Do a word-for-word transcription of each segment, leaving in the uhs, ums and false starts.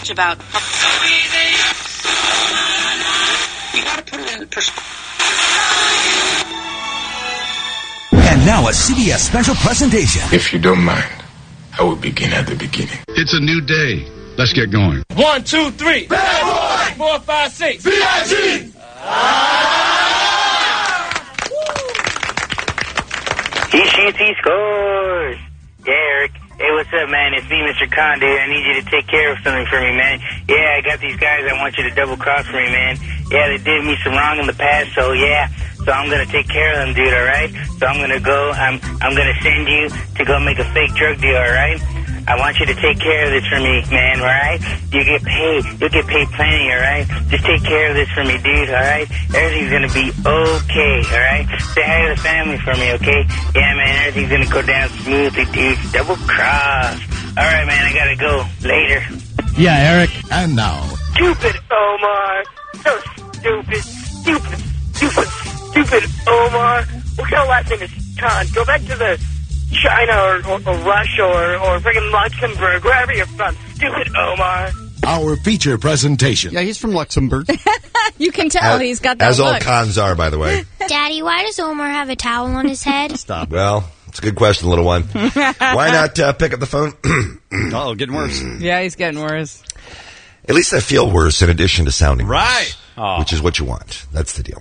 much about. You gotta put it in perspective. And now a C B S special presentation. If you don't mind, I will begin at the beginning. It's a new day. Let's get going. One, two, three. Bad boy. Four, five, six. B I G. He shoots, he scores. Yeah, Eric. Hey, what's up, man? It's me, Mister Khan, dude. I need you to take care of something for me, man. Yeah, I got these guys. I want you to double cross for me, man. Yeah, they did me some wrong in the past, so yeah. So I'm gonna take care of them, dude. All right. So I'm gonna go. I'm I'm gonna send you to go make a fake drug deal. All right. I want you to take care of this for me, man. All right. You get paid. You'll get paid plenty. All right. Just take care of this for me, dude. All right. Everything's gonna be okay. All right. Say hi to the family for me, okay? Yeah, man. Everything's gonna go down smoothly, dude. Double cross. All right, man. I gotta go. Later. Yeah, Eric. And now, stupid Omar. So stupid. Stupid. Stupid. Stupid Omar. What kind of last name is Khan? Go back to the China or, or, or Russia or, or friggin' Luxembourg, wherever you're from. Stupid Omar. Our feature presentation. Yeah, he's from Luxembourg. You can tell as, he's got that As look. all cons are, by the way. Daddy, why does Omar have a towel on his head? Stop. Well, it's a good question, little one. Why not uh, pick up the phone? Uh-oh, getting worse. Yeah, he's getting worse. At least I feel worse in addition to sounding Right. worse, Oh. which is what you want. That's the deal.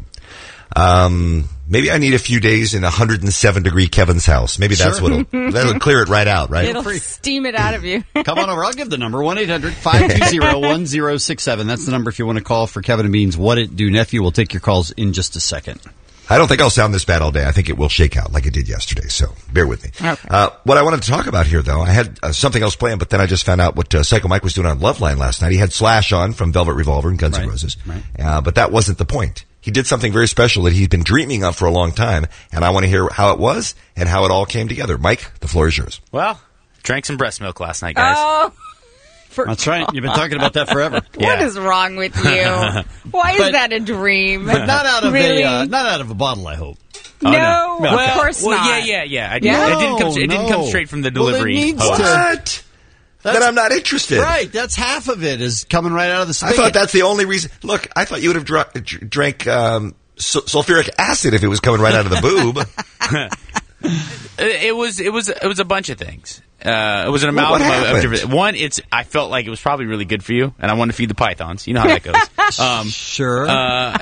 Um, maybe I need a few days in one hundred seven degree Kevin's house. Maybe that's Sure. what'll that'll clear it right out, right? It'll steam it out of you. Come on over. I'll give the number, one eight hundred five two zero one zero six seven. That's the number if you want to call for Kevin and Bean's What It Do Nephew. We'll take your calls in just a second. I don't think I'll sound this bad all day. I think it will shake out like it did yesterday, so bear with me. Okay. Uh, what I wanted to talk about here, though, I had uh, something else planned, but then I just found out what uh, Psycho Mike was doing on Loveline last night. He had Slash on from Velvet Revolver and Guns N' Right. Roses, Right. Uh, but that wasn't the point. He did something very special that he's been dreaming of for a long time, and I want to hear how it was and how it all came together. Mike, the floor is yours. Well, drank some breast milk last night, guys. Oh. For That's right. You've been talking about that forever. What Yeah. is wrong with you? Why is But- that a dream? But not out of really? a uh, not out of a bottle, I hope. No, Oh, no. of Well, course well, not. yeah, yeah, yeah. I, Yeah? It didn't come. It didn't No, come no. straight from the Well, it delivery. needs host. to- What? Then I'm not interested. Right. That's half of it is coming right out of the I spigot. thought that's the only reason. Look, I thought you would have dr- dr- drank um, sul- sulfuric acid if it was coming right out of the boob. It was. It was. It was a bunch of things. Uh, it was an Well, what amalgam of, of happened? different. One, it's. I felt like it was probably really good for you, and I wanted to feed the pythons. You know how that goes. Um, Sure. uh,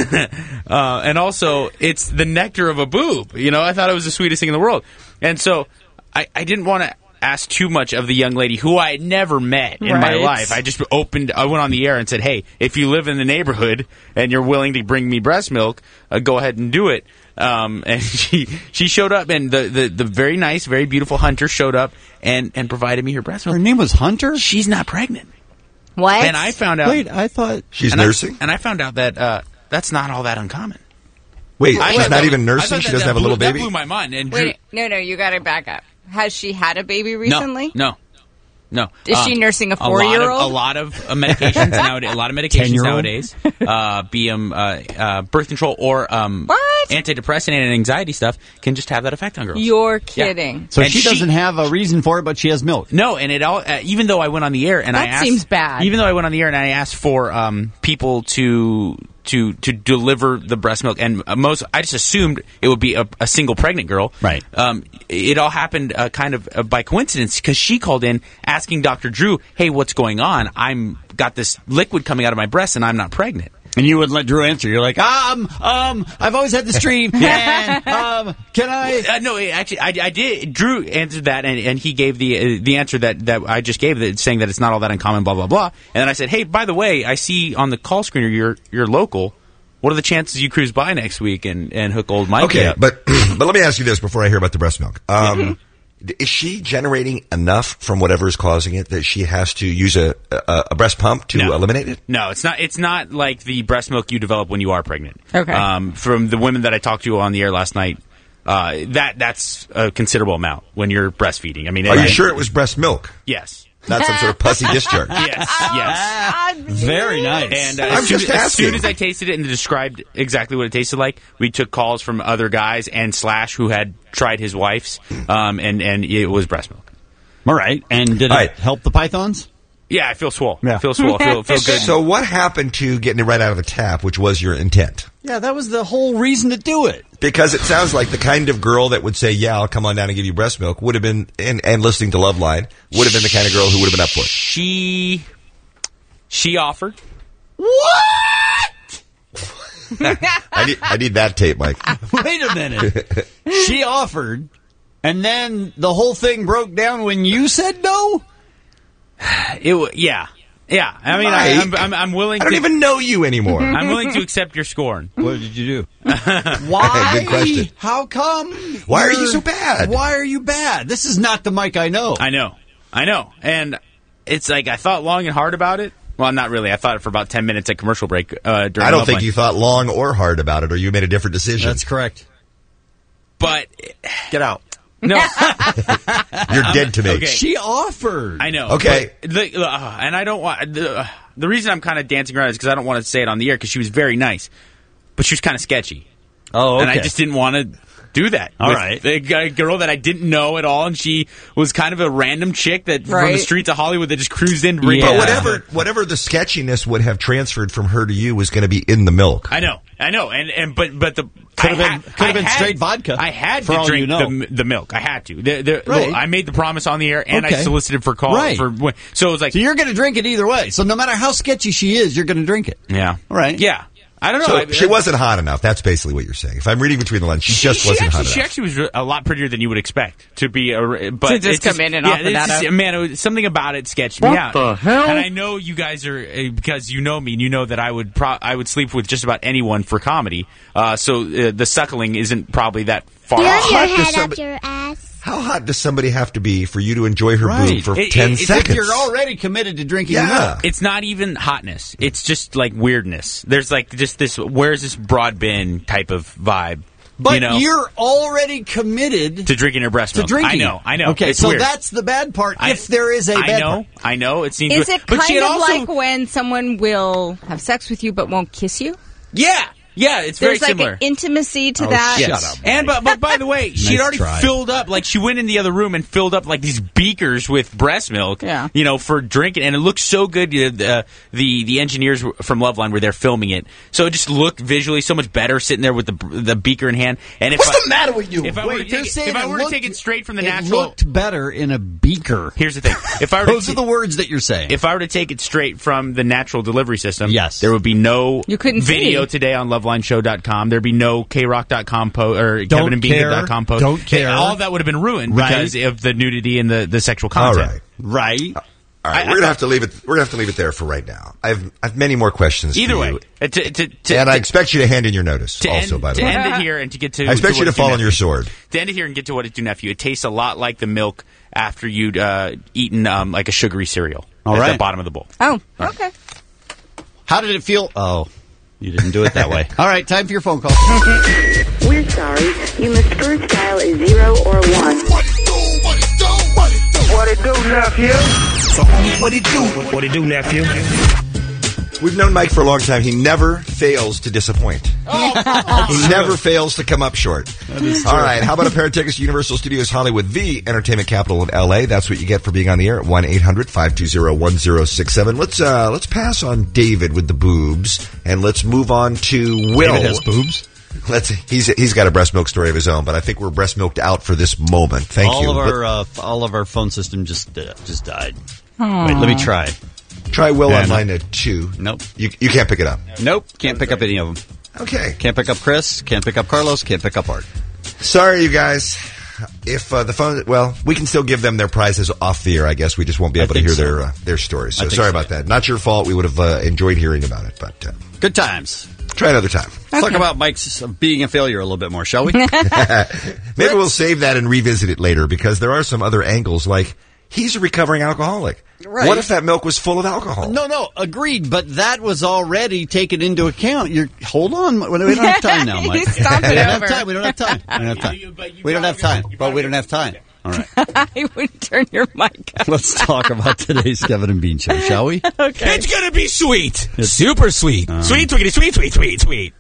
uh, and also, it's the nectar of a boob. You know, I thought it was the sweetest thing in the world, and so I, I didn't want to ask too much of the young lady who I had never met in my Right. life. I just opened. I went on the air and said, "Hey, if you live in the neighborhood and you're willing to bring me breast milk, uh, go ahead and do it." Um, and she she showed up, and the, the, the very nice, very beautiful Hunter showed up and, and provided me her breast milk. Her name was Hunter? She's not pregnant. What? And I found out. Wait, I thought... She's and I- nursing? and I found out that uh, that's not all that uncommon. Wait, I she's thought not that- even I nursing? thought She that- doesn't that have a little blew- baby? That blew my mind. And Drew, Wait, no, no, you got to back up. Has she had a baby recently? No, no. No. Is she nursing a lot of- four-year-old? A lot of, uh, medications nowadays. A lot of medications ten-year-old? nowadays. Uh, be 'em, uh, uh, birth control or um, What? antidepressant and anxiety stuff can just have that effect on girls. You're kidding. So And she, she- doesn't have a reason for it, but she has milk. No, and it all. Uh, even though I went on the air and I That asked, seems bad. Even though I went on the air and I asked for um, people to to to deliver the breast milk, and uh, most I just assumed it would be a, a single pregnant girl. Right. Um, it all happened uh, kind of uh, by coincidence because she called in asking Doctor Drew, "Hey, what's going on? I'm got this liquid coming out of my breast and I'm not pregnant." And you would let Drew answer. You're like, um, um, I've always had this dream. And, um, can I? Uh, no, it- actually, I, I did. Drew answered that, and, and he gave the uh, the answer that, that I just gave, that saying that it's not all that uncommon, blah blah blah. And then I said, "Hey, by the way, I see on the call screener you're you're local. What are the chances you cruise by next week and, and hook old Mike Okay, up?" but but let me ask you this before I hear about the breast milk. Um, is she generating enough from whatever is causing it that she has to use a a, a breast pump to No. eliminate it? No, it's not. It's not like the breast milk you develop when you are pregnant. Okay. Um, from the women that I talked to on the air last night, uh, that that's a considerable amount when you're breastfeeding. I mean, Are you it- sure it was breast milk? Yes. Not some sort of pussy discharge. Yes. Yes. Very nice. And uh, I'm as, soon just as, as asking. soon as I tasted it and described exactly what it tasted like, we took calls from other guys and Slash who had tried his wife's, um, and and it was breast milk. All right. And did it All right. help the pythons? Yeah, I feel swole. Yeah. I feel swole. I feel, feel good. So what happened to getting it right out of the tap, which was your intent? Yeah, that was the whole reason to do it. Because it sounds like the kind of girl that would say, yeah, I'll come on down and give you breast milk would have been, and, and listening to Loveline, would have been the kind of girl who would have been up for it. She, she offered. What? I, need, I need that tape, Mike. Wait a minute. She offered, and then the whole thing broke down when you said no? It w- yeah. Yeah. I mean, I, I'm, I'm, I'm willing I don't to, even know you anymore. I'm willing to accept your scorn. What did you do? Why? Good question. How come? Why are you're- you so bad? Why are you bad? This is not the Mike I know. I know. I know. And it's like I thought long and hard about it. Well, not really. I thought it for about ten minutes at commercial break. Uh, during I don't Loveline. think you thought long or hard about it, or you made a different decision. That's correct. But Get out. no, You're dead to me. okay. She offered. I know. Okay. but The, uh, and I don't want the, uh, the reason I'm kind of dancing around is because I don't want to say it on the air because she was very nice, but she was kind of sketchy. Oh, okay. And I just didn't want to do that. All with right. a g- girl that I didn't know at all, and she was kind of a random chick that from the Right. streets of Hollywood that just cruised in. to bring Yeah. But me- whatever, whatever the sketchiness would have transferred from her to you was going to be in the milk. I know, I know, and and but but the Could have I been- ha- could have I been had- straight vodka, I had for to all drink you know. the, the milk. I had to. The, the, Right. look, I made the promise on the air, and Okay. I solicited for call. Right. For so it was like, So you're going to drink it either way. So no matter how sketchy she is, you're going to drink it. yeah, All right. yeah. I don't know. So I- she wasn't hot enough. That's basically what you're saying. If I'm reading between the lines, she, just she wasn't actually, hot She enough. actually was re- a lot prettier than you would expect to be a. But To just it's come in and yeah, offer it's that just- up. Man, it was, something about it sketched me What out. the hell? And I know you guys are uh, because you know me and you know that I would pro- I would sleep with just about anyone for comedy. Uh, so uh, the suckling isn't probably that far Turn off. your hot does head up somebody- your ass. How hot does somebody have to be for you to enjoy her Right. boob for It- ten it- it's- seconds? You're already committed to drinking Yeah. milk. It's not even hotness. It's just like weirdness. There's like just this. Where's this broad bin type of vibe? But you know, you're already committed to drinking her breast to milk. drinking. I know. I know. Okay, It's so weird. that's the bad part. I- if there is a I bad know. part. I know. It seems. Is weird. it but she kind had of also, like when someone will have sex with you but won't kiss you? Yeah. Yeah, it's very There's like similar. an intimacy to Oh, that. shut Yes. up, Mike. And but but by the way, she'd Nice already try. filled up. Like she went in the other room and filled up like these beakers with breast milk. Yeah. You know, for drinking, and it looked so good. You know, the the the engineers from Loveline were there filming it, so it just looked visually so much better sitting there with the the beaker in hand. And if What's I, the matter with you? If I Wait, were to you're take it, saying if I it were to looked- take it straight from the it natural, looked better in a beaker. here's the thing: if I were Those to, are the words that you're saying. if I were to take it straight from the natural delivery system, Yes. there would be no You couldn't video see. today on Loveline Show dot com. There'd be no K rock dot com post or Don't Kevin and Bean care. dot com post. Don't care. All of that would have been ruined Right. because of the nudity and the, the sexual All content. right. right. All right, I- we're I gonna have to leave it. We're gonna have to leave it there for right now. I've I've many more questions. Either for way, you. uh, to, to, to, and I to- expect you to hand in your notice. to Also, end, by the to way, end it here and to get to I expect to you to what it do fall on nephew. your sword. To end it here and get to what it do nephew. It tastes a lot like the milk after you'd uh, eaten um, like a sugary cereal All at right. the bottom of the bowl. Oh, okay. How did it feel? Oh, you didn't do it that way. All right, time for your phone call. We're sorry. You must first dial a zero or one. What it do, what it do, what it do. What it do, nephew? So, homie, what it do? What it do, nephew? We've known Mike for a long time. He never fails to disappoint. He never fails to come up short. All right, how about a pair of tickets to Universal Studios Hollywood, the entertainment capital of L A? That's what you get for being on the air at one eight hundred five two zero one zero six seven. Let's uh, let's pass on David with the boobs, and let's move on to Will. David has boobs. Let's he's he's got a breast milk story of his own, but I think we're breast milked out for this moment. Thank all you. of But our uh, all of our phone system just uh, just died. Wait, let me try. try Will Yeah, on no. line at two. Nope. You you can't pick it up. Nope. Can't pick up any of them. Okay. Can't pick up Chris. Can't pick up Carlos. Can't pick up Art. Sorry, you guys. If uh, the phone, well, we can still give them their prizes off the air. I guess we just won't be I able to think hear so. their uh, their stories. I So think sorry so. about that. Not your fault. We would have uh, enjoyed hearing about it, but uh, Good times. try another time. Let's talk about Mike's uh, being a failure a little bit more, shall we? Maybe we'll save that and revisit it later because there are some other angles. Like he's a recovering alcoholic. Right. What if that milk was full of alcohol? No, no, agreed. But that was already taken into account. You're hold on. We don't have time now, Mike. He's stomping we don't have over. time. We don't have time. We don't have time. We don't have time. But we don't have time. All right. I would turn your mic up. Let's talk about today's Kevin and Bean show, shall we? Okay. It's gonna be sweet. Super sweet. sweet, sweet, sweet, sweet, sweet, sweet.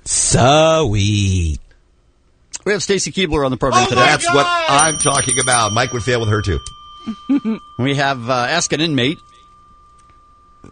Sweet. We have Stacy Keebler on the program Oh, today. my That's what I'm talking about. Mike would fail with her too. We have uh, Ask an Inmate.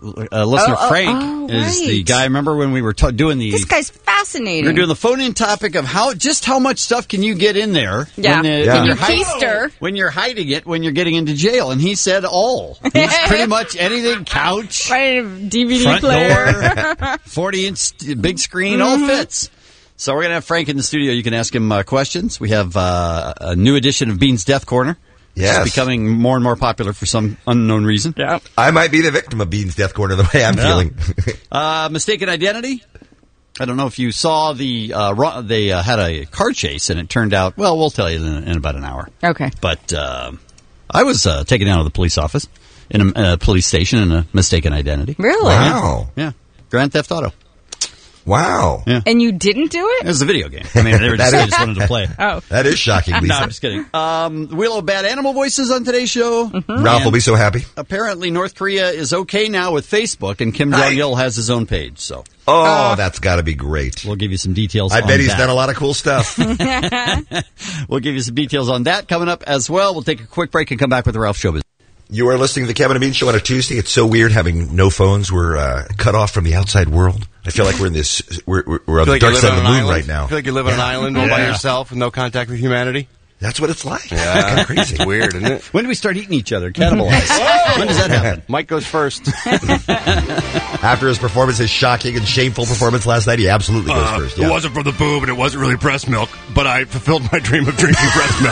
uh, listener Oh, oh, Frank oh, is right. the guy. Remember when we were ta- doing the? This guy's fascinating. We were doing the phone-in topic of how just how much stuff can you get in there? Yeah. When, uh, Yeah. when you're Your hiding, keister. when you're hiding it, when you're getting into jail, and he said all. He's pretty much anything. Couch, Right, D V D front player. door, forty-inch big screen, all fits. So we're gonna have Frank in the studio. You can ask him uh, questions. We have uh, a new edition of Bean's Death Corner. Yes. It's becoming more and more popular for some unknown reason. Yeah. I might be the victim of Bean's Death Corner the way I'm Yeah. feeling. Uh, mistaken identity. I don't know if you saw the uh, ro- they uh, had a car chase and it turned out. Well, we'll tell you in, in about an hour. Okay. But uh, I was uh, taken down to the police office in a uh, police station in a mistaken identity. Really? Wow. Yeah, Grand Theft Auto. Wow. Yeah. And you didn't do It it? was a video game. I mean, they were just, That they just wanted to play. Oh. That is shocking, Lisa. No, I'm just kidding. Um, Wheel of Bad Animal Voices on today's show. Ralph will be so happy. Apparently, North Korea is okay now with Facebook, and Kim Jong Il has his own page. So Oh, that's got to be great. we'll give you some details. I on bet he's that. done a lot of cool stuff. We'll give you some details on that coming up as well. We'll take a quick break and come back with the Ralph Showbiz. You are listening to the Kevin and Bean Show on a Tuesday. It's so weird having no phones. We're uh, cut off from the outside world. I feel like we're in this. We're, we're, we're on the like dark you side live of on the an moon island? right now. I feel like you live on an Yeah. island all by Yeah. yourself with no contact with humanity. That's what it's like. Yeah, Kind of crazy. It's weird, isn't it? When do we start eating each other? Cannibalize. When does that happen? Mike goes first. After his performance, his shocking and shameful performance last night, he absolutely goes Uh, first. It Yeah. wasn't from the boob, and it wasn't really breast milk, but I fulfilled my dream of drinking breast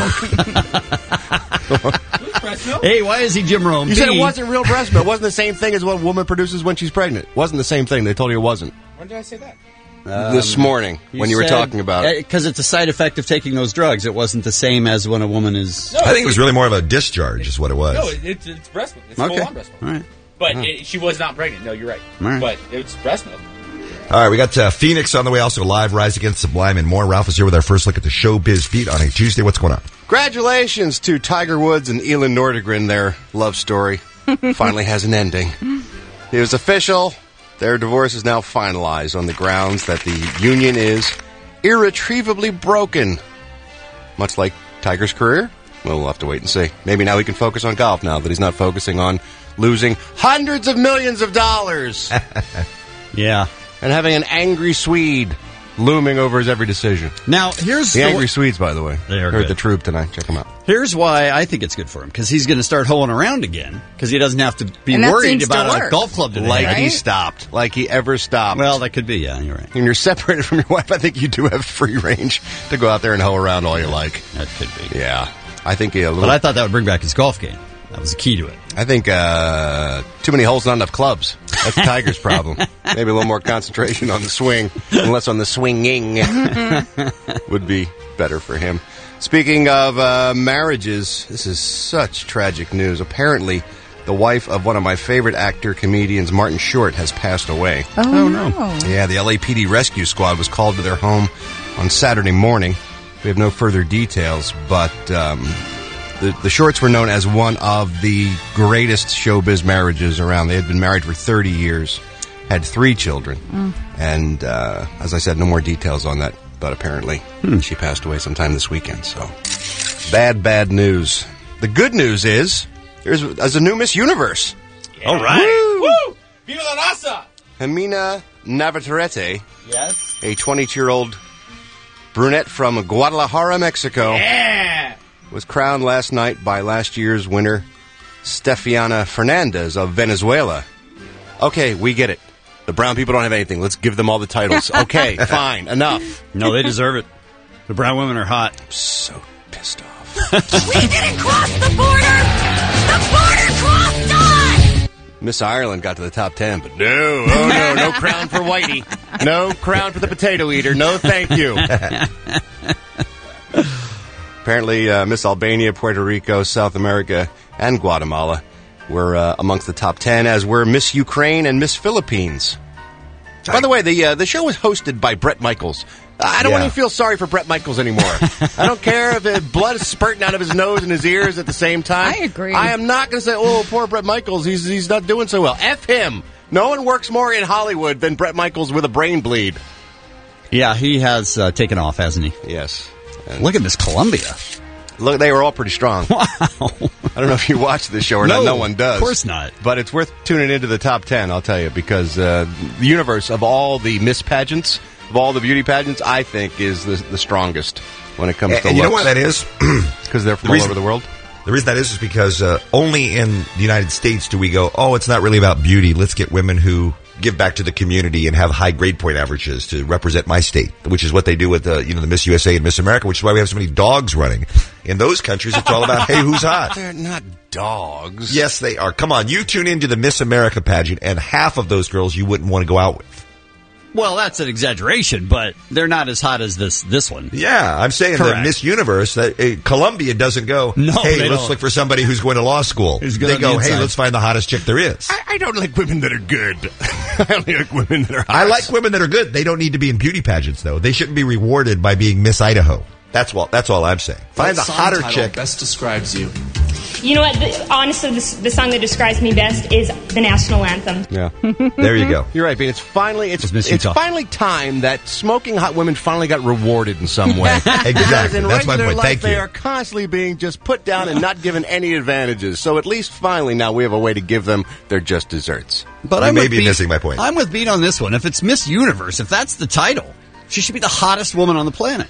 milk. Hey, why is he Jim Rome? You said it B. wasn't real breast milk. It wasn't the same thing as what a woman produces when she's pregnant. It wasn't the same thing. They told you it wasn't. When did I say that? This morning, when you were talking about it. Because it's a side effect of taking those drugs. It wasn't the same as when a woman is... I think it was really more of a discharge, is what it was. No, it, it's, it's breast milk. It's Okay. full on breast milk. All right. But Uh-huh. it, she was not pregnant. No, you're right. All right. But it's breast milk. All right, we got uh, Phoenix on the way, also live, Rise Against Sublime, and more. Ralph is here with our first look at the showbiz feed on a Tuesday. What's going on? Congratulations to Tiger Woods and Elin Nordegren. Their love story finally has an ending. It was official. Their divorce is now finalized on the grounds that the union is irretrievably broken. Much like Tiger's career. Well, we'll have to wait and see. Maybe now he can focus on golf now that he's not focusing on losing hundreds of millions of dollars. Yeah. And having an angry Swede looming over his every decision. Now, here's The the Angry Swedes, by the way. They are Heard good. the Troop tonight. Check them out. Here's why I think it's good for him. Because he's going to start hoeing around again. Because he doesn't have to be And that worried seems to about a work. golf club today. Like he Right? stopped. Like he ever stopped. Well, that could be, yeah, you're right. When you're separated from your wife, I think you do have free range to go out there and hoe around all you like. That could be. Yeah. I think a little. But I thought that would bring back his golf game. That was the key to it. I think uh, too many holes, not enough clubs. That's Tiger's problem. Maybe a little more concentration on the swing, and less on the swinging would be better for him. Speaking of uh, marriages, this is such tragic news. Apparently, the wife of one of my favorite actor comedians, Martin Short, has passed away. Oh, no. Yeah, the L A P D rescue squad was called to their home on Saturday morning. We have no further details, but um, the, the Shorts were known as one of the greatest showbiz marriages around. They had been married for thirty years, had three children, Mm. and uh, as I said, no more details on that, but apparently she passed away sometime this weekend, so bad, bad news. The good news is there's, there's a new Miss Universe. All right. Woo! Viva la raza! Jimena Navarrete, Yes. a twenty-two-year-old brunette from Guadalajara, Mexico, Yeah! was crowned last night by last year's winner, Stefiana Fernandez of Venezuela. Okay, we get it. The brown people don't have anything. Let's give them all the titles. Okay, fine, enough. No, they deserve it. The brown women are hot. I'm so pissed off. We didn't cross the border! The border crossed us! Miss Ireland got to the top ten, but no, oh no, no crown for Whitey. No crown for the potato eater. No, thank you. Apparently, uh, Miss Albania, Puerto Rico, South America, and Guatemala were uh, amongst the top ten, as were Miss Ukraine and Miss Philippines. By the way, the uh, the show was hosted by Bret Michaels. I don't Yeah. want to feel sorry for Bret Michaels anymore. I don't care if the blood is spurting out of his nose and his ears at the same time. I agree. I am not going to say, oh, poor Bret Michaels, he's he's not doing so well. F him. No one works more in Hollywood than Bret Michaels with a brain bleed. Yeah, he has uh, taken off, hasn't he? Yes. And Look at Miss Columbia. look, they were all pretty strong. Wow. I don't know if you watch this show or No, not. No one does. of course not. But it's worth tuning into the top ten, I'll tell you, because uh, the universe of all the Miss pageants, of all the beauty pageants, I think is the, the strongest when it comes And, to and you know looks. why that is? Because they're from The all reason- over the world. The reason that is is because uh, only in the United States do we go, oh, it's not really about beauty. Let's get women who give back to the community and have high grade point averages to represent my state, which is what they do with the, you know, the Miss U S A and Miss America, which is why we have so many dogs running. In those countries, it's all about, hey, who's hot? They're not dogs. Yes, they are. Come on, you tune into the Miss America pageant, and half of those girls you wouldn't want to go out with. Well, that's an exaggeration, but they're not as hot as this this one. Yeah, I'm saying Correct. that Miss Universe, that uh, Columbia doesn't go, No, hey, they let's don't. look for somebody who's going to law school. Who's good They on go, the hey, inside. let's find the hottest chick there is. I, I don't like women that are good. I only like women that are hot. I like women that are good. They don't need to be in beauty pageants, though. They shouldn't be rewarded by being Miss Idaho. That's all. That's all I'm saying. Find the hotter chick. Best describes you. You know what? The, honestly, the, the song that describes me best is the national anthem. Yeah. There you go. You're right, Bean. It's finally it's It's Miss it's Utah. finally time that smoking hot women finally got rewarded in some way. Exactly. Because in That's my regular point. life, Thank they you. are constantly being just put down and not given any advantages. So at least finally now we have a way to give them their just desserts. But You I'm may with be Bean- missing my point. I'm with Bean on this one. If it's Miss Universe, if that's the title, she should be the hottest woman on the planet.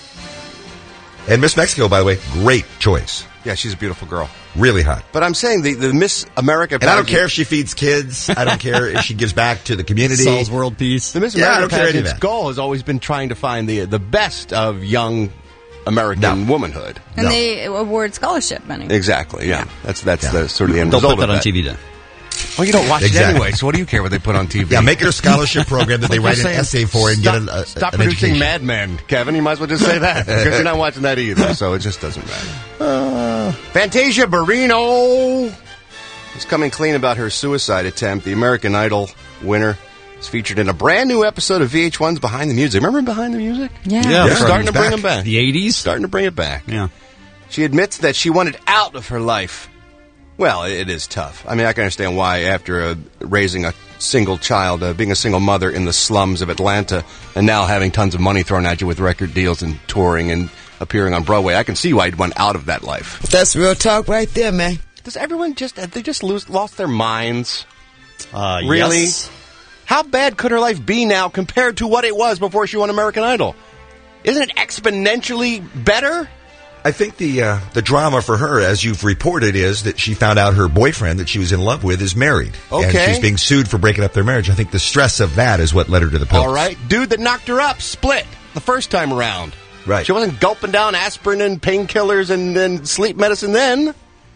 And Miss Mexico, by the way, great choice. Yeah, she's a beautiful girl. Really hot. But I'm saying the, the Miss America And I don't pageant- care if she feeds kids. I don't care if she gives back to the community. Solves world peace. The Miss Yeah, I America don't care any of pageant's that. goal has always been trying to find the the best of young American No. womanhood. And No. they award scholarship money. Exactly, yeah. That's that's Yeah. the sort of the end Don't result put that of on T V then. Well, you don't watch Exactly. it anyway, so what do you care what they put on T V? Yeah, make it a scholarship program that they Like write you're an saying, essay for and stop, get an, a, stop an producing education. Mad Men, Kevin. You might as well just say that because you're not watching that either, so it just doesn't matter. Uh, Fantasia Barrino is coming clean about her suicide attempt. The American Idol winner is featured in a brand new episode of V H one's Behind the Music. Remember Behind the Music? Yeah. Yeah, They're Yeah. starting to bring Back. them back. The eighties? Starting to bring it back. Yeah. She admits that she wanted out of her life. Well, it is tough. I mean, I can understand why after uh, raising a single child, uh, being a single mother in the slums of Atlanta, and now having tons of money thrown at you with record deals and touring and appearing on Broadway, I can see why you'd want out of that life. That's real talk right there, man. Does everyone just, have they just lose, lost their minds? Uh, Really? yes. How bad could her life be now compared to what it was before she won American Idol? Isn't it exponentially better? I think the uh, the drama for her, as you've reported, is that she found out her boyfriend that she was in love with is married. And Okay. she's being sued for breaking up their marriage. I think the stress of that is what led her to the pills. All right. Dude that knocked her up split the first time around. Right. She wasn't gulping down aspirin and painkillers and, and sleep medicine then.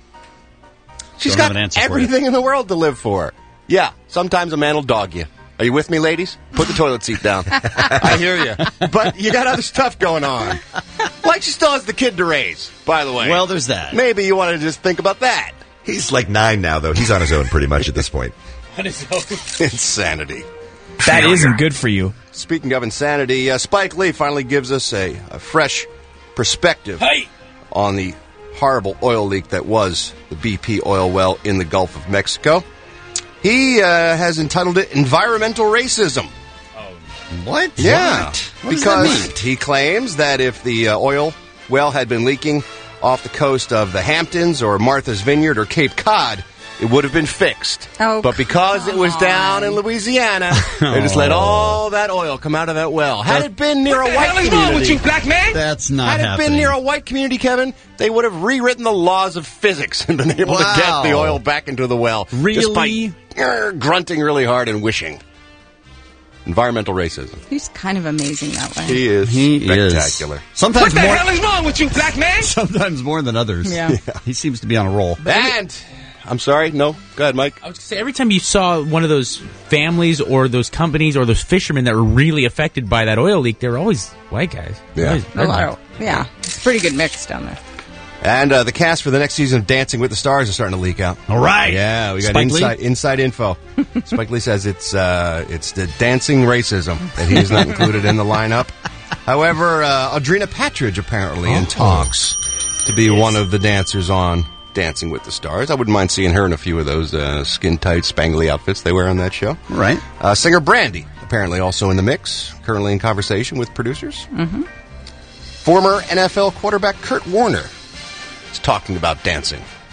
She's Don't have got an answer for everything in the world to live for. Yeah, sometimes a man will dog you. Are you with me, ladies? Put the toilet seat down. I hear you. But you got other stuff going on. Like she still has the kid to raise, by the way. Well, there's that. Maybe you want to just think about that. He's like nine now, though. He's on his own pretty much at this point. Insanity. That isn't good for you. Speaking of insanity, uh, Spike Lee finally gives us a, a fresh perspective Hey! on the horrible oil leak that was the B P oil well in the Gulf of Mexico. He uh, has entitled it Environmental Racism. What? Yeah, What? What does that because mean? he claims that if the uh, oil well had been leaking off the coast of the Hamptons or Martha's Vineyard or Cape Cod, it would have been fixed. Oh, but because it was come down in Louisiana, they just let all that oil come out of that well. Had it been near a white community, black man? That's not had it happening. been near a white community, Kevin, they would have rewritten the laws of physics and been able Wow. to get the oil back into the well. Really? Just by uh, grunting really hard and wishing. Environmental racism. He's kind of amazing that way. He is He spectacular. is. Sometimes What the more. hell is wrong with you, black man? Sometimes more than others. Yeah. He seems to be on a roll. And I'm sorry, no. Go ahead, Mike. I was going to say, every time you saw one of those families or those companies or those fishermen that were really affected by that oil leak, they were always white guys. Yeah. Always A lot rednecks. of- yeah, it's a pretty good mix down there. And uh, the cast for the next season of Dancing with the Stars is starting to leak out. All right. Yeah, we got Spike Lee? inside inside info. Spike Lee says it's uh, it's the dancing racism that he is not included in the lineup. However, uh, Audrina Patridge apparently in talks to be one of the dancers on Dancing with the Stars. I wouldn't mind seeing her in a few of those uh, skin-tight, spangly outfits they wear on that show. Right. Uh, singer Brandy apparently also in the mix, currently in conversation with producers. Mm-hmm. Former N F L quarterback Kurt Warner is talking about dancing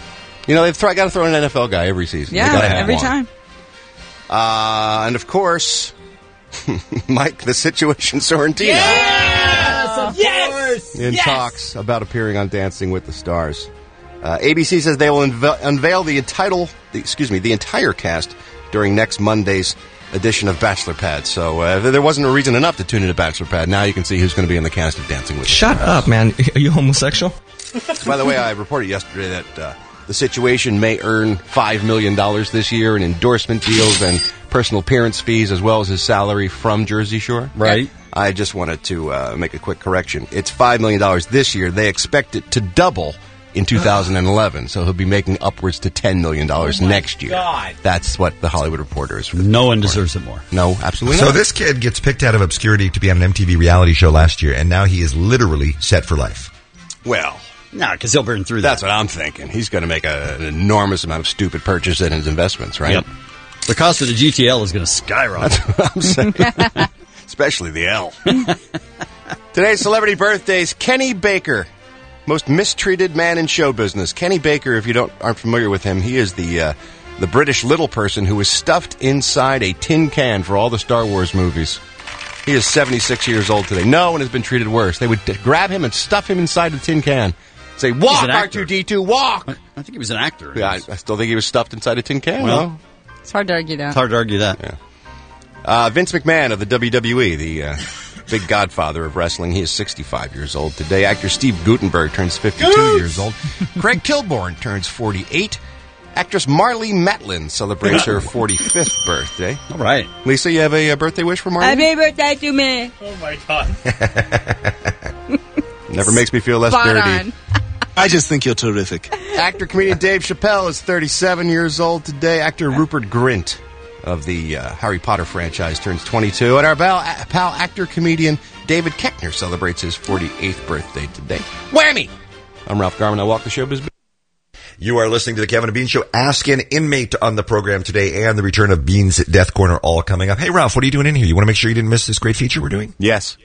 You know, they've th- got to throw in an N F L guy every season. They Yeah, gotta have every one. time. Uh, and of course, Mike, the Situation Sorrentino. Yes! Yes! In yes! talks about appearing on Dancing with the Stars. Uh, A B C says they will unve- unveil the title, the, excuse me, the entire cast during next Monday's edition of Bachelor Pad. So uh, there wasn't a reason enough to tune into Bachelor Pad. Now you can see who's going to be in the cast of Dancing with the Shut Stars. up, man. Are you homosexual? By the way, I reported yesterday that uh, the Situation may earn five million dollars this year in endorsement deals and personal appearance fees, as well as his salary from Jersey Shore. Right. I just wanted to uh, make a quick correction. It's five million dollars this year. They expect it to double in two thousand eleven, so he'll be making upwards to ten million dollars Oh next year. God. That's what the Hollywood Reporter is. No one deserves it more. No, absolutely So not. this kid gets picked out of obscurity to be on an M T V reality show last year, and now he is literally set for life. Well, no, because he'll burn through that. That's what I'm thinking. He's going to make a, an enormous amount of stupid purchases in his investments, right? Yep. The cost of the G T L is going to skyrocket. That's what I'm saying. Especially the L. Today's celebrity birthdays, Kenny Baker. Most mistreated man in show business. Kenny Baker, if you don't aren't familiar with him, he is the uh, the British little person who was stuffed inside a tin can for all the Star Wars movies. He is seventy-six years old today. No one has been treated worse. They would d- grab him and stuff him inside the tin can. Say, walk, an R actor. two D two, walk! I think he was an actor. Yeah, I, I still think he was stuffed inside a tin can. Well, no? It's hard to argue that. It's hard to argue that. Yeah. Uh, Vince McMahon of the W W E, the uh, big godfather of wrestling. He is sixty-five years old today. Actor Steve Guttenberg turns fifty-two Goose! years old. Craig Kilborn turns forty-eight. Actress Marlee Matlin celebrates her forty-fifth birthday. All right. Lisa, you have a, a birthday wish for Marlee? Happy birthday to me. Oh, my God. Never makes me feel less Spot dirty. on. I just think you're terrific. Actor, comedian Dave Chappelle is thirty-seven years old today. Actor Rupert Grint of the uh, Harry Potter franchise turns twenty-two. And our pal, pal actor, comedian David Koechner celebrates his forty-eighth birthday today. Whammy! I'm Ralph Garman. I walk the showbiz. You are listening to the Kevin and Bean Show. Ask an Inmate on the program today, and the return of Bean's Death Corner all coming up. Hey, Ralph, what are you doing in here? You want to make sure you didn't miss this great feature we're doing? Yes.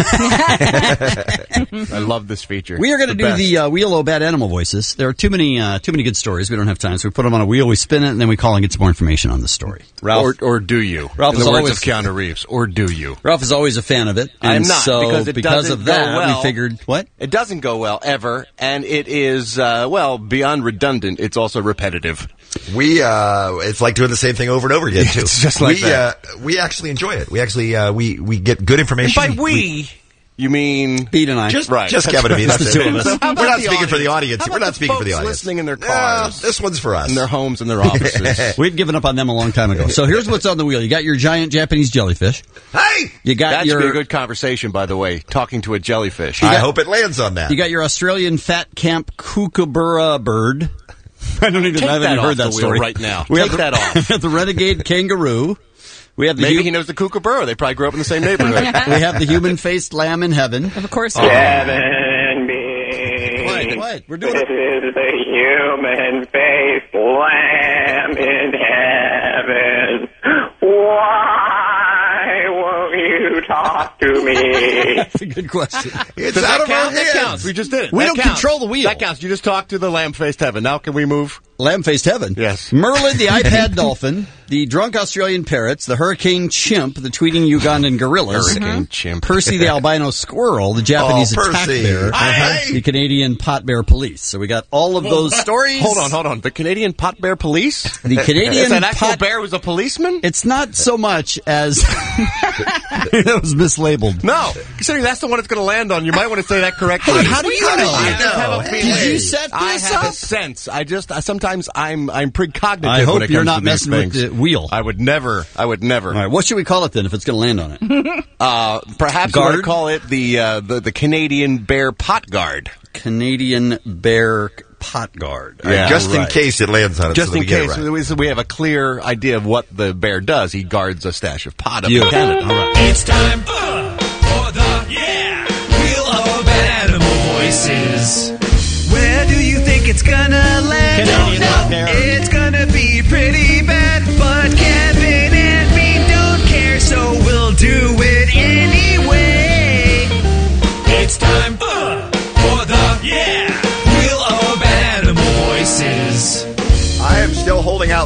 I love this feature. We are going to do best. the uh, wheel of bad animal voices. There are too many, uh, too many good stories. We don't have time, so we put them on a wheel, we spin it, and then we call and get some more information on the story. Ralph, Or, or do you? Ralph In is the words always of Keanu Reeves. Or do you? Ralph is always a fan of it. I am and not, so because it because doesn't of that, go well. we figured what? It doesn't go well ever, and it is uh, well beyond redundant. It's also repetitive. We, uh, it's like doing the same thing over and over again, too. It's just like we, that. Uh, we actually enjoy it. We actually, uh, we, we get good information. And by we, you mean Beat and I. Just, right. just Kevin and me. That's Just the it. two of us. So how about We're not the speaking for the audience? audience. How We're about not the speaking for the folks audience. listening in their Uh, cars, this one's for us. in their homes, in their offices. We've given up on them a long time ago. So here's what's on the wheel. You got your giant Japanese jellyfish. Hey! You got That your should be a good conversation, by the way. Talking to a jellyfish. I hope it lands on that. you got your Australian fat camp kookaburra bird. I don't even Take I haven't that even heard off that the wheel story right now. We Take have that off. We have the renegade kangaroo. We have the Maybe hu- he knows the kookaburra. They probably grew up in the same neighborhood. we have the human-faced lamb in heaven. Of course. Kevin Bean. What? What? We're doing This it. is the human faced lamb in heaven. Why won't you talk to me? That's a good question. It's Does out that of our count? That hands. counts. We just did it. We That don't counts. control the wheel. That counts. You just talked to the lamb-faced heaven. Now can we move? Lamb-faced heaven. Yes. Merlin, the iPad dolphin, the drunk Australian parrots, the hurricane chimp, the tweeting Ugandan gorillas, Hurricane chimp. Percy the albino squirrel, the Japanese Oh, attack Percy. bear, Hey. the Canadian pot bear police. So we got all of those stories. Hold on, hold on. The Canadian pot bear police? The Canadian Is an actual pot- bear who's a policeman? It's not so much as it was mislabeled. No. Considering that's the one it's going to land on, you might want to say that correctly. Hey, how do you know? I just have a Hey. feeling. Did you set I this have up? a sense. I just I, sometimes I'm I'm precognitive. I hope when it you're comes not to these messing with things. the wheel. I would never. I would never. All right, what should we call it then if it's going to land on it? Uh, perhaps you Guard? want to call it the, uh, the the Canadian bear pot guard. Canadian bear pot guard. Yeah. Just in Right. case it lands on it. Just so that in we get it case right. we, so we have a clear idea of what the bear does. He guards a stash of pot up You- in Canada. All right. It's time uh, for the yeah wheel of animal voices. Where do you think it's gonna land? Canadian Don't know. bear. It's gonna be pretty bad, but Kevin and me don't care, so we'll do it anyway. It's time uh, for the yeah wheel of animal voices.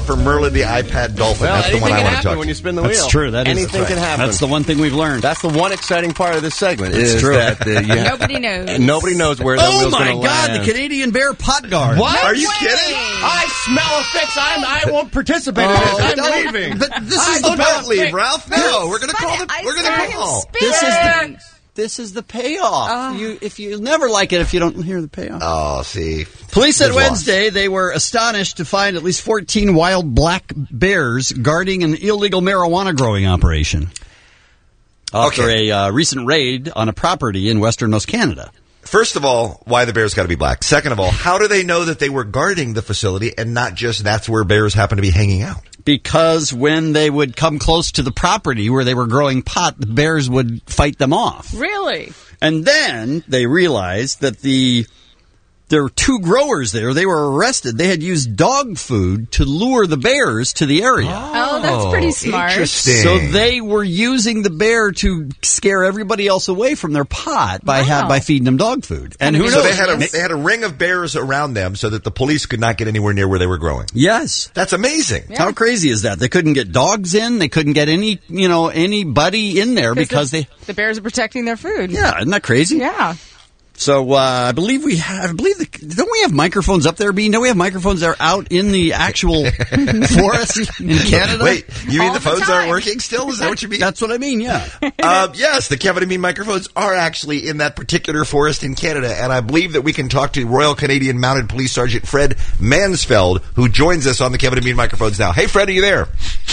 for Merlin the iPad Dolphin. Well, That's the one anything I can want to happen talk when to. you spin the wheel. That's true. That is anything that's can right. happen. That's the one thing we've learned. That's the one exciting part of this segment. It's is true. That the, you Nobody knows. Nobody knows where that Oh wheel's my going to God! land. The Canadian Bear pot guard. What? Are you way. kidding? I smell a fix. I'm, I won't participate in Oh, this. I'm don't- leaving. But this I is the smell don't a leave, fix. Ralph. No, we're going to call the. I We're going saw to him call. spin. This is the this is the payoff. You if you never like it if you don't hear the payoff. Oh, see. Police said There's loss. Wednesday they were astonished to find at least fourteen wild black bears guarding an illegal marijuana growing operation after Okay. a uh, recent raid on a property in westernmost Canada. First of all, why the bears got to be black? Second of all, how do they know that they were guarding the facility and not just that's where bears happen to be hanging out? Because when they would come close to the property where they were growing pot, the bears would fight them off. Really? And then they realized that the there were two growers there. They were arrested. They had used dog food to lure the bears to the area. Oh, that's pretty smart. Interesting. So they were using the bear to scare everybody else away from their pot by ha- Wow. by feeding them dog food. And who So knows? they had a they had a ring of bears around them so that the police could not get anywhere near where they were growing. Yes. That's amazing. How crazy is that? They couldn't get dogs in. They couldn't get any, you know, anybody in there because the, they. the bears are protecting their food. Yeah, isn't that crazy? Yeah. So uh, I believe we have. I believe the, don't we have microphones up there, Bean? Don't we have microphones that are out in the actual forest in Canada? Wait, you mean All the the phones time. aren't working still? Is that what you mean? That's what I mean. Yeah. Um, yes, the Kevin and Bean microphones are actually in that particular forest in Canada, and I believe that we can talk to Royal Canadian Mounted Police Sergeant Fred Mansfeld, who joins us on the Kevin and Bean microphones now. Hey, Fred, are you there?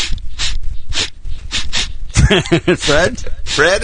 Fred? Fred?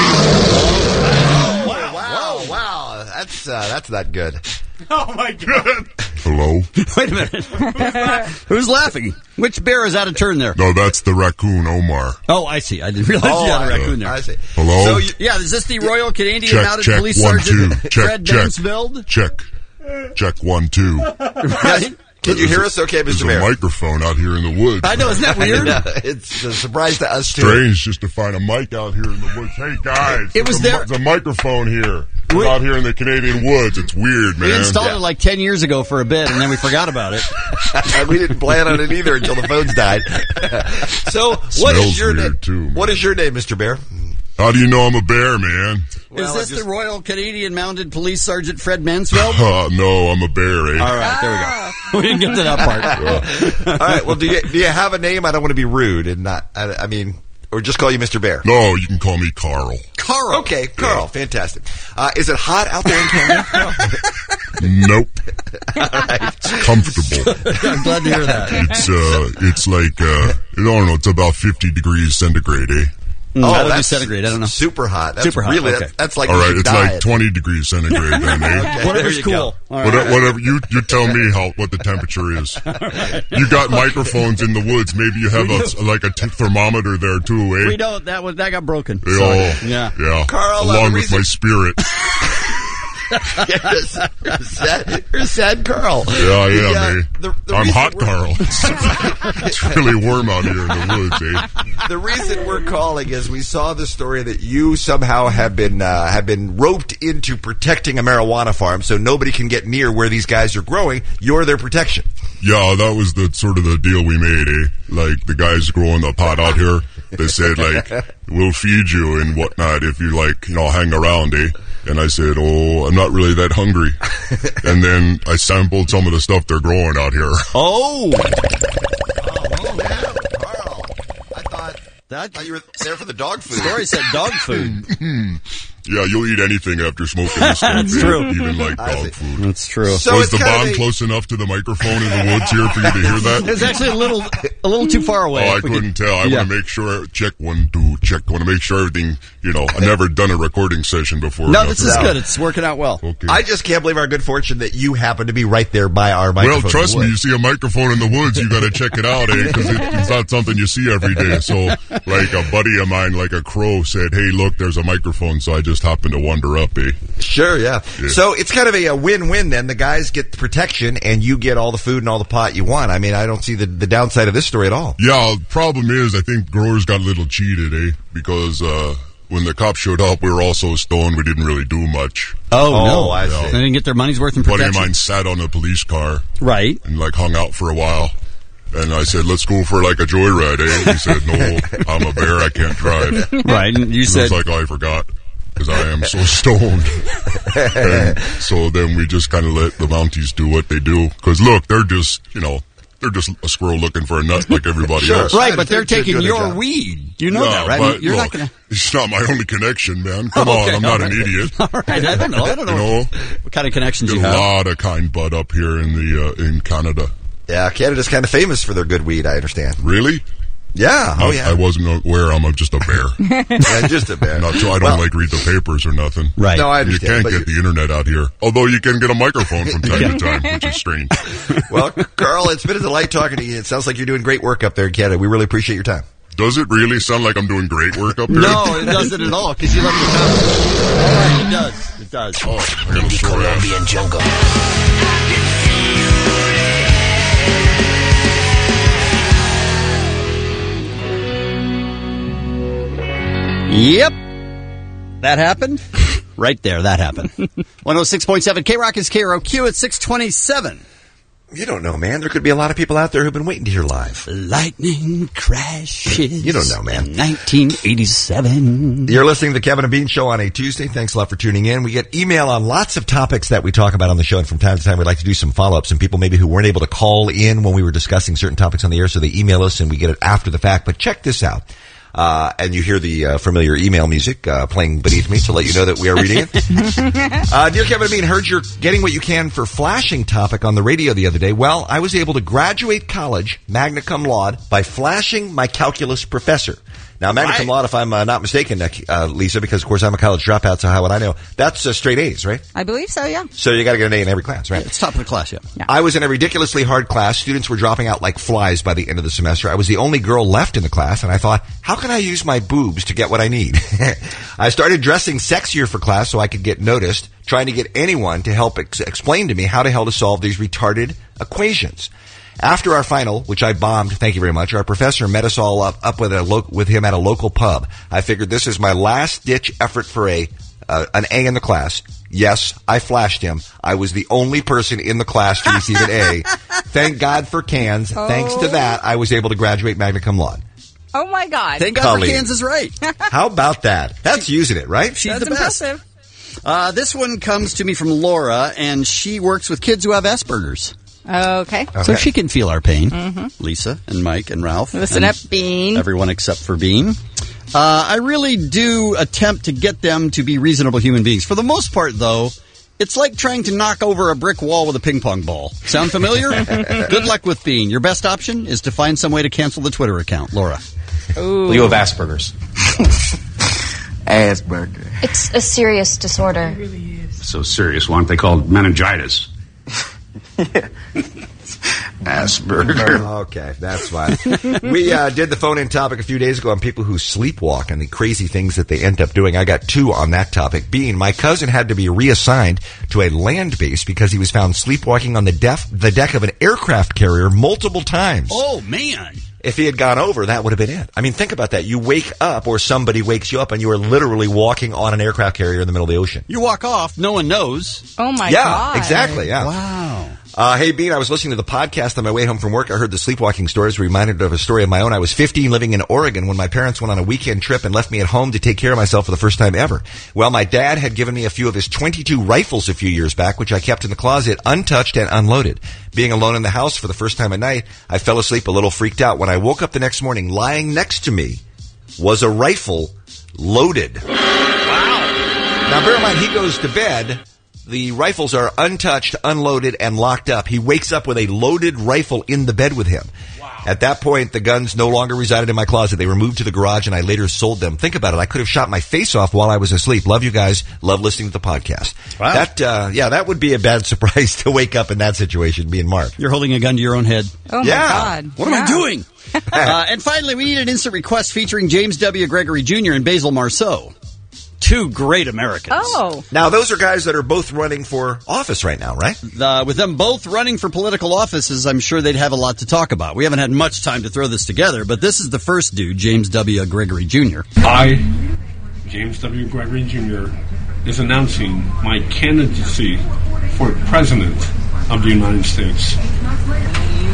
Oh, wow, wow, wow. That's, uh, that's not good. Oh my God! Hello? Wait a minute. Who's laughing? Which bear is out of turn there? No, that's the raccoon, Omar. Oh, I see. I didn't realize Oh, you had a I- raccoon there. I see. Hello? So you, Yeah, is this the Royal Canadian Check, Mounted check, Police one, Sergeant two. Check, Fred check. Mansfeld? Check. Check one, two. Right? can you hear us okay, There's Mister a Bear? microphone out here in the woods. I know, isn't that I weird? know. It's a surprise to us, too. Strange just to find a mic out here in the woods. Hey, guys. It was there's a, there- mi- there's a microphone here. We're We- out here in the Canadian woods. It's weird, man. We installed it like ten years ago for a bit, and then we forgot about it. we didn't plan on it either until the phones died. So, what Smells is your weird, name? too, man. What is your name, Mister Bear? How do you know I'm a bear, man? Well, is I this just- the Royal Canadian Mounted Police Sergeant Fred Mansfeld? Uh, no, I'm a bear, eh? All right, there we go. We didn't get to that part. All right. Well, do you do you have a name? I don't want to be rude and not. I, I mean, or just call you Mister Bear. No, you can call me Carl. Carl. Okay, Carl. Fantastic. Uh, is it hot out there in Canada? Nope. All right. It's comfortable. I'm glad to hear that. It's uh, it's like uh, I don't know. It's about fifty degrees centigrade, eh? Mm, Oh, I don't do that's centigrade. I don't know. Super hot. That's Super hot, really. okay. That's, that's like All right, being it's diet. like twenty degrees centigrade, then, eh? Okay, there Whatever's you cool. go. All right. Whatever, whatever you you tell me how what the temperature is. You got microphones in the woods. Maybe you have a like a t- thermometer there too, eh? We don't. That was that got broken. Oh, Sorry. Yeah. yeah. Carl, uh, along the with reason- my spirit. Yes, you're sad. You're sad, Carl. Yeah, I am, The, uh, eh? the- the I'm reason hot, we're- Carl. It's, it's really warm out here in the woods, eh? The reason we're calling is we saw the story that you somehow have been uh, have been roped into protecting a marijuana farm, so nobody can get near where these guys are growing. You're their protection. Yeah, that was the sort of the deal we made, eh? Like the guys growing the pot out here, they said like, we'll feed you and whatnot if you like, you know, hang around, eh? And I said, oh, I'm not really that hungry. And then I sampled some of the stuff they're growing out here. Oh. Oh, man, Carl. I thought That thought you were there for the dog food. story said dog food. Yeah, you'll eat anything after smoking this stuff. That's eh? true. Even like I dog see. food. That's true. So was it's the kind bomb of a- close enough to the microphone in the woods here for you to hear that? It's actually a little, a little too far away. Oh, I If we couldn't could- tell. I Yeah. want to make sure, check one, two, check. I want to make sure everything, you know, I've never done a recording session before. No, this is Nothing. good. It's working out well. Okay. I just can't believe our good fortune that you happen to be right there by our microphone. Well, trust in the me, you woods. see a microphone in the woods, you got to check it out, eh? Because it, it's not something you see every day. So, like a buddy of mine, like a crow, said, "Hey, look, there's a microphone." So I just happened to wander up, eh? Sure, yeah. Yeah. So it's kind of a, a win-win then. The guys get the protection and you get all the food and all the pot you want. I mean, I don't see the, the downside of this story at all. Yeah, the problem is, I think growers got a little cheated, eh? Because uh, when the cops showed up, we were all so stoned we didn't really do much. Oh, Oh, no. I They see. didn't get their money's worth in A buddy of protection. mine sat on a police car Right. and like hung out for a while. And I said, let's go for like a joyride, eh? He said, no, I'm a bear, I can't drive. Right, and you and said... I was like, oh, I forgot, because I am so stoned. And so then we just kind of let the Mounties do what they do. Because look, they're just, you know, they're just a squirrel looking for a nut like everybody Sure. else. Right, but they're taking your weed. You know Yeah, that, right? but You're look, not going to... It's not my only connection, man. Come Oh, okay, on, I'm all not right. an idiot. All right, I don't know. I don't know. You know, What kind of connections get you a have? lot of kind bud up here in the uh, in Canada. Yeah, Canada's kind of famous for their good weed, I understand. Really? Yeah. Oh, I, yeah. I wasn't aware I'm a, just a bear. Yeah, just a bear. Not so I don't Well- like read the papers or nothing. Right. No, I understand, You can't but get the internet out here. Although you can get a microphone from time to time, which is strange. Well, Carl, it's been a delight talking to you. It sounds like you're doing great work up there in Canada. We really appreciate your time. Does it really sound like I'm doing great work up there? No, it doesn't at all, because you let me come. All right, it does. It does. Oh, I got a sore ass. Colombian jungle. Yep. That happened? Right there, that happened. one oh six point seven K-Rock is K R O Q at six twenty-seven. You don't know, man. There could be a lot of people out there who've been waiting to hear live. Lightning crashes. You don't know, man. nineteen eighty-seven. You're listening to the Kevin and Bean Show on a Tuesday. Thanks a lot for tuning in. We get email on lots of topics that we talk about on the show, and from time to time we'd like to do some follow-ups. And people maybe who weren't able to call in when we were discussing certain topics on the air, so they email us and we get it after the fact. But check this out. Uh, and you hear the uh, familiar email music uh, playing beneath me to let you know that we are reading it. uh, Dear Kevin and Bean, heard you're getting what you can for flashing topic on the radio the other day. Well, I was able to graduate college, magna cum laude, by flashing my calculus professor. Now, magna cum laude, if I'm uh, not mistaken, uh, Lisa, because, of course, I'm a college dropout, so how would I know? That's uh, straight A's, right? I believe so, yeah. So you got to get an A in every class, right? It's top of the class, yeah. yeah. I was in a ridiculously hard class. Students were dropping out like flies by the end of the semester. I was the only girl left in the class, and I thought, how can I use my boobs to get what I need? I started dressing sexier for class so I could get noticed, trying to get anyone to help ex- explain to me how the hell to solve these retarded equations. After our final, which I bombed, thank you very much, our professor met us all up, up with a lo- with him at a local pub. I figured this is my last ditch effort for a uh, an A in the class. Yes, I flashed him. I was the only person in the class to receive an A. Thank God for cans. Oh. Thanks to that, I was able to graduate magna cum laude. Oh, my God. Thank God Colleen. for Kansas, right? How about that? That's using it, right? She's That's the best. impressive. Uh, this one comes to me from Laura, and she works with kids who have Asperger's. Okay. So Okay. she can feel our pain. Mm-hmm. Lisa and Mike and Ralph. Listen and up, Bean. Everyone except for Bean. Uh, I really do attempt to get them to be reasonable human beings. For the most part, though, it's like trying to knock over a brick wall with a ping pong ball. Sound familiar? Good luck with Bean. Your best option is to find some way to cancel the Twitter account. Laura. Ooh. You have Asperger's. Asperger. It's a serious disorder. So serious. Why aren't they called meningitis? Asperger. Okay, that's fine. We uh, did the phone-in topic a few days ago on people who sleepwalk and the crazy things that they end up doing. I got two on that topic. Being, my cousin had to be reassigned to a land base because he was found sleepwalking on the, def- the deck of an aircraft carrier multiple times. Oh, man. If he had gone over, that would have been it. I mean, think about that. You wake up, or somebody wakes you up, and you are literally walking on an aircraft carrier in the middle of the ocean. You walk off, no one knows. Oh, my yeah, God. exactly, yeah. Wow. Uh, hey, Bean, I was listening to the podcast on my way home from work. I heard the sleepwalking stories, reminded of a story of my own. I was fifteen, living in Oregon, when my parents went on a weekend trip and left me at home to take care of myself for the first time ever. Well, my dad had given me a few of his twenty-two rifles a few years back, which I kept in the closet, untouched and unloaded. Being alone in the house for the first time at night, I fell asleep a little freaked out. When I woke up the next morning, lying next to me was a rifle loaded. Wow. Now, bear in mind, he goes to bed. The rifles are untouched, unloaded, and locked up. He wakes up with a loaded rifle in the bed with him. Wow. At that point, the guns no longer resided in my closet. They were moved to the garage, and I later sold them. Think about it. I could have shot my face off while I was asleep. Love you guys. Love listening to the podcast. Wow. That, uh, yeah, that would be a bad surprise to wake up in that situation, me and Mark. You're holding a gun to your own head. Oh, Yeah. my God. What am I doing? uh, and finally, we need an instant request featuring James W. Gregory Junior and Basil Marceau. Two great Americans. Oh. Now, those are guys that are both running for office right now, right? Uh, with them both running for political offices, I'm sure they'd have a lot to talk about. We haven't had much time to throw this together, but this is the first dude, James W. Gregory Junior I, James W. Gregory Junior, is announcing my candidacy for President of the United States.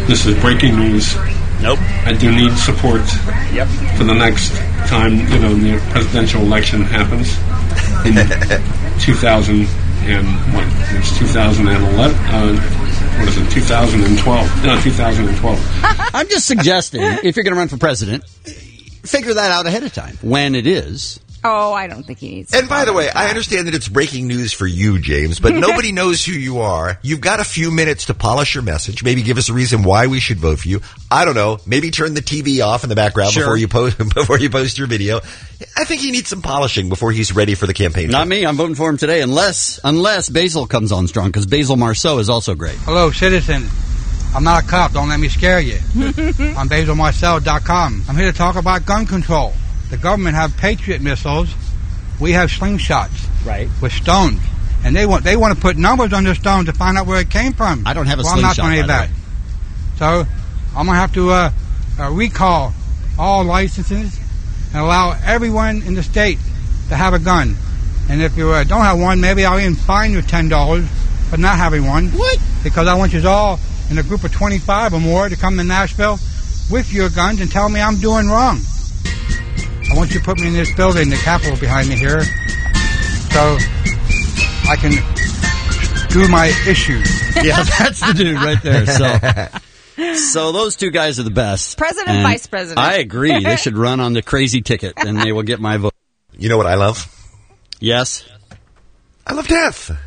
This is breaking news. Nope. I do need support yep. for the next time, you know, the presidential election happens in two thousand and what? It's two thousand eleven. Uh, what is it? two thousand twelve. No, two thousand twelve. I'm just suggesting, if you're going to run for president, figure that out ahead of time when it is. Oh, I don't think he needs to. And by the way, I understand that it's breaking news for you, James, but nobody knows who you are. You've got a few minutes to polish your message. Maybe give us a reason why we should vote for you. I don't know. Maybe turn the T V off in the background Sure. before you post before you post your video. I think he needs some polishing before he's ready for the campaign. Not me. I'm voting for him today, unless unless Basil comes on strong, because Basil Marceau is also great. Hello, citizen. I'm not a cop. Don't let me scare you. I'm Basil Marceau dot com. I'm here to talk about gun control. The government have Patriot missiles. We have slingshots. Right. With stones. And they want they want to put numbers on the stones to find out where it came from. I don't have a well, slingshot, I'm not doing by that. So I'm going to have to uh, uh, recall all licenses and allow everyone in the state to have a gun. And if you uh, don't have one, maybe I'll even fine you ten dollars for not having one. What? Because I want you all in a group of twenty-five or more to come to Nashville with your guns and tell me I'm doing wrong. I want you to put me in this building, the Capitol behind me here, so I can do my issues. Yeah, that's the dude right there. So, so those two guys are the best. President, And vice president. I agree. They should run on the crazy ticket, and they will get my vote. You know what I love? Yes. I love death.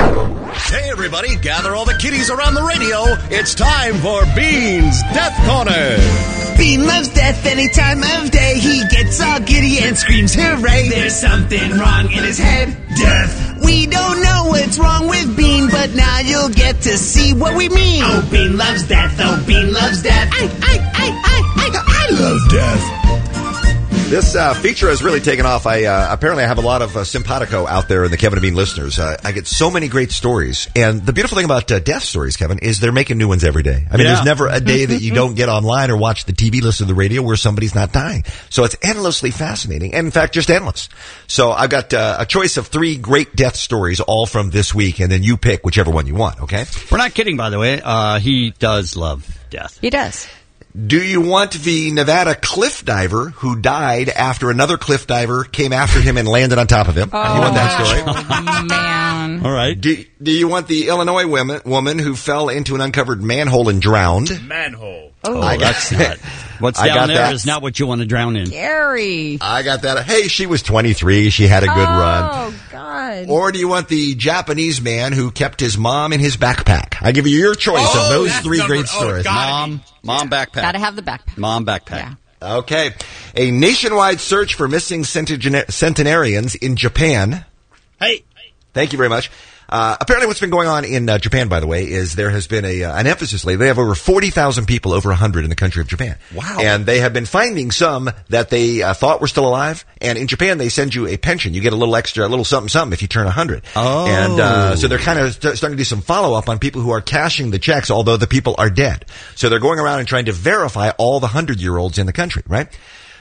Hey, everybody, gather all the kiddies around the radio. It's time for Bean's Death Corner. Bean loves death any time of day. He gets all giddy and screams hooray. There's something wrong in his head. Death. We don't know what's wrong with Bean, but now you'll get to see what we mean. Oh, Bean loves death. Oh, Bean loves death. I, I, I, I, I, I love death. This uh, feature has really taken off. I uh, apparently I have a lot of uh, simpatico out there in the Kevin and Bean listeners. Uh, I get so many great stories, and the beautiful thing about uh, death stories, Kevin, is they're making new ones every day. I mean, Yeah. there's never a day that you don't get online or watch the T V, listen to the radio where somebody's not dying. So it's endlessly fascinating, and in fact, just endless. So I've got uh, a choice of three great death stories, all from this week, and then you pick whichever one you want. Okay? We're not kidding, by the way. Uh, he does love death. He does. Do you want the Nevada cliff diver who died after another cliff diver came after him and landed on top of him? Oh, you want that story? Oh, man. All right. Do, do you want the Illinois woman, woman who fell into an uncovered manhole and drowned? Manhole. Oh, I got- that's not. What's I down got there that. is not what you want to drown in. Gary. I got that. Hey, she was twenty-three. She had a good run. Oh, God. Or do you want the Japanese man who kept his mom in his backpack? I give you your choice Oh, of those that's three number- great oh, stories. gotta Mom, mom backpack. Gotta have the backpack. Mom backpack. Yeah. Okay. A nationwide search for missing centena- centenarians in Japan. Hey. Thank you very much. Uh, apparently what's been going on in uh, Japan, by the way, is there has been a uh, an emphasis lately. They have over forty thousand people, over one hundred in the country of Japan. Wow. And they have been finding some that they uh, thought were still alive. And in Japan, they send you a pension. You get a little extra, a little something, something if you turn one hundred. Oh. And uh, so they're kind of st- starting to do some follow-up on people who are cashing the checks, although the people are dead. So they're going around and trying to verify all the one hundred-year-olds in the country, right?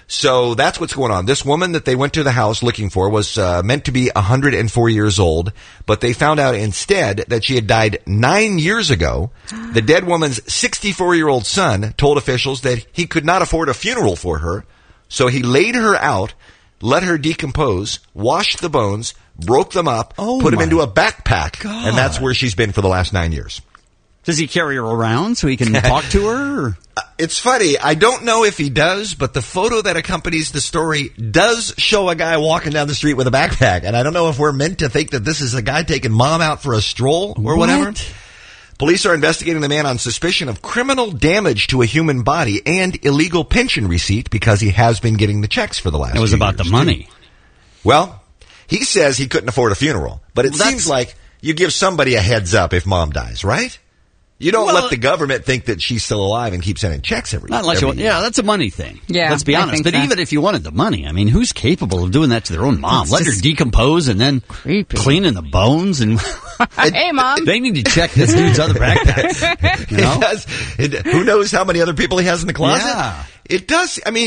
So that's what's going on. This woman that they went to the house looking for was uh, meant to be one hundred four years old, but they found out instead that she had died nine years ago. The dead woman's sixty-four-year-old son told officials that he could not afford a funeral for her, so he laid her out, let her decompose, washed the bones, broke them up, Oh put them my into a backpack, God. and that's where she's been for the last nine years. Does he carry her around so he can talk to her? Or? Uh, It's funny. I don't know if he does, but the photo that accompanies the story does show a guy walking down the street with a backpack. And I don't know if we're meant to think that this is a guy taking mom out for a stroll or What? whatever. Police are investigating the man on suspicion of criminal damage to a human body and illegal pension receipt because he has been getting the checks for the last It was few about years, the money. too. Well, he says he couldn't afford a funeral, but it Well, that's- seems like you give somebody a heads up if mom dies, right? You don't Well, let the government think that she's still alive and keep sending checks every Not unless you every want, yeah, that's a money thing. Yeah, Let's be I honest. think But so. even if you wanted the money, I mean, who's capable of doing that to their own mom? It's Let her just decompose and then creepy. cleaning the bones and Hey, Mom. they need to check this dude's other backpack. You know? It does. It, who knows how many other people he has in the closet? Yeah. It does. I mean,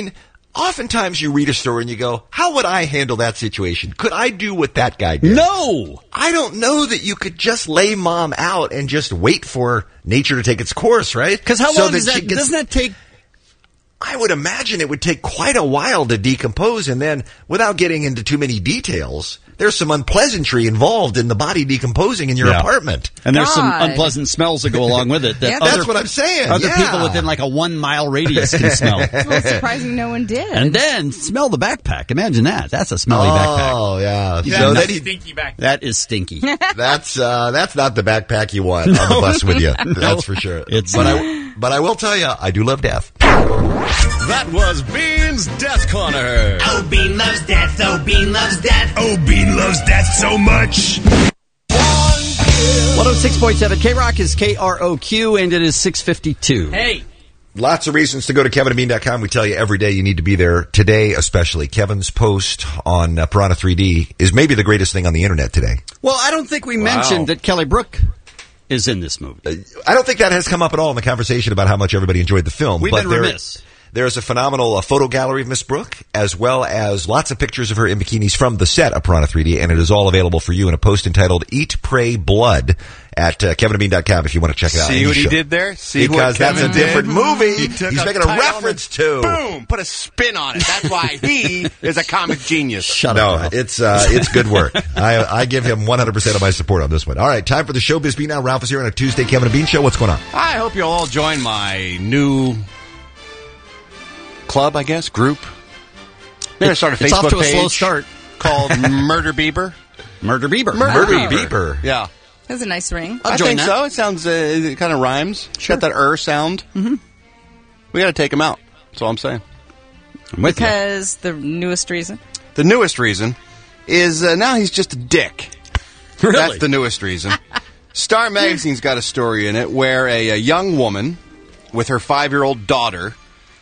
oftentimes you read a story and you go, how would I handle that situation? Could I do what that guy did? No! I don't know that you could just lay mom out and just wait for nature to take its course, right? Because how So long does she that, gets- doesn't that take... I would imagine it would take quite a while to decompose, and then, without getting into too many details, there's some unpleasantry involved in the body decomposing in your Yeah. apartment. And there's some God. unpleasant smells that go along with it. That Yeah, other, that's what I'm saying. Other yeah. people within like a one mile radius can smell. It's a little surprising no one did. And then smell the backpack. Imagine that. That's a smelly backpack. Oh, yeah. Yeah, So that's then he- stinky back. That is stinky. that's uh, that's not the backpack you want on the bus with you. That's for sure. It's but not. I but I will tell you, I do love death. That was Bean's Death Corner. Oh, Bean loves death. Oh, Bean loves death. Oh, Bean loves death so much. one oh six point seven K-Rock is K R O Q, and it is six fifty-two. Hey. Lots of reasons to go to kevin and bean dot com. We tell you every day you need to be there. Today, especially, Kevin's post on uh, Piranha three D is maybe the greatest thing on the internet today. Well, I don't think we Wow. mentioned that Kelly Brook is in this movie. I don't think that has come up at all in the conversation about how much everybody enjoyed the film. We've but been there- remiss. There's a phenomenal uh, photo gallery of Miss Brooke, as well as lots of pictures of her in bikinis from the set of Piranha three D, and it is all available for you in a post entitled Eat, Pray, Blood at uh, kevin and bean dot com if you want to check it out. See And you what he should. did there? See Because what that's Kevin a different did? movie. He took He's a making a title reference and to. Boom! Put a spin on it. That's why he is a comic genius. Shut no, up. it's uh, it's good work. I I give him one hundred percent of my support on this one. All right, time for the Showbiz Beat now. Ralph is here on a Tuesday Kevin and Bean show. What's going on? I hope you'll all join my new club, I guess, group. They're going to start a It's Facebook off to a page slow start. called Murder Bieber. Murder Bieber. Murder Bieber. Bieber. Yeah. That's a nice ring. I'll I join think that. so. It sounds, uh, it kind of rhymes. Got that er sound. Mm-hmm. We got to take him out. That's all I'm saying. I'm with you. Because the newest reason. The newest reason is uh, now he's just a dick. Really? That's the newest reason. Star Magazine's got a story in it where a, a young woman with her five-year-old daughter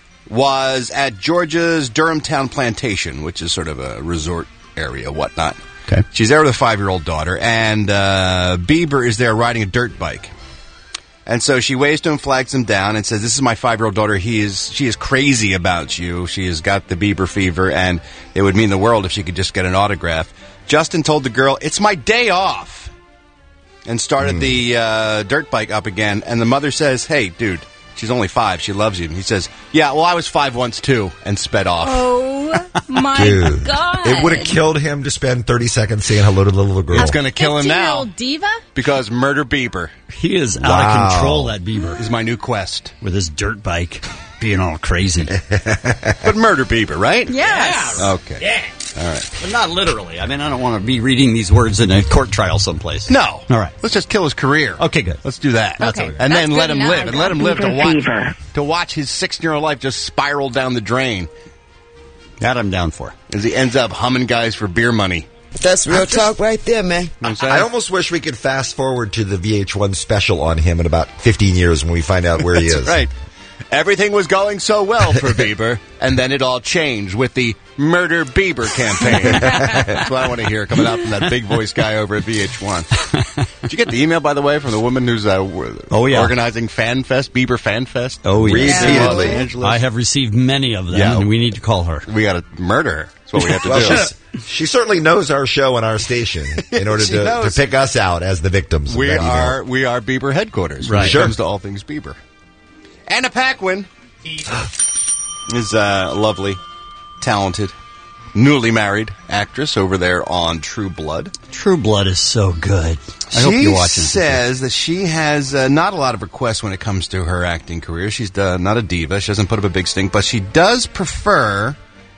was at Georgia's Durhamtown Plantation, which is sort of a resort area, whatnot. Okay. She's there with a five-year-old daughter, and uh, Bieber is there riding a dirt bike. And so she waves to him, flags him down, and says, "This is my five-year-old daughter. He is, she is crazy about you. She has got the Bieber fever, and it would mean the world if she could just get an autograph." Justin told the girl, "It's my day off," and started Hmm. the uh, dirt bike up again. And the mother says, "Hey, dude, she's only five. She loves you." And he says, "Yeah, well, I was five once too," and sped off. Oh, my Dude, God. it would have killed him to spend thirty seconds saying hello to the little girl. It's going to kill him now fifteen-year-old diva? because Murder Bieber He is out Wow. of control, that Bieber, is my new quest. with his dirt bike being all crazy. But Murder Bieber, right? Yes. Okay. Yeah. All right. But not literally. I mean, I don't want to be reading these words in a court trial someplace. No. All right. Let's just kill his career. Okay, good. Let's do that. That's Okay. okay. And then That's let good him enough. live. And let him live to Beaver watch fever. to watch his sixteen-year-old life just spiral down the drain That I'm down for. as he ends up humming guys for beer money. That's real talk right there, man. You know what I'm saying? I almost wish we could fast forward to the V H one special on him in about fifteen years when we find out where he That's is. right. Everything was going so well for Bieber, and then it all changed with the Murder Bieber campaign. That's what I want to hear coming out from that big voice guy over at V H one. Did you get the email, by the way, from the woman who's uh, Oh, yeah. organizing Fan Fest, Bieber Fan Fest? Oh, yes. in Los Repeatedly. Angeles? I have received many of them, Yeah. and we need to call her. We got to murder her. That's what we have to Well, do. she's, she certainly knows our show and our station in order She to, to knows. pick us out as the victims. of We that email. are we are Bieber headquarters when Right. it Sure. comes to all things Bieber. Anna Paquin is a lovely, talented, newly married actress over there on True Blood. True Blood is so good. I she hope you're watching. says that she has uh, not a lot of requests when it comes to her acting career. She's uh, not a diva. She doesn't put up a big stink, but she does prefer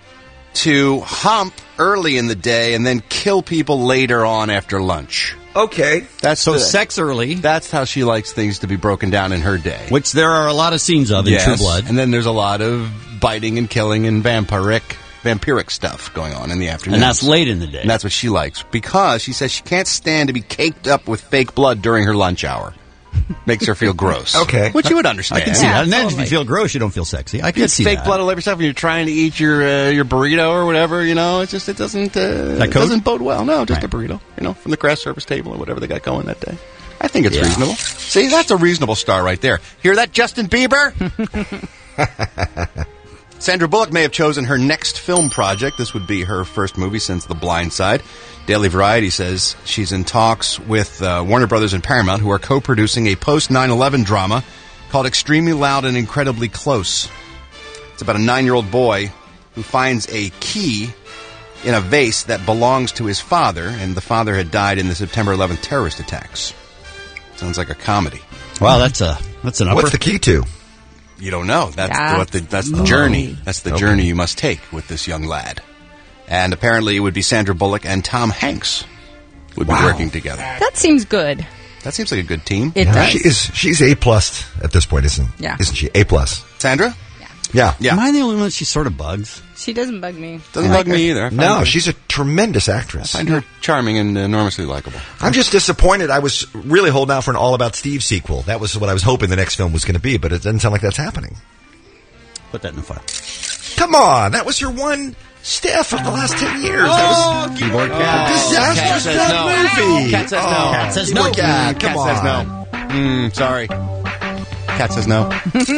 to hump early in the day and then kill people later on after lunch. Okay. That's So the- sex early, That's how she likes things to be broken down in her day. which there are a lot of scenes of in Yes. True Blood. And then there's a lot of biting and killing and vampiric, vampiric stuff going on in the afternoon. And that's late in the day. And that's what she likes because she says she can't stand to be caked up with fake blood during her lunch hour. Makes her feel gross. Okay. Which you would understand. I can see Yeah, that. And then if totally. you feel gross, you don't feel sexy. I can It's see fake that. blood all over yourself when you're trying to eat your uh, your burrito or whatever, you know. It's just, it doesn't, uh, that it code? doesn't bode well. No, just Right. a burrito, you know, from the craft service table or whatever they got going that day. I think it's Yeah. reasonable. See, that's a reasonable star right there. Hear that, Justin Bieber? Sandra Bullock may have chosen her next film project. This would be her first movie since The Blind Side. Daily Variety says she's in talks with uh, Warner Brothers and Paramount, who are co-producing a post nine eleven drama called Extremely Loud and Incredibly Close. It's about a nine-year-old boy who finds a key in a vase that belongs to his father, and the father had died in the September eleventh terrorist attacks. Sounds like a comedy. Wow, that's a that's an upper. What's the key to? You don't know. That's Yeah. the, what the that's the Oh. journey. That's the Okay. journey you must take with this young lad. And apparently, it would be Sandra Bullock and Tom Hanks would be Wow. working together. That seems good. That seems like a good team. It Yeah, does. She is. She's A plus at this point, isn't? Yeah. Isn't she A plus? Sandra? Yeah. Yeah. Am I the only one that she sort of bugs? She doesn't bug me. Doesn't I bug like me her. either. I find No, her- she's a tremendous actress. I find her charming and enormously likable. I'm just disappointed. I was really holding out for an All About Steve sequel. That was what I was hoping the next film was going to be, but it doesn't sound like that's happening. Put that in the file. Come on, that was your one stiff of the last ten years. Oh, that was keyboard a cat. disastrous Cat says bad no. movie. Cat says no. Oh, Cat says keyboard no. Cat, Mm, come Cat on. says no. Mm, sorry. Cat says no.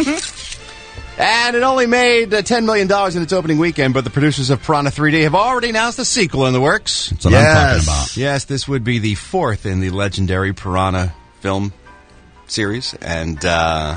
And it only made uh, ten million dollars in its opening weekend, but the producers of Piranha three D have already announced a sequel in the works. That's what I'm talking about. Yes, this would be the fourth in the legendary Piranha film series, and uh,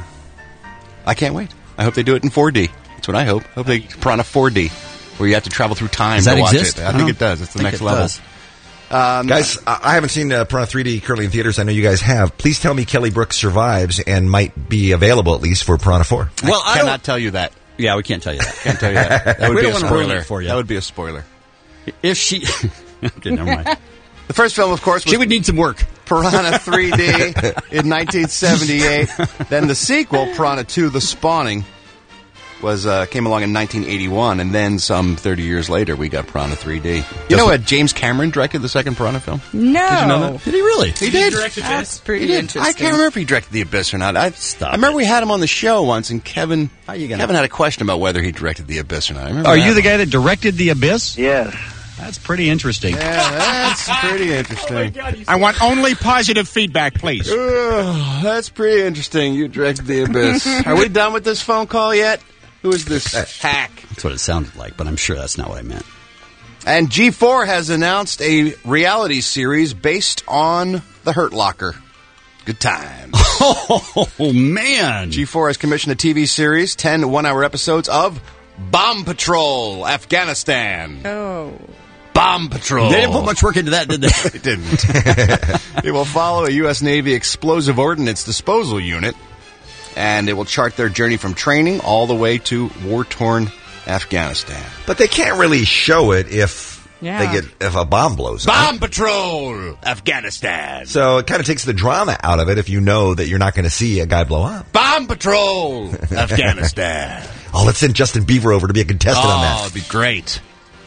I can't wait. I hope they do it in four D. That's what I hope. I hope they Piranha four D, where you have to travel through time Does to that watch exist? it. I, I think don't it does. It's the think next it level. does. Um, Guys, I I haven't seen uh, Piranha three D currently in theaters. I know you guys have. Please tell me Kelly Brooks survives and might be available at least for Piranha four. Well, I I cannot don't. tell you that. Yeah, we can't tell you that. Can't tell you that. That would We be a don't wanna ruin spoiler it for you. That would be a spoiler. If she, okay, never mind. The first film, of course, was She would need some work. Piranha three D in nineteen seventy-eight. Then the sequel, Piranha two: The Spawning, was uh, came along in nineteen eighty-one, and then some thirty years later, we got Piranha three D. You know what? James Cameron directed the second Piranha film. No. Did you know that? Did he really? He did. That's pretty He did. interesting. I can't remember if he directed The Abyss or not. I, Stop I remember it. we had him on the show once, and Kevin, How you gonna- Kevin had a question about whether he directed The Abyss or not. I remember Are that you the one. guy that directed The Abyss? Yes. That's pretty interesting. Yeah, that's pretty interesting. I want only positive feedback, please. Ugh, that's pretty interesting. You directed The Abyss. Are we done with this phone call yet? Who is this hack? That's what it sounded like, but I'm sure that's not what I meant. And G four has announced a reality series based on The Hurt Locker. Good times. Oh, man. G four has commissioned a T V series, ten one-hour episodes of Bomb Patrol, Afghanistan. Oh. Bomb Patrol. They didn't put much work into that, did they? They didn't. It will follow a U S. Navy explosive ordnance disposal unit, and it will chart their journey from training all the way to war-torn Afghanistan. But they can't really show it if Yeah. they get if a bomb blows up. Bomb Patrol, Afghanistan. So it kind of takes the drama out of it if you know that you're not going to see a guy blow up. Bomb Patrol, Afghanistan. Oh, let's send Justin Bieber over to be a contestant on Oh, that. it'd be great.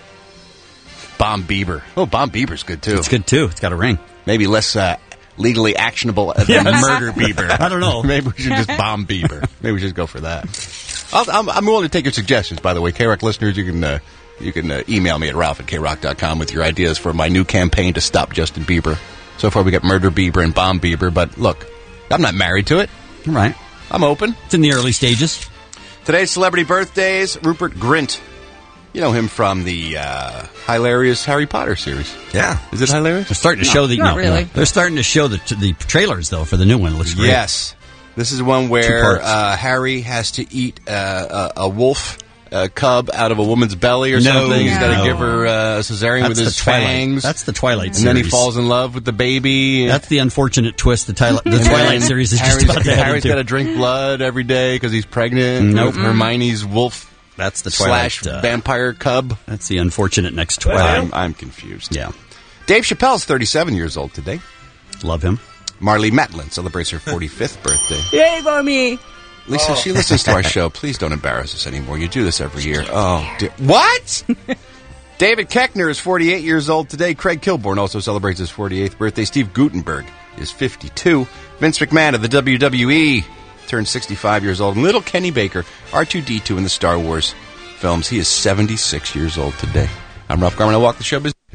Bomb Bieber. Oh, Bomb Bieber's good too. It's good, too. It's got a ring. Maybe less uh, legally actionable than Yes. Murder Bieber. I don't know. Maybe we should just Bomb Bieber. Maybe we should go for that. I'll, I'm, I'm willing to take your suggestions, by the way. K-Rock listeners, you can uh, you can uh, email me at ralph at k rock dot com with your ideas for my new campaign to stop Justin Bieber. So far, we got Murder Bieber and Bomb Bieber, but look, I'm not married to it. All right. I'm open. It's in the early stages. Today's celebrity birthdays, Rupert Grint. You know him from the uh, hilarious Harry Potter series. Yeah. Is it hilarious? They're starting to show the not no, really. no. They're starting to show the the trailers though for the new one. It looks great. Yes. This is one Two where parts. uh, Harry has to eat uh, a, a wolf uh, cub out of a woman's belly or No. something. He's got to No. give her uh, a cesarean That's with the his Twilight. fangs. That's the Twilight and then he series. falls in love with the baby. That's the unfortunate twist. The, Twilight the And Twilight then series is Harry's, just about to head Harry's into. got to drink blood every day because he's pregnant. Nope. with Hermione's wolf. That's the Twilight slash uh, vampire cub. That's the unfortunate next Twilight. I'm, I'm confused. Yeah. Dave Chappelle's thirty-seven years old today. Love him. Marlee Matlin celebrates her forty-fifth birthday. Yay for me. Lisa, she listens to our show. Please don't embarrass us anymore. You do this every year. Oh, dear. What? David Koechner is forty-eight years old today. Craig Kilborn also celebrates his forty-eighth birthday. Steve Guttenberg is fifty-two. Vince McMahon of the W W E turned sixty-five years old. And little Kenny Baker, R two D two in the Star Wars films. He is seventy-six years old today. I'm Ralph Garman. I walk the show business.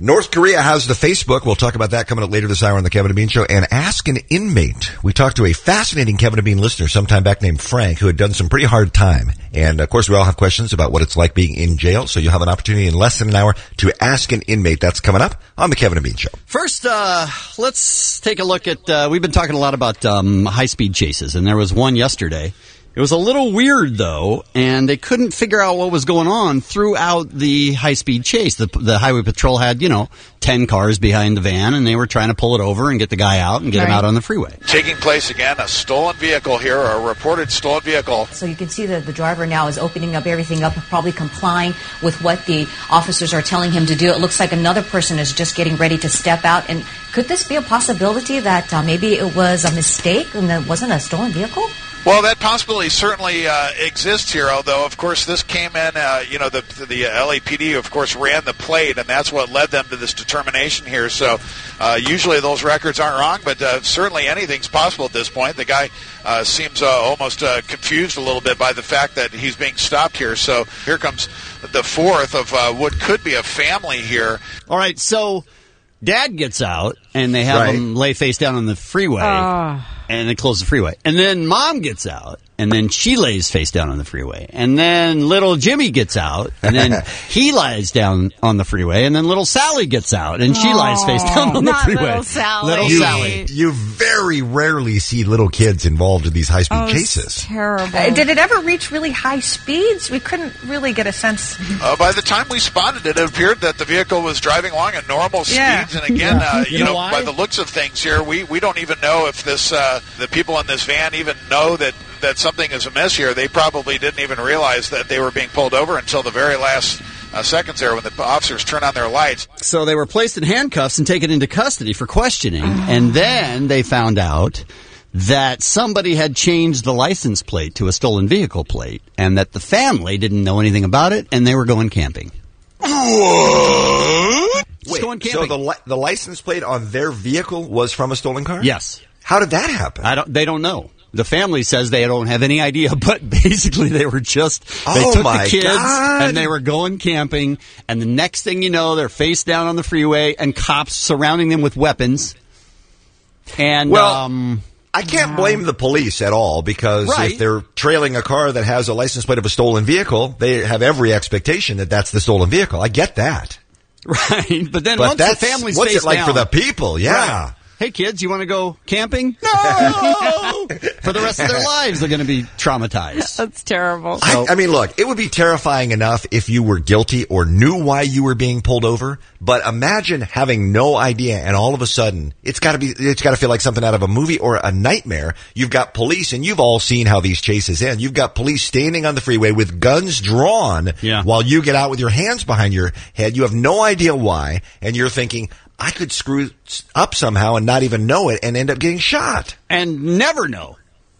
North Korea has the Facebook. We'll talk about that coming up later this hour on the Kevin and Bean Show. And Ask an Inmate. We talked to a fascinating Kevin and Bean listener sometime back named Frank, who had done some pretty hard time. And, of course, we all have questions about what it's like being in jail. So you'll have an opportunity in less than an hour to ask an inmate. That's coming up on the Kevin and Bean Show. First, uh, let's take a look at, uh, we've been talking a lot about um, high-speed chases, and there was one yesterday. It was a little weird, though, and they couldn't figure out what was going on throughout the high-speed chase. The, the highway patrol had, you know, ten cars behind the van, and they were trying to pull it over and get the guy out and get Right. him out on the freeway. Taking place again, a stolen vehicle here, a reported stolen vehicle. So you can see that the driver now is opening up everything up, probably complying with what the officers are telling him to do. It looks like another person is just getting ready to step out. And could this be a possibility that uh, maybe it was a mistake and it wasn't a stolen vehicle? Well, that possibility certainly uh, exists here, although, of course, this came in, uh, you know, the, the L A P D, of course, ran the plate, and that's what led them to this determination here. So uh, usually those records aren't wrong, but uh, certainly anything's possible at this point. The guy uh, seems uh, almost uh, confused a little bit by the fact that he's being stopped here. So here comes the fourth of uh, what could be a family here. All right, so Dad gets out, and they have Right. him lay face down on the freeway, Ah. and they close the freeway. And then Mom gets out, and then she lays face down on the freeway. And then little Jimmy gets out, and then he lies down on the freeway. And then little Sally gets out, and she lies face down on the not freeway. little Sally. Little You, Sally. you very rarely see little kids involved in these high-speed Oh, it's chases. Terrible. Uh, did it ever reach really high speeds? We couldn't really get a sense. Uh, by the time we spotted it, it appeared that the vehicle was driving along at normal speeds. Yeah. And again, Yeah. uh, You you, know know, why? by the looks of things here, we, we don't even know if this uh, the people in this van even know that, that something is amiss here. They probably didn't even realize that they were being pulled over until the very last uh, seconds there when the officers turn on their lights. So they were placed in handcuffs and taken into custody for questioning. And then they found out that somebody had changed the license plate to a stolen vehicle plate, and that the family didn't know anything about it, and they were going camping. What? Just going so camping. the li- the license plate on their vehicle was from a stolen car? Yes. How did that happen? I don't. They don't know. The family says they don't have any idea, but basically they were just, they Oh, took my the kids God. and they were going camping, and the next thing you know, they're face down on the freeway and cops surrounding them with weapons. And, Well, um, I can't blame the police at all, because Right. if they're trailing a car that has a license plate of a stolen vehicle, they have every expectation that that's the stolen vehicle. I get that. right. But then But once the that's- family's what's face it like down, for the people? Yeah. Right. Hey kids, you want to go camping? No! For the rest of their lives, they're going to be traumatized. That's terrible. I, I mean, look, it would be terrifying enough if you were guilty or knew why you were being pulled over. But imagine having no idea, and all of a sudden, it's got to be, it's got to feel like something out of a movie or a nightmare. You've got police, and you've all seen how these chases end. You've got police standing on the freeway with guns drawn, Yeah. while you get out with your hands behind your head. You have no idea why, and you're thinking, I could screw up somehow and not even know it and end up getting shot. And never know.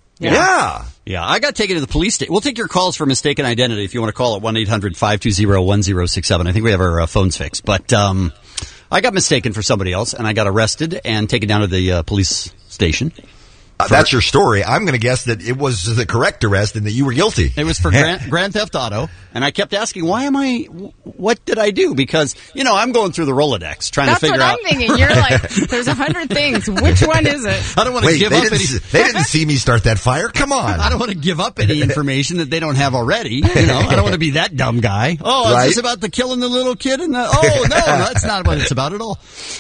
Yeah. Yeah, I got taken to the police station. We'll take your calls for mistaken identity if you want to call at one eight hundred five two zero one zero six seven. I think we have our uh, phones fixed. But um, I got mistaken for somebody else, and I got arrested and taken down to the uh, police station. Uh, that's your story. I'm going to guess that it was the correct arrest and that you were guilty. It was for grand, grand theft auto, and I kept asking, why am I, what did I do? Because, you know, I'm going through the Rolodex trying That's to figure what out. I'm thinking. You're like, there's a hundred things. Which one is it? I don't want to Wait, give they up didn't, any. s- they didn't see me start that fire? Come on. I don't want to give up any information that they don't have already. You know, I don't want to be that dumb guy. Oh, Right. is this about the killing the little kid? And the, oh, no, that's not what it's about at all.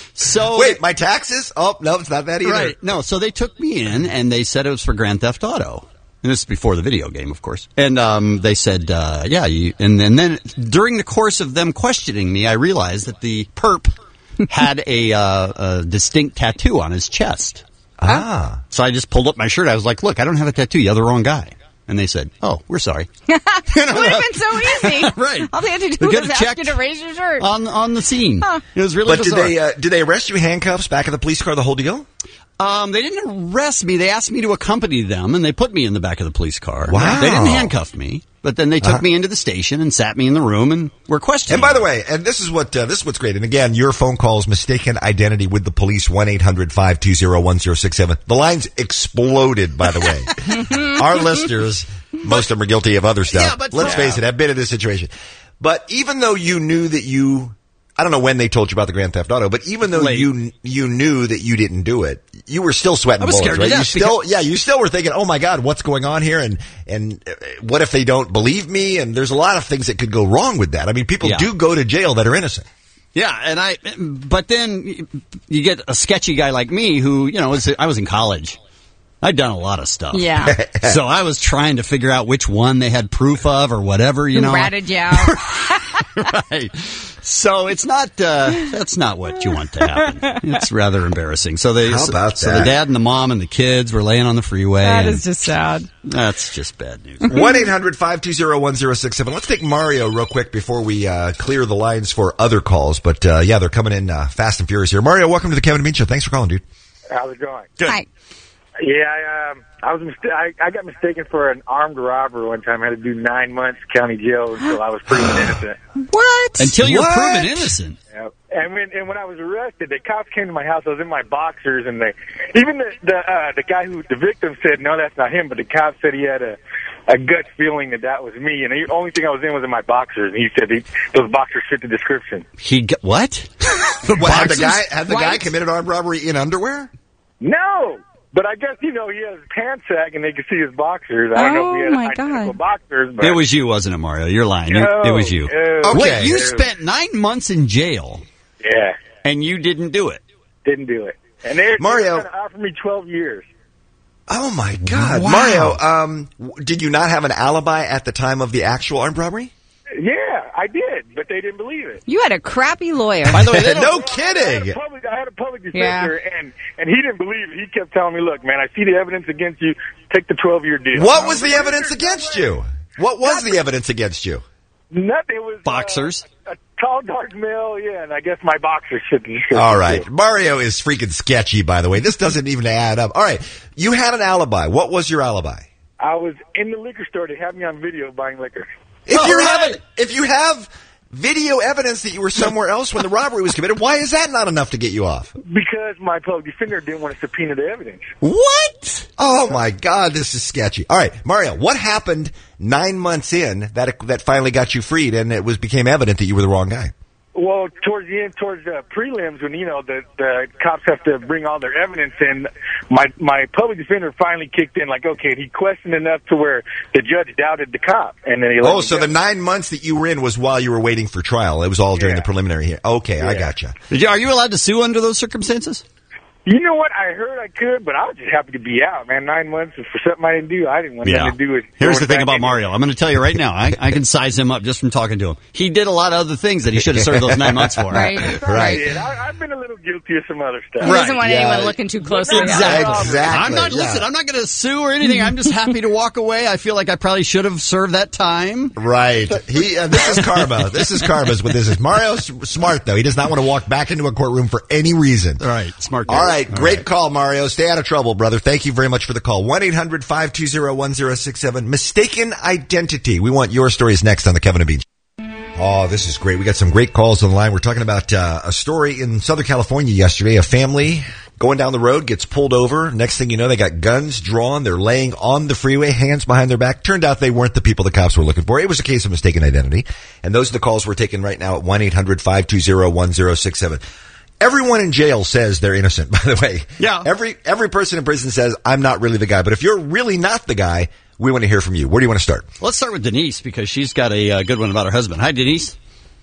So Wait, my taxes? Oh, no, it's not that either. Right. No, so they took me in, and they said it was for Grand Theft Auto. And this is before the video game, of course. And um, they said, uh, yeah, you, and, and then during the course of them questioning me, I realized that the perp had a, uh, a distinct tattoo on his chest. Ah. So I just pulled up my shirt. I was like, look, I don't have a tattoo. You're the wrong guy. And they said, oh, we're sorry. Would have been so easy. Right. All they had to do We was could've ask you checked to raise your shirt. On, on the scene. Huh. It was really But did bizarre. they, uh, did they arrest you in handcuffs back in the police car, the whole deal? Um, they didn't arrest me. They asked me to accompany them, and they put me in the back of the police car. Wow. They didn't handcuff me, but then they took Uh-huh. me into the station and sat me in the room and were questioning. And by the way, and this is what uh, this is what's great. And again, your phone calls, mistaken identity with the police, one eight hundred five two zero one zero six seven. The lines exploded, by the way. Our listeners, most of them are guilty of other stuff. Yeah, but Let's for- face it, have been in this situation. But even though you knew that you I don't know when they told you about the Grand Theft Auto, but even though Late. you you knew that you didn't do it, you were still sweating I was bullets, scared to right? You death still, because- yeah, you still were thinking, oh my God, what's going on here? And, and uh, what if they don't believe me? And there's a lot of things that could go wrong with that. I mean, people Yeah. do go to jail that are innocent. Yeah, and I, but then you get a sketchy guy like me who, you know, was, I was in college. I'd done a lot of stuff. Yeah. So I was trying to figure out which one they had proof of or whatever, you Who know. ratted you out. Right. So it's not, uh, that's not what you want to happen. It's rather embarrassing. So they, How about so that? the dad and the mom and the kids were laying on the freeway. That and is just sad. That's just bad news. one eight hundred five two zero one zero six seven. Let's take Mario real quick before we uh, clear the lines for other calls. But uh, yeah, they're coming in uh, fast and furious here. Mario, welcome to the Kevin and Bean Show. Thanks for calling, dude. How's it going? Good. Hi. Yeah, I, um, I was mista- I, I got mistaken for an armed robber one time. I had to do nine months county jail until I was proven innocent. What? Until you're What? proven innocent. Yep. And when and when I was arrested, the cops came to my house. I was in my boxers, and they even the the uh, the guy who the victim said no, that's not him. But the cop said he had a a gut feeling that that was me. And the only thing I was in was in my boxers. And he said he, those boxers fit the description. He, got, what? The What, had the boxers? guy had the guy Right. committed armed robbery in underwear? No. But I guess, you know, he has his pants sag and they could see his boxers. I don't know if he Oh, had my identical God. boxers, but It was you, wasn't it, Mario? You're lying. You- No, it was you. no. Okay. Wait, you No. spent nine months in jail yeah, and you didn't do it. didn't do it. And they Mario- they were trying to offer me twelve years. Oh my God, Wow. Mario! Um, w- did you not have an alibi at the time of the actual armed robbery? Yeah, I did, but they didn't believe it. You had a crappy lawyer. By the way, they no don't, I had, a kidding. public, I had a public Yeah. defender, and, and he didn't believe it. He kept telling me, look, man, I see the evidence against you. Take the twelve-year deal. What I was the like, evidence "There's against no way." you? What was the evidence against you? Nothing. It was uh, boxers. a tall, dark male, yeah, and I guess my boxers fit the description. All right, Mario is freaking sketchy. By the way, this doesn't even add up. All right, you had an alibi. What was your alibi? I was in the liquor store. They had me on video buying liquor. If All you right. have if you have video evidence that you were somewhere else when the robbery was committed, why is that not enough to get you off? Because my public defender didn't want to subpoena the evidence. What? Oh my God, this is sketchy. All right, Mario, what happened nine months in that that finally got you freed and it was became evident that you were the wrong guy? Well, towards the end, towards the prelims, when, you know, the, the cops have to bring all their evidence in, my my public defender finally kicked in, like, okay, he questioned enough to where the judge doubted the cop. And then he let Oh, me so go. the nine months that you were in was while you were waiting for trial. It was all during Yeah. the preliminary hearing. Okay, I Yeah. gotcha. Did you, are you allowed to sue under those circumstances? You know what? I heard I could, but I was just happy to be out, man. Nine months for something I didn't do. I didn't want nothing to do with Here's going the thing back about in. Mario. I'm going to tell you right now. I, I can size him up just from talking to him. He did a lot of other things that he should have served those nine months for. Right. Right. Yeah, I, I've been a little guilty of some other stuff. He doesn't Right, want yeah. anyone looking too closely at him. Exactly. Exactly, I'm not. yeah. Listen, I'm not going to sue or anything. I'm just happy to walk away. I feel like I probably should have served that time. Right. He. Uh, this is karma. This is karma's what this is. Mario's smart though. He does not want to walk back into a courtroom for any reason. Right. Smart guy. All right. All Great right. call, Mario. Stay out of trouble, brother. Thank you very much for the call. one eight hundred five two zero one zero six seven. Mistaken identity. We want your stories next on the Kevin and Bean Show. Oh, this is great. We got some great calls on the line. We're talking about uh, a story in Southern California yesterday. A family going down the road gets pulled over. Next thing you know, they got guns drawn. They're laying on the freeway, hands behind their back. Turned out they weren't the people the cops were looking for. It was a case of mistaken identity. And those are the calls we're taking right now at one eight hundred five two zero one zero six seven. Everyone in jail says they're innocent, by the way. Yeah. Every every person in prison says, I'm not really the guy. But if you're really not the guy, we want to hear from you. Where do you want to start? Let's start with Denise because she's got a uh, good one about her husband. Hi, Denise.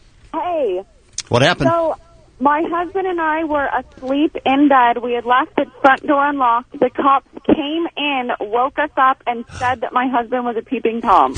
Hey. What happened? So, my husband and I were asleep in bed. We had left the front door unlocked. The cops came in, woke us up, and said that my husband was a peeping Tom.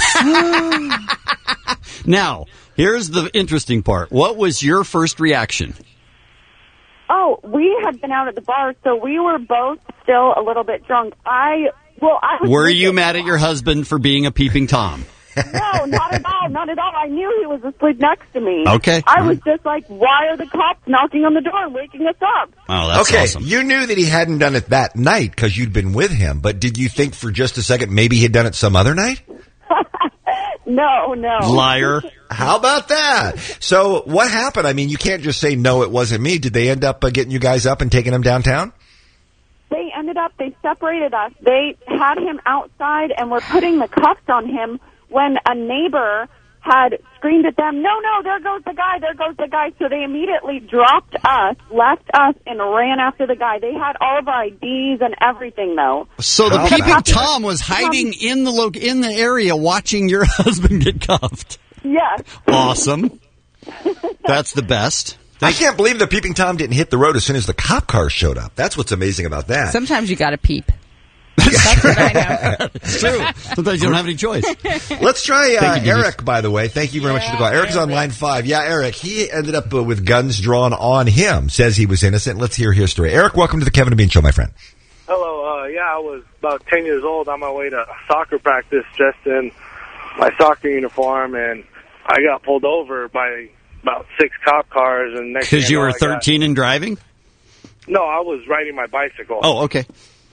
Now, here's the interesting part. What was your first reaction? Oh, we had been out at the bar, so we were both still a little bit drunk. I, well, I was... Were you mad at your husband for being a peeping Tom? No, not at all, not at all. I knew he was asleep next to me. Okay. I was just like, why are the cops knocking on the door and waking us up? Oh, that's okay, awesome. you knew that he hadn't done it that night because you'd been with him, but did you think for just a second maybe he'd done it some other night? No, no. Liar. How about that? So what happened? I mean, you can't just say, no, it wasn't me. Did they end up uh, getting you guys up and taking him downtown? They ended up, they separated us. They had him outside and were putting the cuffs on him when a neighbor had screamed at them, no, no, there goes the guy, there goes the guy. So they immediately dropped us, left us, and ran after the guy. They had all of our I Ds and everything, though. So the Oh, peeping wow. Tom was hiding in the lo- in the area watching your husband get cuffed. Yes. Awesome. That's the best. I can't believe the peeping Tom didn't hit the road as soon as the cop car showed up. That's what's amazing about that. Sometimes you got to peep. That's what I know. It's true. Sometimes you don't have any choice. Let's try uh, Thank you, Eric, by the way. Thank you very much for the call. Eric's on line five. Yeah, Eric. He ended up uh, with guns drawn on him. Says he was innocent. Let's hear his story. Eric, welcome to the Kevin and Bean Show, my friend. Hello. Uh, yeah, I was about ten years old on my way to soccer practice dressed in my soccer uniform, and I got pulled over by about six cop cars. And next Because thing you I know, were I got- thirteen and driving? No, I was riding my bicycle. Oh, okay.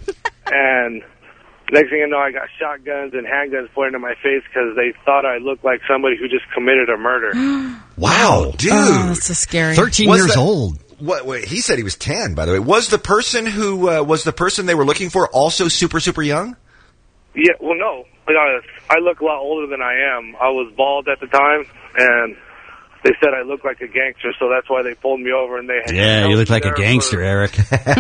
And next thing you know, I got shotguns and handguns pointed in my face because they thought I looked like somebody who just committed a murder. Wow, dude. Oh, that's so scary. thirteen Was years that- old. What, wait, he said he was ten, by the way. Was the person who uh, was the person they were looking for also super, super young? Yeah, well, no. Like, I, I look a lot older than I am. I was bald at the time, and they said I looked like a gangster, so that's why they pulled me over. And they had Yeah, you look like a gangster, Eric.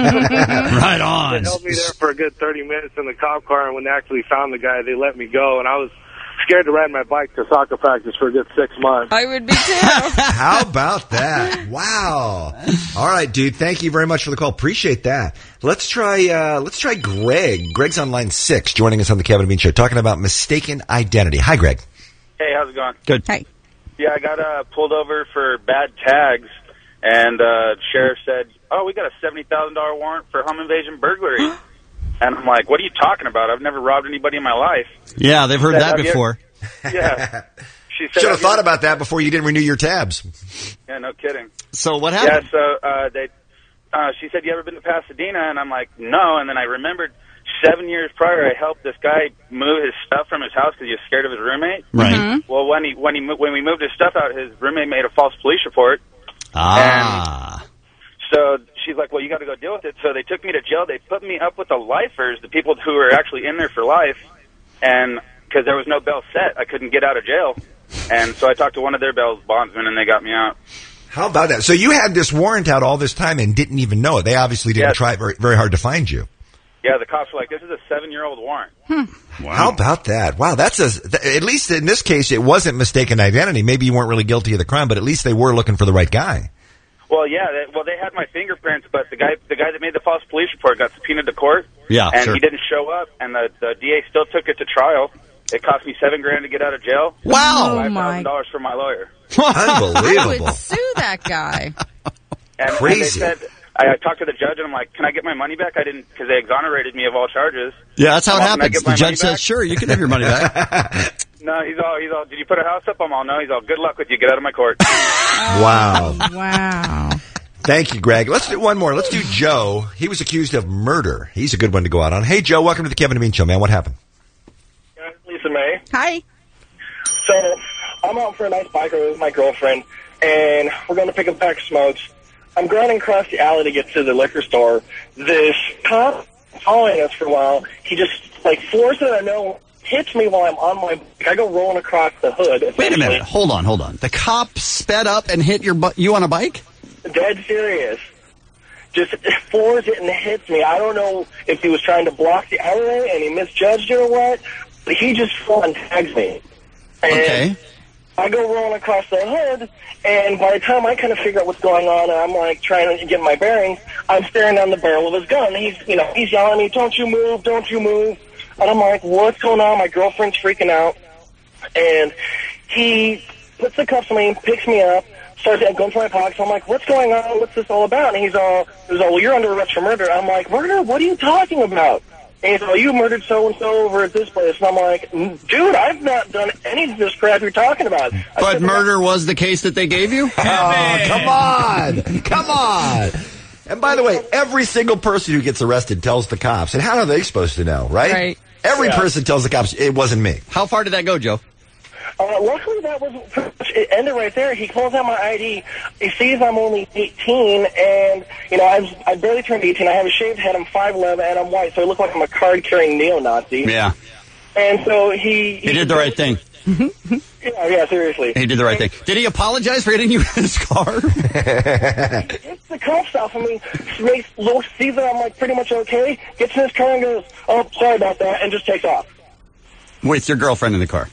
Right on. They held me there for a good thirty minutes in the cop car, and when they actually found the guy, they let me go. And I was scared to ride my bike to soccer practice for a good six months. I would be too. How about that? Wow. All right, dude. Thank you very much for the call. Appreciate that. Let's try, uh, let's try Greg. Greg's on line six, joining us on the Kevin and Bean Show, talking about mistaken identity. Hi, Greg. Hey, how's it going? Good. Hey. Yeah, I got uh, pulled over for bad tags, and uh, the sheriff said, oh, we got a seventy thousand dollars warrant for home invasion burglary. And I'm like, what are you talking about? I've never robbed anybody in my life. Yeah, they've heard Said, that "Have you-" before. Yeah. She said, Should have "Have you thought ever-" about that before you didn't renew your tabs. Yeah, no kidding. So what Yeah, happened? so uh, they, uh, she said, you ever been to Pasadena? And I'm like, no. And then I remembered seven years prior, I helped this guy move his stuff from his house because he was scared of his roommate. Right. Mm-hmm. Well, when he when he mo- when we moved his stuff out, his roommate made a false police report. Ah. So she's like, well, you got to go deal with it. So they took me to jail. They put me up with the lifers, the people who were actually in there for life. And because there was no bail set, I couldn't get out of jail. And so I talked to one of their bail bondsmen, and they got me out. How about that? So you had this warrant out all this time and didn't even know it. They obviously didn't Yeah. try very, very hard to find you. Yeah, the cops were like, this is a seven-year-old warrant. How about that? Wow, that's a, th- at least in this case, it wasn't mistaken identity. Maybe you weren't really guilty of the crime, but at least they were looking for the right guy. Well, yeah, they, well, they had my fingerprints, but the guy the guy that made the false police report got subpoenaed to court. Yeah, And sure. he didn't show up, and the, the D A still took it to trial. It cost me seven grand to get out of jail. Wow. Five Oh, my. thousand dollars for my lawyer. I Unbelievable. would sue that guy. And, Crazy. And they said, I, I talked to the judge, and I'm like, can I get my money back? I didn't, because they exonerated me of all charges. Yeah, that's how it Well, can I happens. get The my judge money says, back? sure, you can have your money back. No, he's all, he's all, did you put a house up? I'm all, no. He's all, good luck with you. Get out of my court. Wow. Wow. Thank you, Greg. Let's do one more. Let's do Joe. He was accused of murder. He's a good one to go out on. Hey, Joe, welcome to the Kevin and Bean Show, man. What happened? Lisa May. Hi. So I'm out for a nice bike ride with my girlfriend, and we're going to pick up a pack of smokes. I'm grinding across the alley to get to the liquor store. This cop following us for a while. He just, like, floors that I know, hits me while I'm on my bike. I go rolling across the hood. Wait a minute. Hold on, hold on. The cop sped up and hit your bu- you on a bike? Dead serious. Just floors it and hits me. I don't know if he was trying to block the alleyway and he misjudged it or what, but he just full on tags me. And Okay. I go rolling across the hood, and by the time I kind of figure out what's going on, and I'm like trying to get my bearings, I'm staring down the barrel of his gun. He's, you know, he's yelling at me, "Don't you move! Don't you move!" And I'm like, "What's going on?" My girlfriend's freaking out, and he puts the cuffs on me, picks me up, starts going to my pockets. I'm like, "What's going on? What's this all about?" And he's all, "He's all, well, you're under arrest for murder." I'm like, "Murder? What are you talking about?" And he's all, "You murdered so-and-so over at this place." And I'm like, "Dude, I've not done any of this crap you're talking about." I But said, murder was the case that they gave you? Oh, come on. Come on. And by the way, every single person who gets arrested tells the cops. And how are they supposed to know, right? Right. Every Yeah. person tells the cops, it wasn't me. How far did that go, Joe? Uh, luckily, that was pretty much, it ended right there. He pulls out my I D. He sees I'm only eighteen, and, you know, I, was, I barely turned eighteen. I have a shaved head. I'm five eleven, and I'm white, so I look like I'm a card-carrying neo-Nazi. Yeah. And so he... He did the right thing. Yeah, yeah, seriously. He did the right thing. Did he apologize for hitting you in his car? It's the cop stuff. I mean, Race looks, sees that I'm like pretty much okay, gets in his car and goes, "Oh, sorry about that," and just takes off. With your girlfriend in the car.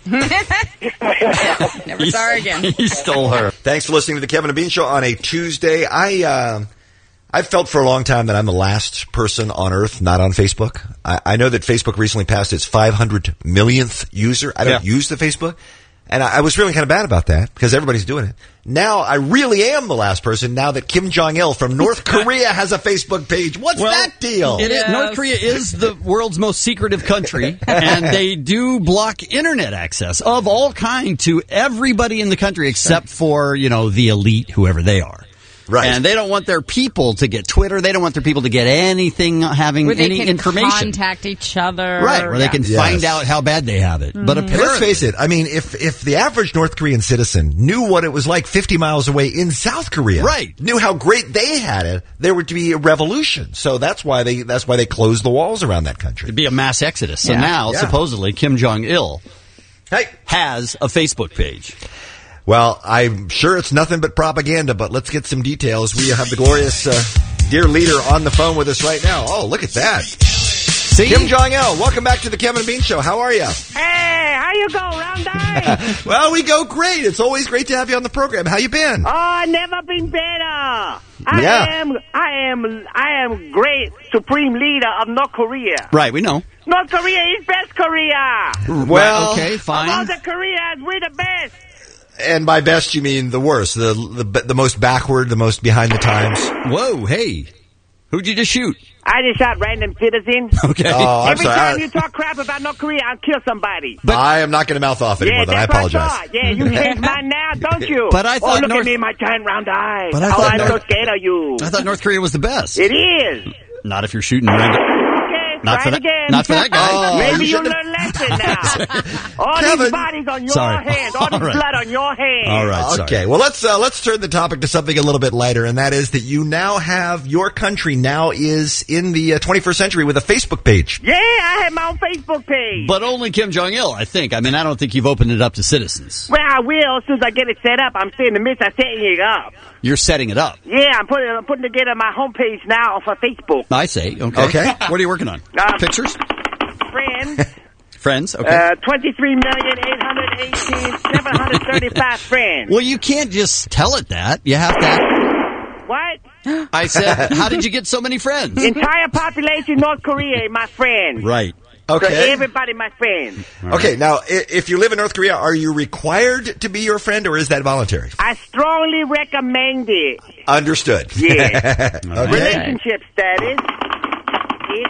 Never saw her again. He stole her. Thanks for listening to the Kevin and Bean Show on a Tuesday. I uh, I've felt for a long time that I'm the last person on Earth not on Facebook. I, I know that Facebook recently passed its five hundred millionth user. I don't Yeah. use the Facebook. And I, I was feeling kind of bad about that because everybody's doing it. Now I really am the last person now that Kim Jong-il from North Korea has a Facebook page. What's Well, that deal? It is, North Korea is the world's most secretive country, and they do block internet access of all kind to everybody in the country except for, you know, the elite, whoever they are. Right. And they don't want their people to get Twitter. They don't want their people to get anything having Where they any can information. contact each other. Right, where they can Yes. find out how bad they have it. But And let's apparently, face it, I mean, if if the average North Korean citizen knew what it was like fifty miles away in South Korea, Right. knew how great they had it, there would be a revolution. So that's why they that's why they closed the walls around that country. it'd be a mass exodus. So Yeah. now, Yeah. supposedly, Kim Jong-il Hey. has a Facebook page. Well, I'm sure it's nothing but propaganda, but let's get some details. We have the glorious uh, dear leader on the phone with us right now. Oh, look at that. See? Kim Jong-il, welcome back to the Kevin and Bean Show. How are you? Hey, how you go, Round Eye? Well, we go great. It's always great to have you on the program. How you been? Oh, never been better. I Yeah. am, I am, I am great supreme leader of North Korea. Right, we know. North Korea is best Korea. Well, okay, Of fine. all the Koreas, we're the best. And by best, you mean the worst, the, the the most backward, the most behind the times. Whoa, hey. Who'd you just shoot? I just shot random citizen. Okay. Oh, I'm Every sorry. time I- you talk crap about North Korea, I'll kill somebody. I am not going to mouth off anymore. Yeah, then I that's what apologize. I thought. Yeah, you changed mine now, don't you? But I thought oh, look North- at me, my giant round eyes. But I oh, thought I'm North- so scared of you. I thought North Korea was the best. It is. Not if you're shooting random. Okay, Not try for it that- again. not for that guy. Oh, Maybe you you should've- learn lesson now. All Kevin. these bodies on your Sorry. hands. All All this right. blood on your hands. All right, sorry. Okay, well let's uh, let's turn the topic to something a little bit lighter, and that is that you now have your country now is in the uh, twenty-first century with a Facebook page. Yeah, I have my own Facebook page. But only Kim Jong-il, I think. I mean, I don't think you've opened it up to citizens. Well, I will as soon as I get it set up. I'm still in the midst of setting it up. You're setting it up. Yeah, I'm putting I'm putting together my homepage now for Facebook. I say. Okay. Okay. What are you working on? Um, Pictures? Friends. Friends? Okay. Uh, twenty-three million eight hundred eighteen thousand seven hundred thirty-five friends. Well, you can't just tell it that. You have to. What? I said, how did you get so many friends? Entire population North Korea, my friend. Right. So Okay. everybody, my friend. Okay. Now, i- if you live in North Korea, are you required to be your friend, or is that voluntary? I strongly recommend it. Understood. Yeah. Okay. Relationship status is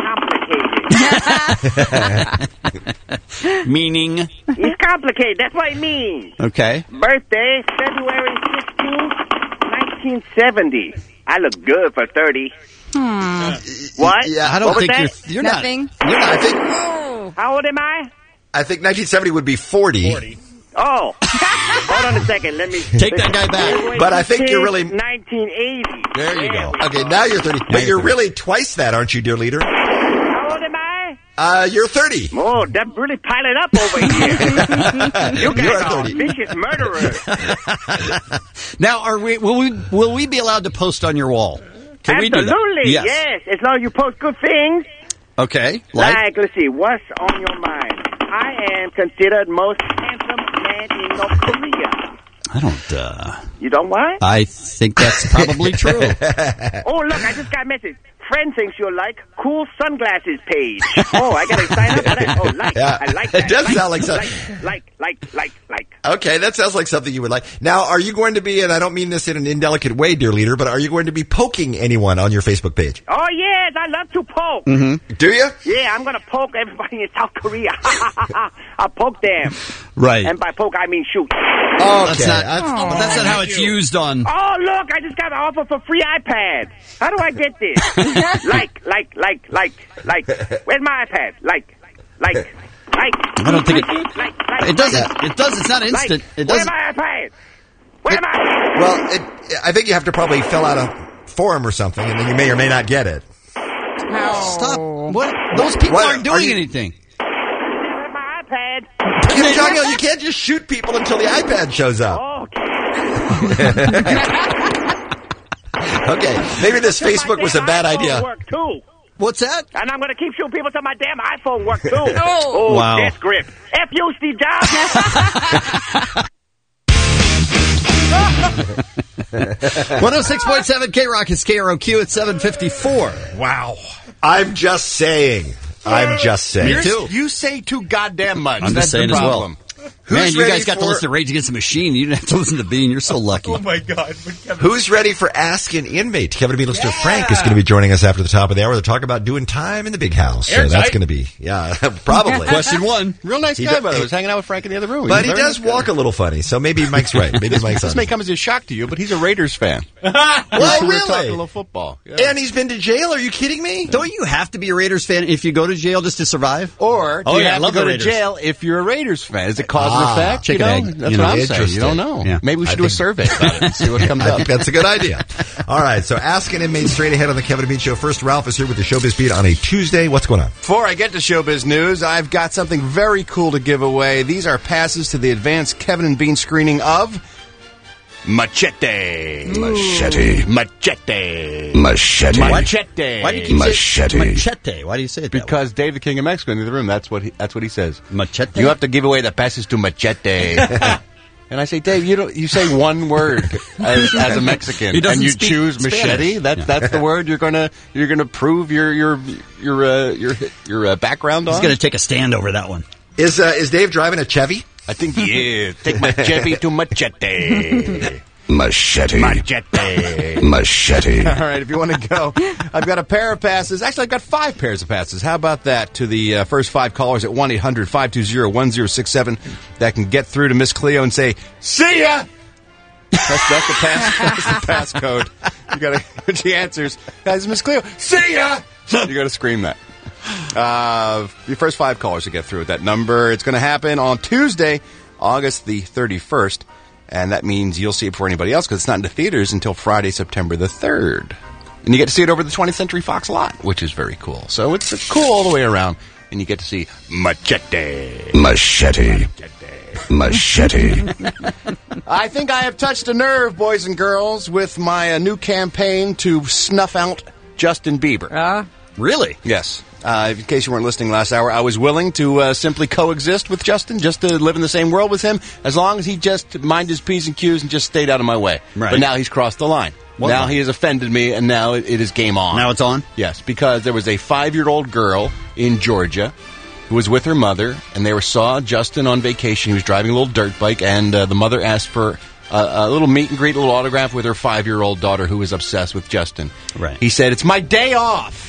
complicated. Meaning? It's complicated. That's what it means. Okay. Birthday, February sixteenth, nineteen seventy. I look good for thirty. Hmm. What? Yeah, I don't What was think that? you're. You're not. Nothing. You're not, I think Oh. How old am I? I think nineteen seventy would be forty. Oh. Hold on a second. Let me Take that guy back. But I think you're really- nineteen eighty. There you Yeah. go. Okay, now you're thirty. But you're really twice that, aren't you, dear leader? How old am I? Uh, you're thirty. Oh, that really piling up over here. You guys You're are thirty. vicious murderers. Now, are we? Will we? Will we be allowed to post on your wall? Can we do that? Absolutely, Yes. yes. As long as you post good things. Okay. Like, Like. let's see, what's on your mind? I am considered most handsome man in North Korea. I don't. uh You don't what? I think that's probably true. Oh, look, I just got a message. Friend thinks you'll like cool sunglasses page. Oh, I gotta sign up for that. Oh, like, Yeah. I like It that. does like, sound like like, something. like, like, like, like. Okay, that sounds like something you would like. Now, are you going to be, and I don't mean this in an indelicate way, dear leader, but are you going to be poking anyone on your Facebook page? Oh, yes, I love to poke. Mm-hmm. Do you? Yeah, I'm gonna poke everybody in South Korea. I'll poke them. Right. And by poke, I mean shoot. Okay. That's not. That's, but that's not how it's used on. Oh, look, I just got an offer for free iPad. How do I get this? like, like, like, like, like. Where's my iPad? Like, like, like. I don't think it. Like, like, It doesn't. It does. It's not instant. Like, It where's doesn't. my iPad? Where am I? Well, it, I think you have to probably fill out a form or something, and then you may or may not get it. Stop. What? Those people What? aren't Are doing you- anything. Where's my iPad? Kim Jong Il, you can't just shoot people until the iPad shows up. Okay, maybe this Facebook was a bad idea. Work too. What's that? And I'm going to keep shooting people till my damn iPhone works too. Oh. oh Wow. death grip. F you, Steve Jobs. one oh six point seven K-Rock is K R O Q at seven fifty-four. Wow. I'm just saying. I'm just saying. You're- You say too goddamn much. I'm That's just saying the as well. problem. Man, Who's you ready guys got for- to listen to Rage Against the Machine. You didn't have to listen to Bean. You're so lucky. Oh my God! Who's ready for Ask an Inmate? Kevin Beadlester Frank is going to be joining us after the top of the hour to talk about doing time in the big house. So that's going to be, yeah, probably. Question one. Real nice He guy, does- by the way. I was hanging out with Frank in the other room. But He's he a very does nice guy. walk a little funny, so maybe Mike's right. Maybe Mike's This on. may come as a shock to you, but he's a Raiders fan. Well, We were talking really? a little football. Yeah. And he's been to jail. Are you kidding me? Don't you have to be a Raiders fan if you go to jail just to survive? Or do Oh, you yeah, I have love to go the to Raiders. jail if you're a Raiders fan? Is it cause Ah, and effect? chicken you know? egg, That's you what know. I'm saying. You Interesting. don't know. Yeah. Maybe we should I do a think- survey about it and see what comes I up. think that's a good idea. All right, so Ask an Inmate straight ahead on the Kevin and Bean Show. First, Ralph is here with the Showbiz Beat on a Tuesday. What's going on? Before I get to Showbiz News, I've got something very cool to give away. These are passes to the advanced Kevin and Bean screening of Machete. Machete. Machete. Machete. Machete. Why do you keep Machete. saying machete? Why do you say it that way? Because Dave the King of Mexico in the other room, that's what he, that's what he says. Machete? You have to give away the passes to Machete. And I say, Dave, you don't. You say one word as, as a Mexican, He doesn't and you speak choose machete. Spanish. That's Yeah. that's the word you're gonna you're gonna prove your your your uh, your your uh, background on. He's going to take a stand over that one. Is uh, is Dave driving a Chevy? I think he is. Take my Chevy to Machete. Machete. Machete. Machete. All right, if you want to go, I've got a pair of passes. Actually, I've got five pairs of passes. How about that to the uh, first five callers at one eight hundred five two zero one zero six seven that can get through to Miss Cleo and say, see ya! That's, that's the pass. That's the pass code. You got to. When she answers, guys, Miss Cleo, see ya! You got to scream that. Uh, the first five callers to get through with that number. It's going to happen on Tuesday, August the thirty-first. And that means you'll see it before anybody else because it's not in the theaters until Friday, September the third. And you get to see it over the twentieth Century Fox lot, which is very cool. So it's uh, cool all the way around. And you get to see Machete. Machete. Machete. I think I have touched a nerve, boys and girls, with my uh, new campaign to snuff out Justin Bieber. Uh, Really? Yes. Uh, in case you weren't listening last hour, I was willing to uh, simply coexist with Justin, just to live in the same world with him, as long as he just minded his P's and Q's and just stayed out of my way. Right. But now he's crossed the line. What now line? he has offended me, and now it, it is game on. Now it's on? Yes, because there was a five-year-old girl in Georgia who was with her mother, and they were saw Justin on vacation. He was driving a little dirt bike, and uh, the mother asked for uh, a little meet and greet, a little autograph with her five-year-old daughter who was obsessed with Justin. Right. He said, "It's my day off."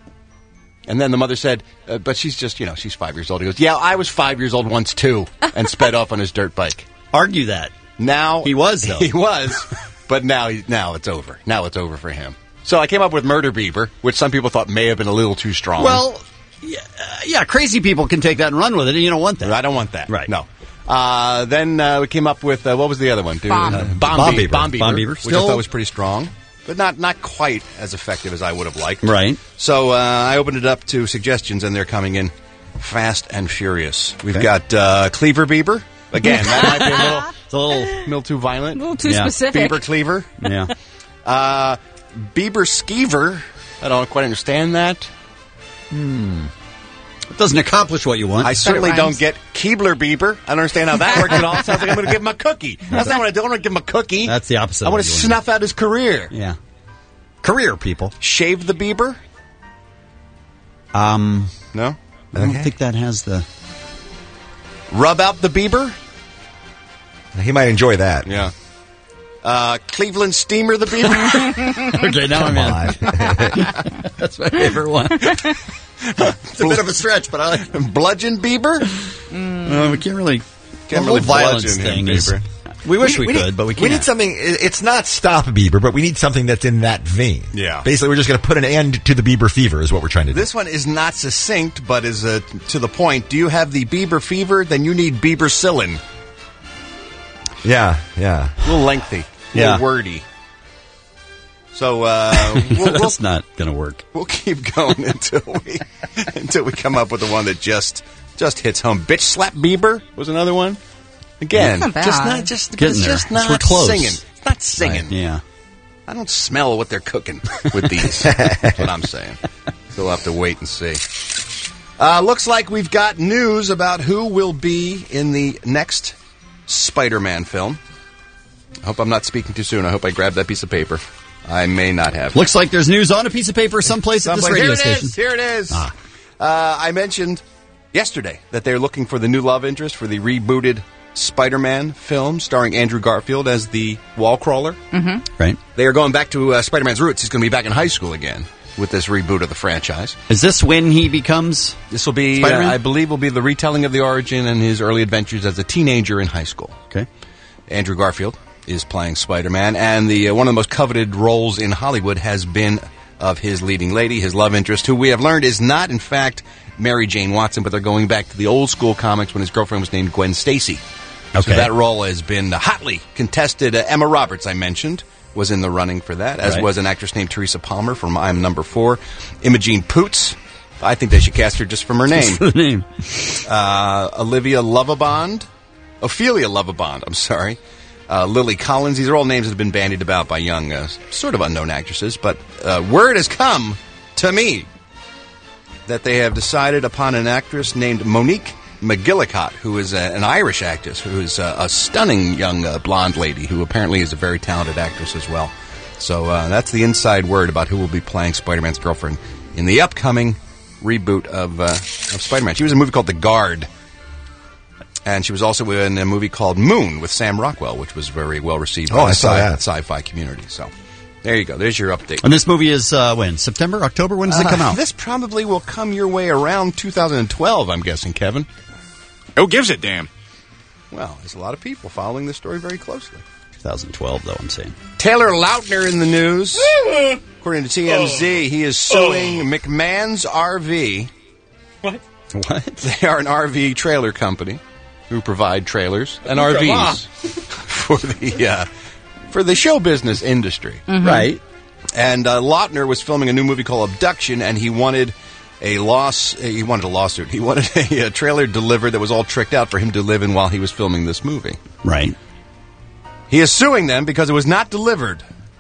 And then the mother said, uh, but she's just, you know, she's five years old. He goes, yeah, I was five years old once, too, and sped off on his dirt bike. Argue that. Now He was, though. He was, but now he, now it's over. Now it's over for him. So I came up with Murder Bieber, which some people thought may have been a little too strong. Well, yeah, uh, yeah, crazy people can take that and run with it, and you don't want that. I don't want that. Right. No. Uh, then uh, we came up with, uh, what was the other one? Dude? Bomb. Uh, Bomb Bomb Bieber. Bieber. Bomb Bieber, Bomb Bieber. which Still- I thought was pretty strong, but not, not quite as effective as I would have liked. Right. So uh, I opened it up to suggestions, and they're coming in fast and furious. We've Okay. got uh, Cleaver Bieber. Again, that might be a little, It's a little, little too violent. a little too Yeah. specific. Bieber Cleaver. yeah. Uh, Bieber Skeever. I don't quite understand that. It doesn't accomplish what you want. I certainly rhymes. don't get Keebler Bieber. I don't understand how that works at all. Sounds like I'm going to give him a cookie. That's not what I do. I don't want to give him a cookie. That's the opposite I of want what to you snuff out his career. Yeah. Career people. Shave the Bieber? Um, No. I don't Okay. think that has the. Rub out the Bieber? He might enjoy that. Yeah. Uh, Cleveland Steamer the Bieber? Okay, now I'm in. That's my favorite one. It's a bit of a stretch, but I like. Bludgeon Bieber? Uh, we can't really. Can't the whole really violence bludgeon him, thing is. Bieber. We wish we, need- could, but we can't. We need something. it- It's not stop Bieber, but we need something that's in that vein. Yeah. Basically, we're just going to put an end to the Bieber fever, is what we're trying to do. This one is not succinct, but is uh, to the point. Do you have the Bieber fever? Then you need Biebercillin. Yeah, yeah. A little lengthy. A Yeah. little wordy. So uh, we'll, we'll, That's not going to work. we'll keep going until we until we come up with the one that just Just hits home. Bitch Slap Bieber was another one. Again, That's not just bad. not just Getting it's there. just It's- not we're close. singing. It's not singing. Right, yeah. I don't smell what they're cooking with these. That's what I'm saying. So we'll have to wait and see. Uh, looks like we've got news about who will be in the next Spider-Man film. I hope I'm not speaking too soon. I hope I grabbed that piece of paper. I may not have. Looks like there's news on a piece of paper someplace at this Someplace- radio Here it station. is. Here it is. Ah. Uh, I mentioned yesterday that they're looking for the new love interest for the rebooted Spider-Man film starring Andrew Garfield as the wall crawler. Mm-hmm. Right. They are going back to uh, Spider-Man's roots. He's going to be back in high school again with this reboot of the franchise. Is this when he becomes This will be, uh, Spider-Man? I believe, will be the retelling of the origin and his early adventures as a teenager in high school. Okay. Andrew Garfield is playing Spider-Man, and the uh, one of the most coveted roles in Hollywood has been of his leading lady, his love interest, who we have learned is not, in fact, Mary Jane Watson, but they're going back to the old school comics when his girlfriend was named Gwen Stacy. Okay. So that role has been hotly contested. Uh, Emma Roberts, I mentioned, was in the running for that, as Right. was an actress named Teresa Palmer from I'm Number Four. Imogene Poots. I think they should cast her just from her name. Just for the name. Uh, Olivia Lovabond. Ophelia Lovabond, I'm sorry. Uh, Lily Collins. These are all names that have been bandied about by young, uh, sort of unknown actresses. But uh, word has come to me that they have decided upon an actress named Monique McGillicott, who is a, an Irish actress, who is a, a stunning young uh, blonde lady who apparently is a very talented actress as well. So uh, that's the inside word about who will be playing Spider-Man's girlfriend in the upcoming reboot of, uh, of Spider-Man. She was in a movie called The Guard. And she was also in a movie called Moon with Sam Rockwell, which was very well received Oh, by I the saw sci- that. sci-fi community. So there you go. There's your update. And this movie is uh, when? September? October? When does it come Uh, out? This probably will come your way around two thousand twelve, I'm guessing, Kevin. Who gives a damn? Well, there's a lot of people following this story very closely. twenty twelve, though, I'm saying. Taylor Lautner in the news. According to T M Z, he is suing McMahon's R V. What? What? They are an R V trailer company who provide trailers and R Vs for the uh, for the show business industry. Mm-hmm. Right. And uh, Lautner was filming a new movie called Abduction, and he wanted a loss. He wanted a lawsuit. He wanted a, a trailer delivered that was all tricked out for him to live in while he was filming this movie. Right. He is suing them because it was not delivered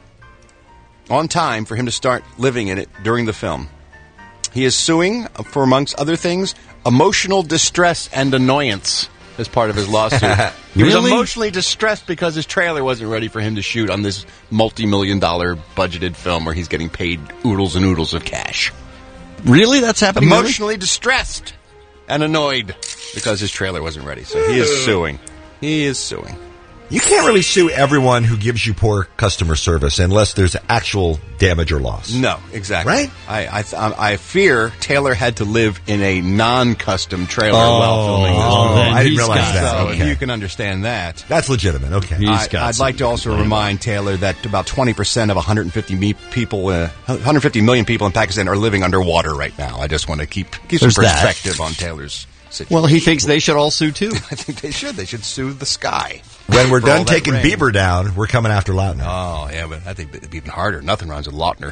on time for him to start living in it during the film. He is suing for, amongst other things, emotional distress and annoyance as part of his lawsuit. He was Really? emotionally distressed because his trailer wasn't ready for him to shoot on this multi-million dollar budgeted film where he's getting paid oodles and oodles of cash. Really? That's happening? really? Emotionally distressed and annoyed because his trailer wasn't ready. So he is suing. He is suing. You can't really sue everyone who gives you poor customer service unless there's actual damage or loss. No, exactly. Right? I I, th- I fear Taylor had to live in a non-custom trailer Oh, while filming this oh, movie. I didn't realize that. So Okay. you can understand that. That's legitimate. Okay. He's I, got I'd like to also remind Taylor that about twenty percent of one hundred fifty me- people, uh, one hundred fifty million people in Pakistan are living underwater right now. I just want to keep keep some There's that. perspective on Taylor's situation. Well, he thinks they should all sue, too. I think they should. They should sue the sky. When we're For all done that taking rain. Bieber down, we're coming after Lautner. Oh, yeah, but I think it'd be even harder. Nothing rhymes with Lautner.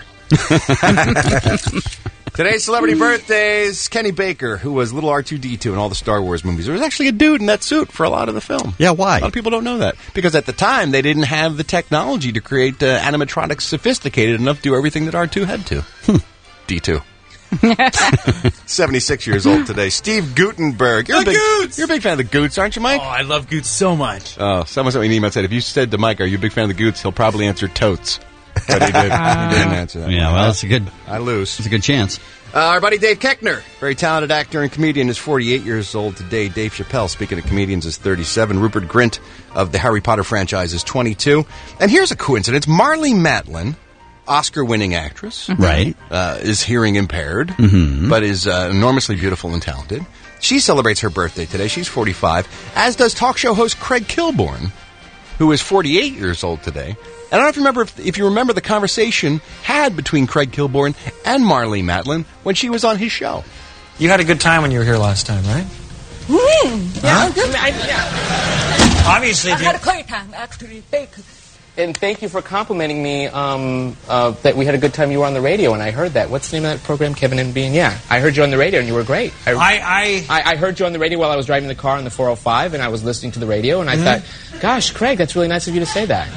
Today's celebrity birthdays. Kenny Baker, who was little R two D two in all the Star Wars movies. There was actually a dude in that suit for a lot of the film. Yeah, why? A lot of people don't know that. Because at the time, they didn't have the technology to create uh, animatronics sophisticated enough to do everything that R two had to. D two. seventy-six years old today. Steve Guttenberg. You're, The a big, Goots! you're a big fan of the Goots, aren't you, Mike? Oh, I love Goots so much. Oh, someone sent me an email and said, if you said to Mike, are you a big fan of the Goots, he'll probably answer totes. But he, did, he didn't answer that. Yeah, well, that's a good, I lose. that's a good chance. Uh, our buddy Dave Keckner, very talented actor and comedian, is forty-eight years old today. Dave Chappelle, speaking of comedians, is thirty-seven. Rupert Grint of the Harry Potter franchise is twenty-two. And here's a coincidence. Marlee Matlin, Oscar-winning actress, Right. uh, is hearing impaired, Mhm. but is uh, enormously beautiful and talented. She celebrates her birthday today. She's forty-five, as does talk show host Craig Kilborn, who is forty-eight years old today. And I don't know if you remember if, if you remember the conversation had between Craig Kilborn and Marlee Matlin when she was on his show. You had a good time when you were here last time, right? Mm, yeah, Huh? I, yeah. Obviously, I if you- had a great time, actually. Bacon. And thank you for complimenting me um, uh, that we had a good time. You were on the radio, and I heard that. What's the name of that program, Kevin and Bean? Yeah, I heard you on the radio, and you were great. I, I, I, I heard you on the radio while I was driving the car on the four oh five, and I was listening to the radio, and I Mhm. thought, gosh, Craig, that's really nice of you to say that.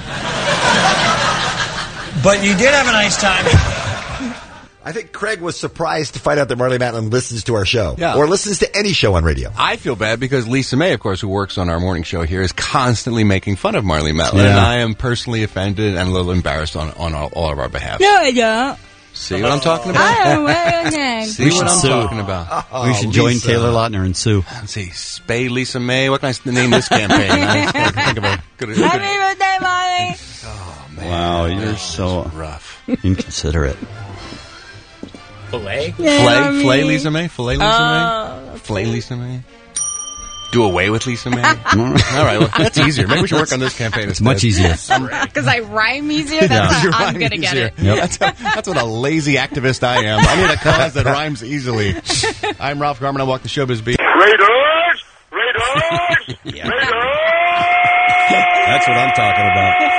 But you did have a nice time. I think Craig was surprised to find out that Marley Matlin listens to our show. Yeah. Or listens to any show on radio. I feel bad because Lisa May, of course, who works on our morning show here, is constantly making fun of Marley Matlin, Yeah. and I am personally offended and a little embarrassed on, on all, all of our behalf. No, I don't. See what I'm talking about? I don't wear a name. See We what should I'm sue. talking about? we should join Taylor Lautner and sue. Let's see, Spay Lisa May. What can I name this campaign? I think of a good, good, Happy birthday, Molly. Wow, you're so rough, inconsiderate. Filet? Flay, Flay Lisa May? Flay Lisa Oh, May? Flay Lisa May? Do away with Lisa May? All right, well, that's easier. Maybe we should work on this campaign. It's much easier. Because I rhyme easier? That's You're how I'm rhyming going to get easier. it. Yep. That's, a, that's what a lazy activist I am. I need a cause that rhymes easily. I'm Ralph Garman. I walk the showbiz beat. Raiders! Raiders! Raiders! That's what I'm talking about.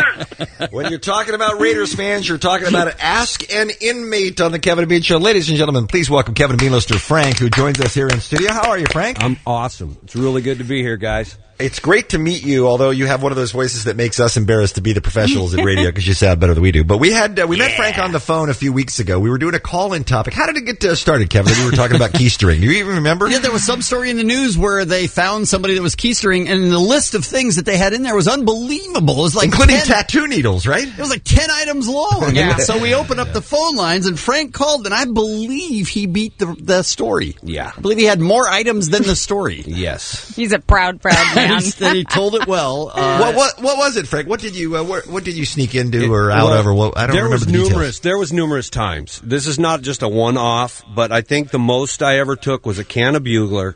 When you're talking about Raiders fans, you're talking about an Ask an Inmate on the Kevin and Bean Show. Ladies and gentlemen, please welcome Kevin and Bean lister Frank, who joins us here in studio. How are you, Frank? I'm awesome. It's really good to be here, guys. It's great to meet you, although you have one of those voices that makes us embarrassed to be the professionals in radio because you sound better than we do. But we had uh, we met Frank on the phone a few weeks ago. We were doing a call-in topic. How did it get uh, started, Kevin? We were talking about keystering. Do you even remember? Yeah, there was some story in the news where they found somebody that was keystering, and the list of things that they had in there was unbelievable. It was like Including ten, tattoo needles, right? It was like ten items long. Yeah. And so we opened up the phone lines, and Frank called, and I believe he beat the, the story. Yeah. I believe he had more items than the story. Yes. He's a proud, proud man. And he told it well. Uh, what, what what was it, Frank? What did you uh, where, what did you sneak into or out Well, of? Or what, I don't there remember was the details. numerous. There was numerous times. This is not just a one-off, but I think the most I ever took was a can of Bugler,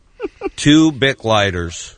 two Bic lighters,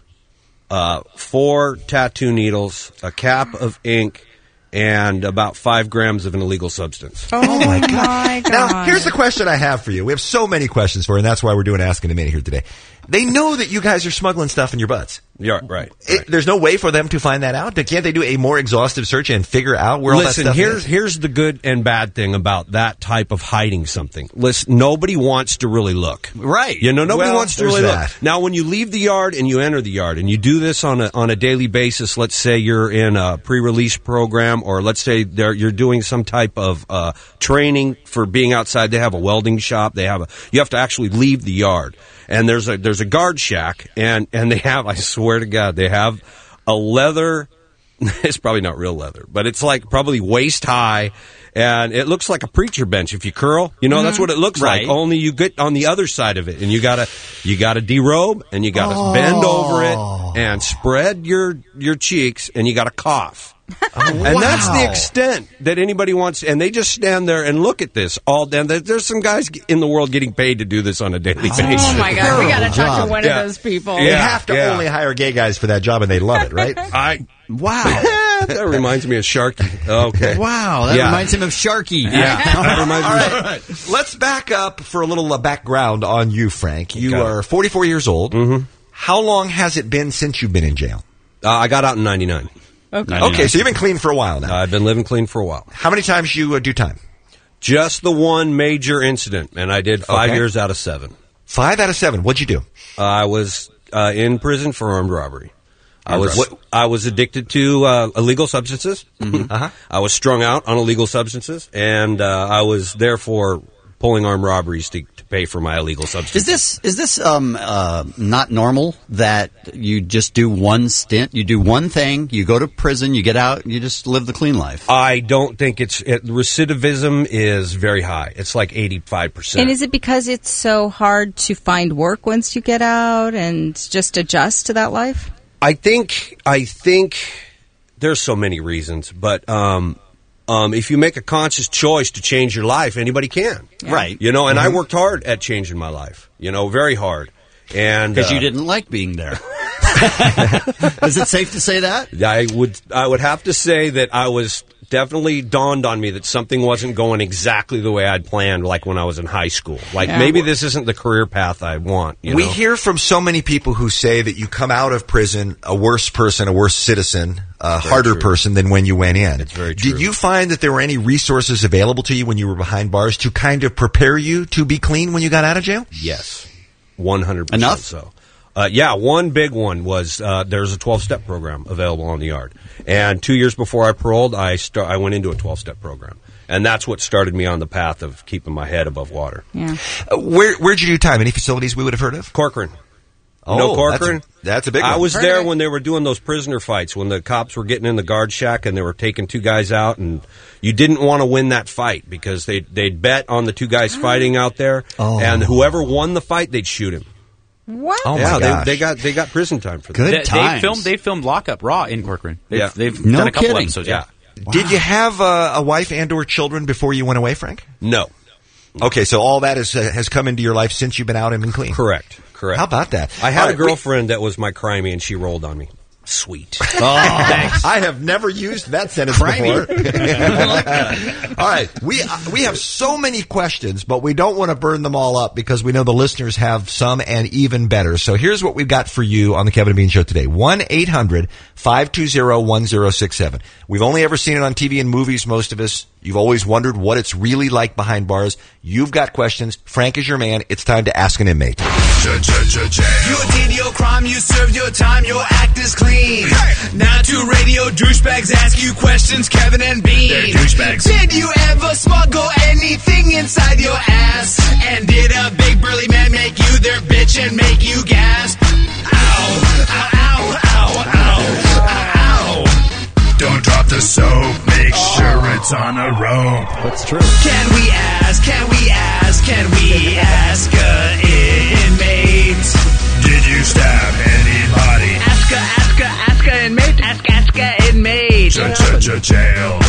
uh, four tattoo needles, a cap of ink, and about five grams of an illegal substance. Oh, my God. Now, here's the question I have for you. We have so many questions for you, and that's why we're doing Ask in a Minute here today. They know that you guys are smuggling stuff in your butts. Yeah, right. It, there's no way for them to find that out. Can't they do a more exhaustive search and figure out where Listen, all that stuff here's is? here's the good and bad thing about that type of hiding something. Listen, nobody wants to really look. Right. You know, nobody Well, wants to there's really that. look. Now, when you leave the yard and you enter the yard, and you do this on a on a daily basis, let's say you're in a pre-release program, or let's say they're, you're doing some type of uh, training for being outside. They have a welding shop. They have a. You have to actually leave the yard. And there's a there's a guard shack, and, and they have, I swear to God, they have a leather, it's probably not real leather, but it's like probably waist high, and it looks like a preacher bench if you curl. You know, mm-hmm. That's what it looks Right. like, only you get on the other side of it, and you gotta, you gotta derobe, and you gotta Oh. bend over it, and spread your, your cheeks, and you gotta cough. Oh, And wow. that's the extent that anybody wants, and they just stand there and look at this all day. And there- There's some guys in the world getting paid to do this on a daily basis. Oh, my God. We got to talk job. to one Yeah. of those people. You Yeah. have to only hire gay guys for that job, and they love it, right? I wow. that reminds me of Sharky. Okay. Wow, that Yeah. reminds him of Sharky. Yeah. That reminds All me. right, all right. Let's back up for a little uh, background on you, Frank. You Okay. are forty-four years old. Mm-hmm. How long has it been since you've been in jail? Uh, I got out in ninety-nine. Okay. Okay, so you've been clean for a while now. Uh, I've been living clean for a while. How many times you uh, do time? Just the one major incident, and I did five Okay. years out of seven. Five out of seven. What'd you do? Uh, I was uh, in prison for armed robbery. I Armed was robbery. I was addicted to uh, illegal substances. Mm-hmm. Uh-huh. I was strung out on illegal substances, and uh, I was therefore pulling armed robberies to, to pay for my illegal substances. Is this is this um uh not normal that you just do one stint, you do one thing, you go to prison, you get out, you just live the clean life? I don't think it's it, recidivism is very high. It's like eighty-five percent. And is it because it's so hard to find work once you get out and just adjust to that life? I think I think there's so many reasons, but um, um, if you make a conscious choice to change your life, anybody can, Yeah. Right. You know, and Mhm. I worked hard at changing my life. You know, very hard, and Because uh, you didn't like being there. Is it safe to say that? I would I would have to say that I was definitely dawned on me that something wasn't going exactly the way I'd planned, like when I was in high school. Like, Yeah. maybe this isn't the career path I want. You we know? hear from so many people who say that you come out of prison a worse person, a worse citizen, a Very harder true. person than when you went in. It's very true. Did you find that there were any resources available to you when you were behind bars to kind of prepare you to be clean when you got out of jail? Yes, one hundred percent Enough? so. Uh, yeah, one big one was uh, there's a twelve-step program available on the yard. And two years before I paroled, I, start, I went into a twelve-step program. And that's what started me on the path of keeping my head above water. Yeah. Uh, where, where'd you do time? Any facilities we would have heard of? Corcoran. Oh, You know Corcoran? That's a, that's a big I one. was Heard there of it. when they were doing those prisoner fights, when the cops were getting in the guard shack and they were taking two guys out, and you didn't want to win that fight because they they'd bet on the two guys fighting out there, Oh. and whoever won the fight, they'd shoot him. What? Oh, my yeah, gosh. they, they got they got prison time for that. They, they filmed they filmed Lockup Raw in Corcoran. They've, Yeah. they've No done a couple kidding. episodes. Yeah. Yeah. Did you have uh, a wife and or children before you went away, Frank? No. Okay, so all that is, uh, has come into your life since you've been out and been clean. Correct. Correct. How about that? I had All a right, we- girlfriend that was my crimey, and she rolled on me. Sweet. Oh, thanks. I have never used that sentence Crimey. before. All right, we uh, we have so many questions, but we don't want to burn them all up because we know the listeners have some and even better. So here's what we've got for you on the Kevin and Bean Show today: one eight hundred five two zero one zero six seven. We've only ever seen it on T V and movies. Most of us. You've always wondered what it's really like behind bars. You've got questions. Frank is your man. It's time to ask an inmate. You did your crime, you served your time, your act is clean. Now two radio douchebags ask you questions, Kevin and Bean. They're douchebags. Did you ever smuggle anything inside your ass? And did a big burly man make you their bitch and make you gasp? Ow, ow, ow, ow, ow, ow. Don't drop the soap, make sure it's on a rope. That's true. Can we ask, can we ask, can we ask a inmate? Did you stab anybody? Ask a, ask a, ask a inmate. Ask, ask a inmate. Jail.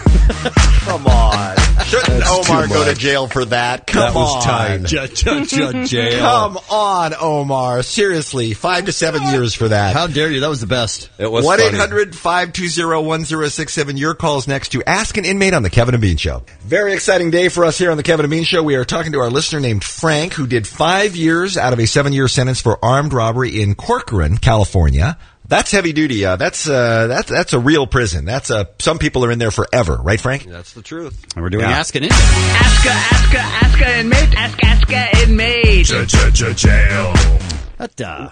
Come on. Shouldn't That's Omar too go to much. jail for that? Come That was on. time. J- j- j- jail. Come on, Omar. Seriously, five to seven years for that. How dare you? That was the best. It was one funny. eight hundred five two zero one zero six seven. Your call's next to Ask an Inmate on the Kevin and Bean Show. Very exciting day for us here on the Kevin and Bean Show. We are talking to our listener named Frank, who did five years out of a seven-year sentence for armed robbery in Corcoran, California. That's heavy duty. Uh, that's uh, that's that's a real prison. That's a some people are in there forever, right, Frank? That's the truth. And we're doing Yeah. Ask an Inmate. Ask a, ask a, ask a inmate. Ask, ask a inmate. Jail. That, uh,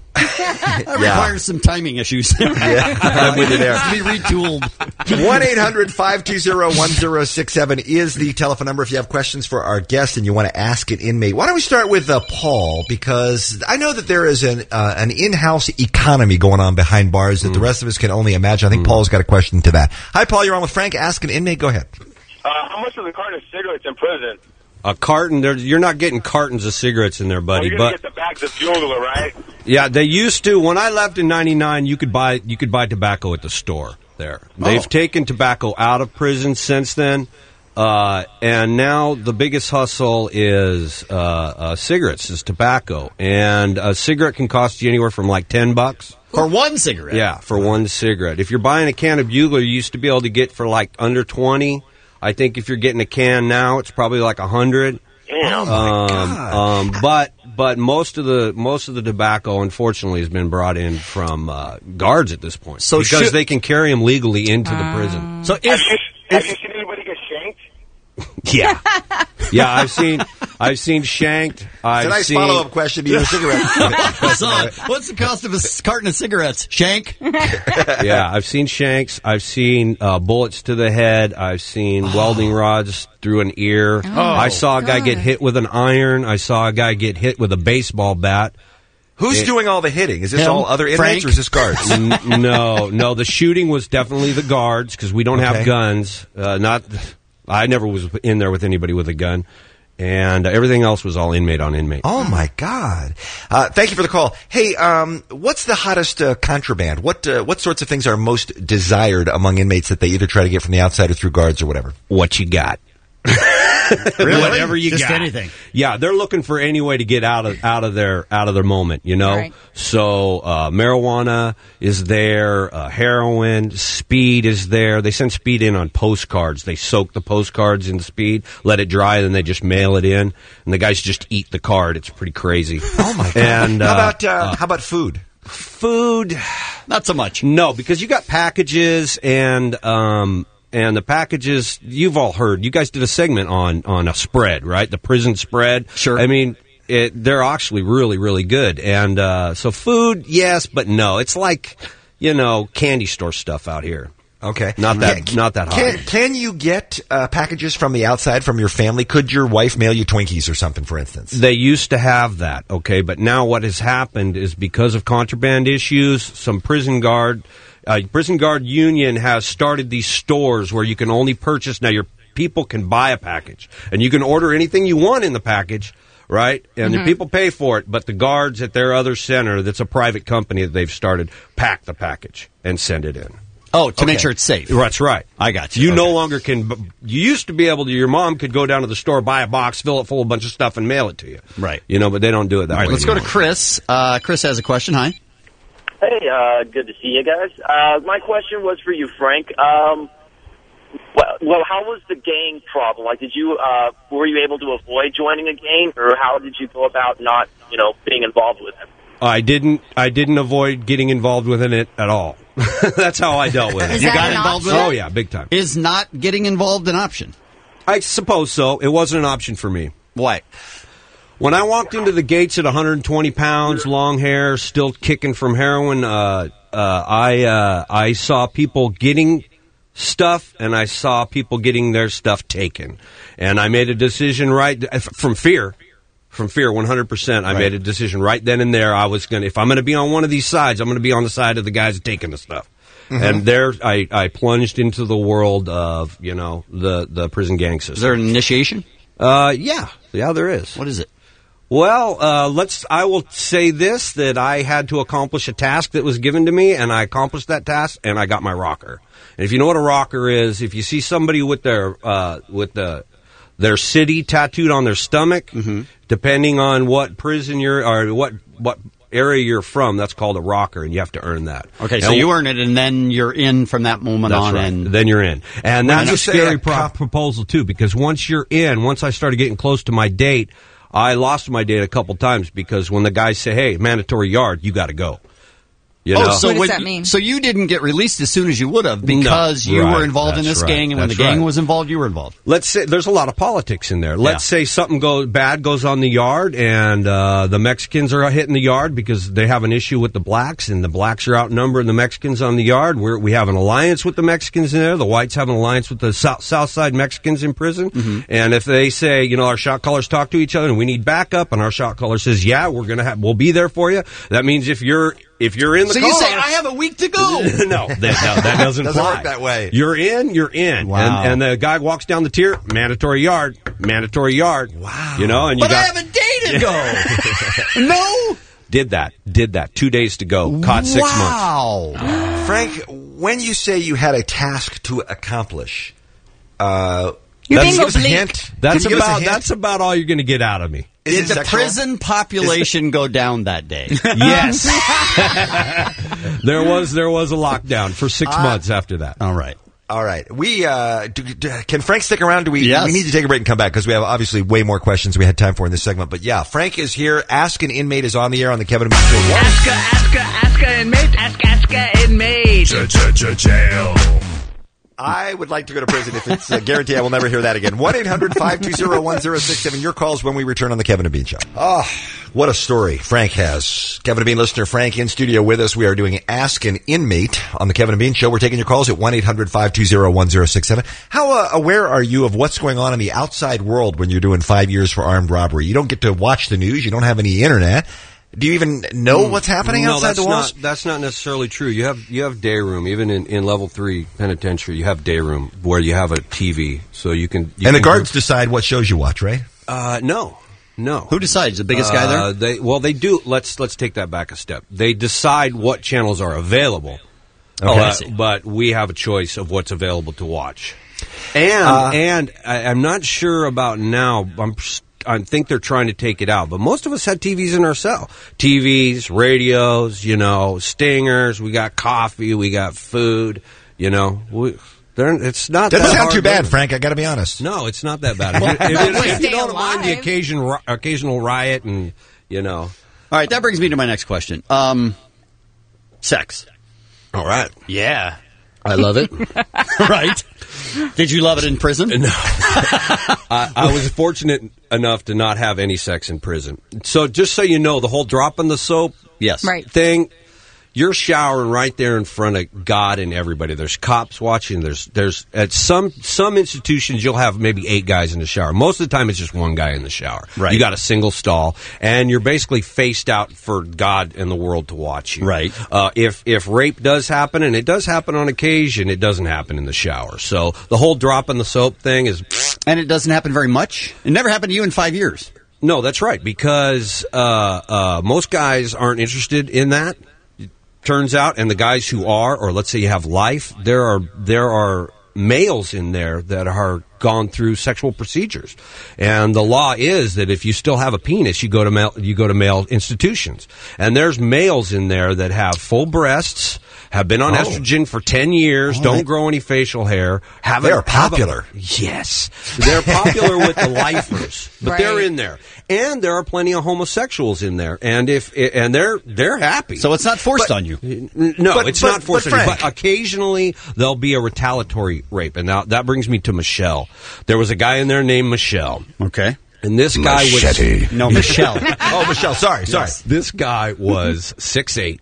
that requires some timing issues. Yeah, I'm with you there. Be retooled. one eight hundred five two zero one zero six seven is the telephone number if you have questions for our guest and you want to ask an inmate. Why don't we start with uh, Paul, because I know that there is an uh, an in-house economy going on behind bars that the rest of us can only imagine. I think Paul's got a question to that. Hi, Paul. You're on with Frank. Ask an inmate. Go ahead. Uh, how much is a carton of cigarettes in prison? A carton, there, you're not getting cartons of cigarettes in there, Oh, buddy. you're gonna But get the bags of Juul, right? yeah, they used to. When I left in ninety-nine, you could buy you could buy tobacco at the store there. They've Oh. taken tobacco out of prison since then, uh, and now the biggest hustle is uh, uh, cigarettes, is tobacco, and a cigarette can cost you anywhere from like ten bucks. For one cigarette. Yeah, for one cigarette. If you're buying a can of Bugler, you used to be able to get for like under twenty. I think if you're getting a can now, it's probably like a hundred. Oh Um, um, but but most of the most of the tobacco, unfortunately, has been brought in from uh, guards at this point, So because should- they can carry them legally into the prison. So Have if, you, have you seen anybody get shanked? Yeah, yeah, I've seen I've seen shanked. I've It's a nice seen, follow-up question to your cigarette. so, what's the cost of a s- carton of cigarettes? Shank? Yeah, I've seen shanks. I've seen uh, bullets to the head. I've seen welding rods through an ear. I saw a guy get hit with an iron. I saw a guy get hit with a baseball bat. Who's It- doing all the hitting? Is this Him? all other inmates Frank? or is this guards? N- no, no. The shooting was definitely the guards because we don't Okay. have guns. Uh, not, I never was in there with anybody with a gun, and uh, everything else was all inmate on inmate. Oh my God! Uh, thank you for the call. Hey, um, what's the hottest uh, contraband? What uh, what sorts of things are most desired among inmates that they either try to get from the outside or through guards or whatever? What you got? Really? Whatever you Just got. anything. Yeah, they're looking for any way to get out of out of their out of their moment, you know. Right. So uh, marijuana is there, uh, heroin, speed is there. They send speed in on postcards. They soak the postcards in speed, let it dry, then they just mail it in, and the guys just eat the card. It's pretty crazy. Oh my god! And how uh, about uh, uh, how about food? Food, not so much. No, because you got packages and um and the packages. You've all heard. You guys did a segment on on a spread, right? The prison spread. Sure. I mean, it, they're actually really really good. And uh, so food, yes, but no. It's like, you know, candy store stuff out here. Okay, Not that Can- not that hot. Can, can you get uh, packages from the outside from your family? Could your wife mail you Twinkies or something, for instance? They used to have that, okay, but now what has happened is because of contraband issues, some prison guard, uh, prison guard union has started these stores where you can only purchase. Now your people can buy a package, and you can order anything you want in the package, right? And the Mhm. people pay for it, but the guards at their other center, that's a private company that they've started, pack the package and send it in. Oh, to make Okay. sure it's safe. That's right. I got you. You no longer can. You used to be able to. Your mom could go down to the store, buy a box, fill it full of a bunch of stuff, and mail it to you. Right. You know, but they don't do it that All right, way. let's go to anymore. Chris. Uh, Chris has a question. Hi. Hey, uh, good to see you guys. Uh, my question was for you, Frank. Um, well, well, how was the gang problem? Like, did you, uh, were you able to avoid joining a gang, or how did you go about not, you know, being involved with it? I didn't. I didn't avoid getting involved with it at all. That's how I dealt with it. Is You that got an involved with option? Oh it? yeah, big time. Is not getting involved an option? I suppose so. It wasn't an option for me. Why? When I walked into the gates at one hundred twenty pounds, long hair, still kicking from heroin, uh, uh, I uh, I saw people getting stuff, and I saw people getting their stuff taken, and I made a decision right from fear. From fear, one hundred percent. I Right. made a decision right then and there. I was going to, if I'm going to be on one of these sides, I'm going to be on the side of the guys taking the stuff. Mhm. And there, I, I plunged into the world of, you know, the, the prison gang system. Is there an initiation? Uh, yeah. Yeah, there is. What is it? Well, uh, let's, I will say this, that I had to accomplish a task that was given to me, and I accomplished that task, and I got my rocker. And if you know what a rocker is, if you see somebody with their, uh, with the, their city tattooed on their stomach, Mm-hmm. depending on what prison you're, or what, what area you're from, that's called a rocker, and you have to earn that. Okay, so And you earn it, and then you're in from that moment That's on. right. And Then you're in. And When that's you a say scary a pro- cop- proposal, too, because once you're in, once I started getting close to my date, I lost my date a couple times because when the guys say, hey, mandatory yard, you got to go. You oh, know? so when- So you didn't get released as soon as you would have because No, you right, were involved in that's this right, gang, and when the that's gang right. was involved, you were involved. Let's say there's a lot of politics in there. Let's say something goes bad goes on the yard, and uh, the Mexicans are hitting the yard because they have an issue with the blacks, and the blacks are outnumbering the Mexicans on the yard. We're, we have an alliance with the Mexicans in there. The whites have an alliance with the South, South Side Mexicans in prison. Mm-hmm. And if they say, you know, our shot callers talk to each other and we need backup, and our shot caller says, yeah, we're gonna have, we'll be there for you. That means if you're if you're in the So car, you say, I have a week to go. no, that, no, that doesn't, Doesn't fly. work that way. You're in, you're in. Wow. And, and the guy walks down the tier, mandatory yard, mandatory yard. Wow. You know, and you But got, I have a day to go. No. did that, did that. Two days to go. Caught six months. Wow. Frank, when you say you had a task to accomplish, uh, You're can you being give us a oblique. hint? That's Can you give us a about, hint? that's about all you're going to get out of me. Is Did it the sexual? prison population go down that day? Yes. there was, there was a lockdown for six Uh, months after that. All right. All right. We uh, do, do, can Frank stick around? Do we? Yes. We need to take a break and come back because we have obviously way more questions than we had time for in this segment. But yeah, Frank is here. Ask an Inmate is on the air on the Kevin and Bean Show. Ask a, ask a, ask a inmate. Ask, ask a inmate. Jail. I would like to go to prison if it's a guarantee I will never hear that again. one eight hundred five two zero one zero six seven. Your calls when we return on the Kevin and Bean Show. Oh, what a story Frank has. Kevin and Bean listener Frank in studio with us. We are doing Ask an Inmate on the Kevin and Bean Show. We're taking your calls at one eight hundred five two zero one zero six seven. How uh, aware are you of what's going on in the outside world when you're doing five years for armed robbery? You don't get to watch the news. You don't have any internet. Do you even know what's happening no, outside that's the walls? Not, that's not necessarily true. You have you have day room, even in, in level three penitentiary. You have day room where you have a T V, so you can. You and the can guards decide what shows you watch, right? Uh, no, no. Who decides? The biggest guy Uh, there? they well, they do. Let's let's take that back a step. They decide what channels are available. Okay. Uh, I see. but we have a choice of what's available to watch. And Uh, and I, I'm not sure about now. I'm I think they're trying to take it out, but most of us had T Vs in our cell. T Vs, radios, you know, stingers. We got coffee. We got food. You know, we, it's not. Doesn't that sound hard too bad, living. Frank. I got to be honest. No, it's not that bad. If, you- if, you- if you don't mind the occasion, ri- occasional riot, and you know. All right, that brings me to my next question. Um, sex. All right. Yeah. I love it. Right. Did you love it in prison? No. I, I was fortunate enough to not have any sex in prison. So just so you know, the whole drop in the soap yes. Right. thing, you're showering right there in front of God and everybody. There's cops watching. There's there's at some some institutions you'll have maybe eight guys in the shower. Most of the time it's just one guy in the shower. Right. You got a single stall, and you're basically faced out for God and the world to watch you. Right. Uh, if if rape does happen, and it does happen on occasion, it doesn't happen in the shower. So the whole drop in the soap thing is, and it doesn't happen very much. It never happened to you in five years. No, that's right, because uh, uh, most guys aren't interested in that. Turns out, and the guys who are, or let's say you have life, there are there are males in there that are gone through sexual procedures, and the law is that if you still have a penis, you go to male, you go to male institutions, and there's males in there that have full breasts, have been on Oh. estrogen for ten years, All don't right. grow any facial hair. Have They a- are have a- popular. yes, they're popular with the lifers, but Right. they're in there, and there are plenty of homosexuals in there, and if and they're they're happy. So it's not forced But- on you. No, But- it's but- not forced but on you. Frank- But occasionally there'll be a retaliatory rape, and now that brings me to Michelle. There was a guy in there named Michelle. Okay. And this guy Machete. was No, Michelle. Oh, Michelle. Sorry, sorry. Yes. This guy was six eight,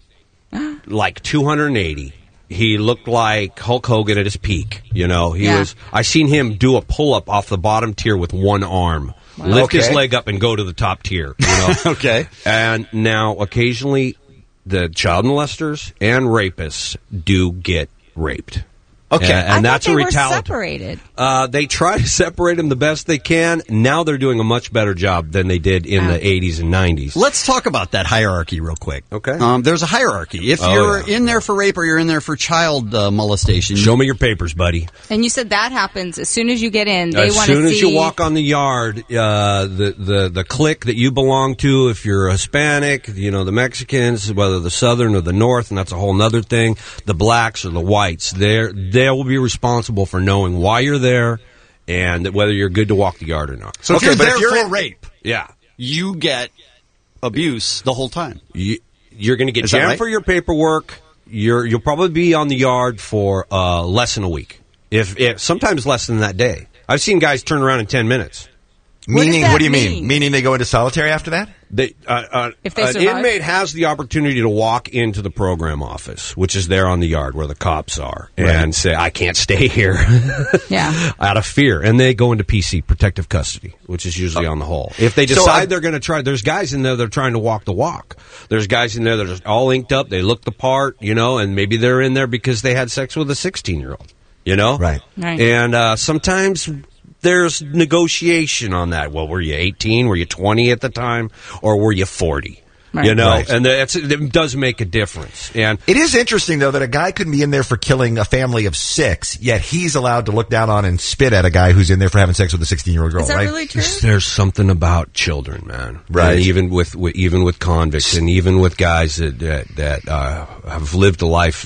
like two hundred eighty. He looked like Hulk Hogan at his peak. You know, he Yeah. was. I seen him do a pull up off the bottom tier with one arm, lift his Okay. leg up, and go to the top tier. You know, Okay. And now occasionally, the child molesters and rapists do get raped. Okay. and, and I that's thought a they were retaliatory. separated. Uh, they try to separate them the best they can. Now they're doing a much better job than they did in the eighties and nineties. Let's talk about that hierarchy real quick. Okay. Um, there's a hierarchy. If Oh, you're yeah. in there for rape or you're in there for child uh, molestation, Show me your papers, buddy. And you said that happens as soon as you get in. They As want to soon see. as you walk on the yard, uh, the, the, the clique that you belong to, if you're Hispanic, you know, the Mexicans, whether the Southern or the North, and that's a whole other thing, the blacks or the whites, they're, they will be responsible for knowing why you're there and whether you're good to walk the yard or not. So Okay, if you're but there if you're for in- rape, Yeah. you get abuse the whole time. You, you're going to get Is that jammed right? for your paperwork. You're, you'll probably be on the yard for uh, less than a week. If, if sometimes less than that day. I've seen guys turn around in ten minutes. What does Meaning, that what do you mean? mean? Meaning they go into solitary after that? They, uh, uh, If they an survive? inmate has the opportunity to walk into the program office, which is there on the yard where the cops are, and say, "I can't stay here," Yeah. out of fear, and they go into P C, protective custody, which is usually on the whole. If they So, decide uh, they're going to try, there's guys in there that are trying to walk the walk. There's guys in there that are all inked up. They look the part, you know, and maybe they're in there because they had sex with a sixteen-year-old, you know, Right. Right. And uh, sometimes there's negotiation on that. Well, were you eighteen? Were you twenty at the time? Or were you forty? Right. You know, Right. and that's, it does make a difference. And It is interesting, though, that a guy could be in there for killing a family of six, yet he's allowed to look down on and spit at a guy who's in there for having sex with a sixteen-year-old girl, Is that right? really true? there's, there's something about children, man. Right. And even with, with even with convicts, and even with guys that that, that uh, have lived a life.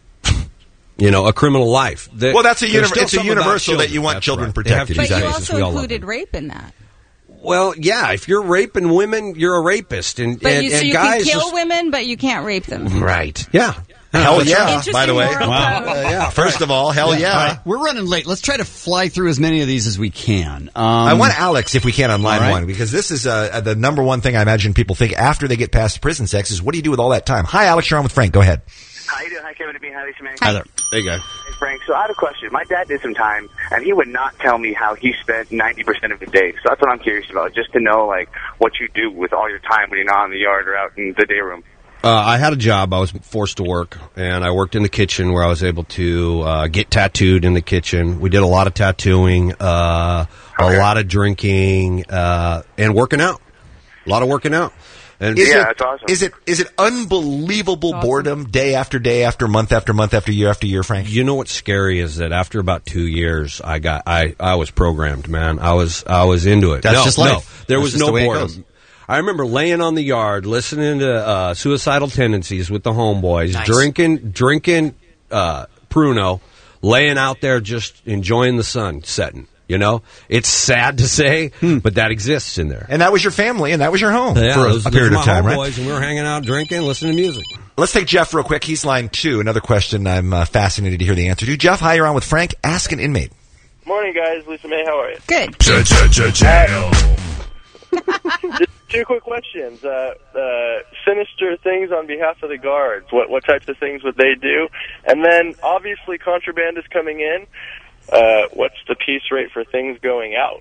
You know, a criminal life. That- Well, that's a there's univer- still it's a something about universal that children. you want That's children right. They have protected. But you Jesus, also we all love included them. rape in that. Well, yeah. If you're raping women, you're a rapist, and But and, you, so and you guys can kill just- women, but you can't rape them. right? Yeah. Hell That's yeah, right. Interesting by the way. moral Wow. code. Uh, yeah. First of all, hell yeah. All right, we're running late. Let's try to fly through as many of these as we can. Um, I want Alex, if we can, on line all right. one, because this is uh, the number one thing I imagine people think after they get past prison sex is, what do you do with all that time? Hi, Alex. You're on with Frank. Go ahead. How you doing? Hi, Kevin. Hi, Lisa Man. Hi there. There you go. Hey, Frank. So I had a question. My dad did some time, and he would not tell me how he spent ninety percent of his day. So that's what I'm curious about, just to know, like, what you do with all your time when you're not in the yard or out in the day room. Uh, I had a job. I was forced to work, and I worked in the kitchen where I was able to uh, get tattooed in the kitchen. We did a lot of tattooing, uh, Okay. a lot of drinking, uh, and working out. A lot of working out. And Is Yeah, it, that's awesome. Is it is it unbelievable boredom day after day after month after month after year after year, Frank? You know what's scary is that after about two years, I got I, I was programmed, man. I was I was into it. That's no, just no, life. there That's was just no the way it boredom. goes. I remember laying on the yard, listening to uh, Suicidal Tendencies with the homeboys, Nice. drinking drinking uh, Pruno, laying out there just enjoying the sun setting. You know, it's sad to say, but that exists in there. And that was your family, and that was your home Yeah, for a, those, a period those of were my time, right? homeboys, and we were hanging out, drinking, listening to music. Let's take Jeff real quick. He's line two. Another question I'm uh, fascinated to hear the answer to. Jeff, hi, you're on with Frank. Ask an inmate. Morning, guys. Lisa May, how are you? Good. Jail. Just two quick questions. Uh, uh, sinister things on behalf of the guards. What what types of things would they do? And then, obviously, contraband is coming in. Uh, what's the piece rate for things going out?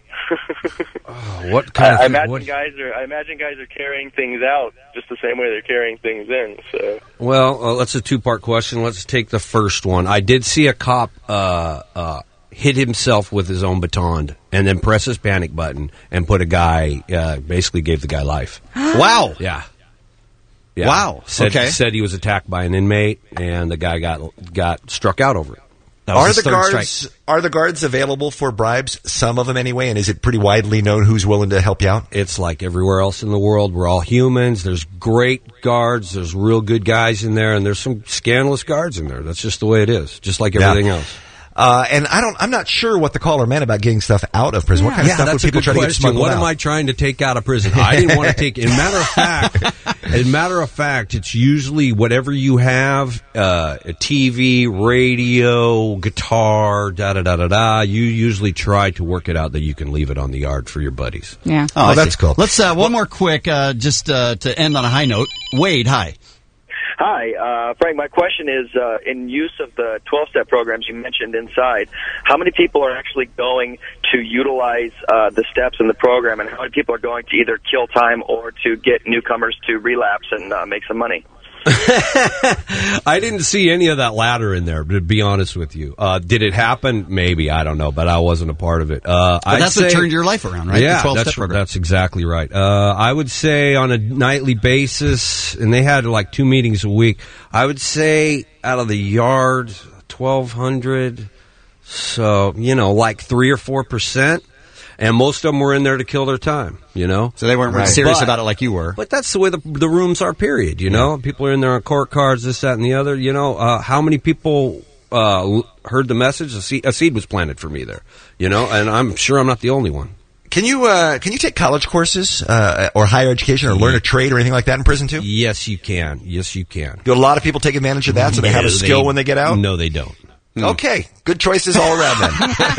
What kind I, of I thing- imagine what- guys are. I imagine guys are carrying things out just the same way they're carrying things in. So. Well, uh, that's a two-part question. Let's take the first one. I did see a cop uh, uh, hit himself with his own baton and then press his panic button and put a guy, uh, basically gave the guy life. Wow. Yeah. Yeah. Wow. Said, Okay. said he was attacked by an inmate and the guy got got struck out over it. That was Are his the third guards strike. are the guards available for bribes? Some of them anyway, and is it pretty widely known who's willing to help you out? It's like everywhere else in the world. We're all humans. There's great guards. There's real good guys in there, and there's some scandalous guards in there. That's just the way it is, just like Yeah. everything else. Uh, and I don't. I'm not sure what the caller meant about getting stuff out of prison. What kind of Yeah, stuff would that's a people good try to get question. smuggled What out? am I trying to take out of prison? I didn't want to take. In matter of fact, in matter of fact, it's usually whatever you have: uh, a T V, radio, guitar, da da da da da. You usually try to work it out that you can leave it on the yard for your buddies. Yeah. Oh, I that's see. cool. Let's uh, one more quick, uh, just uh, to end on a high note. Wade, hi. Hi, uh, Frank. My question is, uh, in use of the twelve-step programs you mentioned inside, how many people are actually going to utilize uh, the steps in the program, and how many people are going to either kill time or to get newcomers to relapse and uh, make some money? I didn't see any of that latter in there, to be honest with you. Uh, did it happen? Maybe. I don't know, but I wasn't a part of it. Uh, But I'd that's what say- turned your life around, right? Yeah, The twelve-step that's, program. that's exactly right. Uh, I would say on a nightly basis, and they had like two meetings a week, I would say out of the yard, twelve hundred, so, you know, like three or four percent. And most of them were in there to kill their time, you know? So they weren't Right. serious But- about it like you were. But that's the way the, the rooms are, period, you know? People are in there on court cards, this, that, and the other. You know, uh, how many people uh, l- heard the message? A seed, a seed was planted for me there, you know? And I'm sure I'm not the only one. Can you uh, can you take college courses uh, or higher education or learn a trade or anything like that in prison too? Yes, you can. Yes, you can. Do a lot of people take advantage of that so they have a No, skill when they get out? No, they don't. Okay, good choices all around then.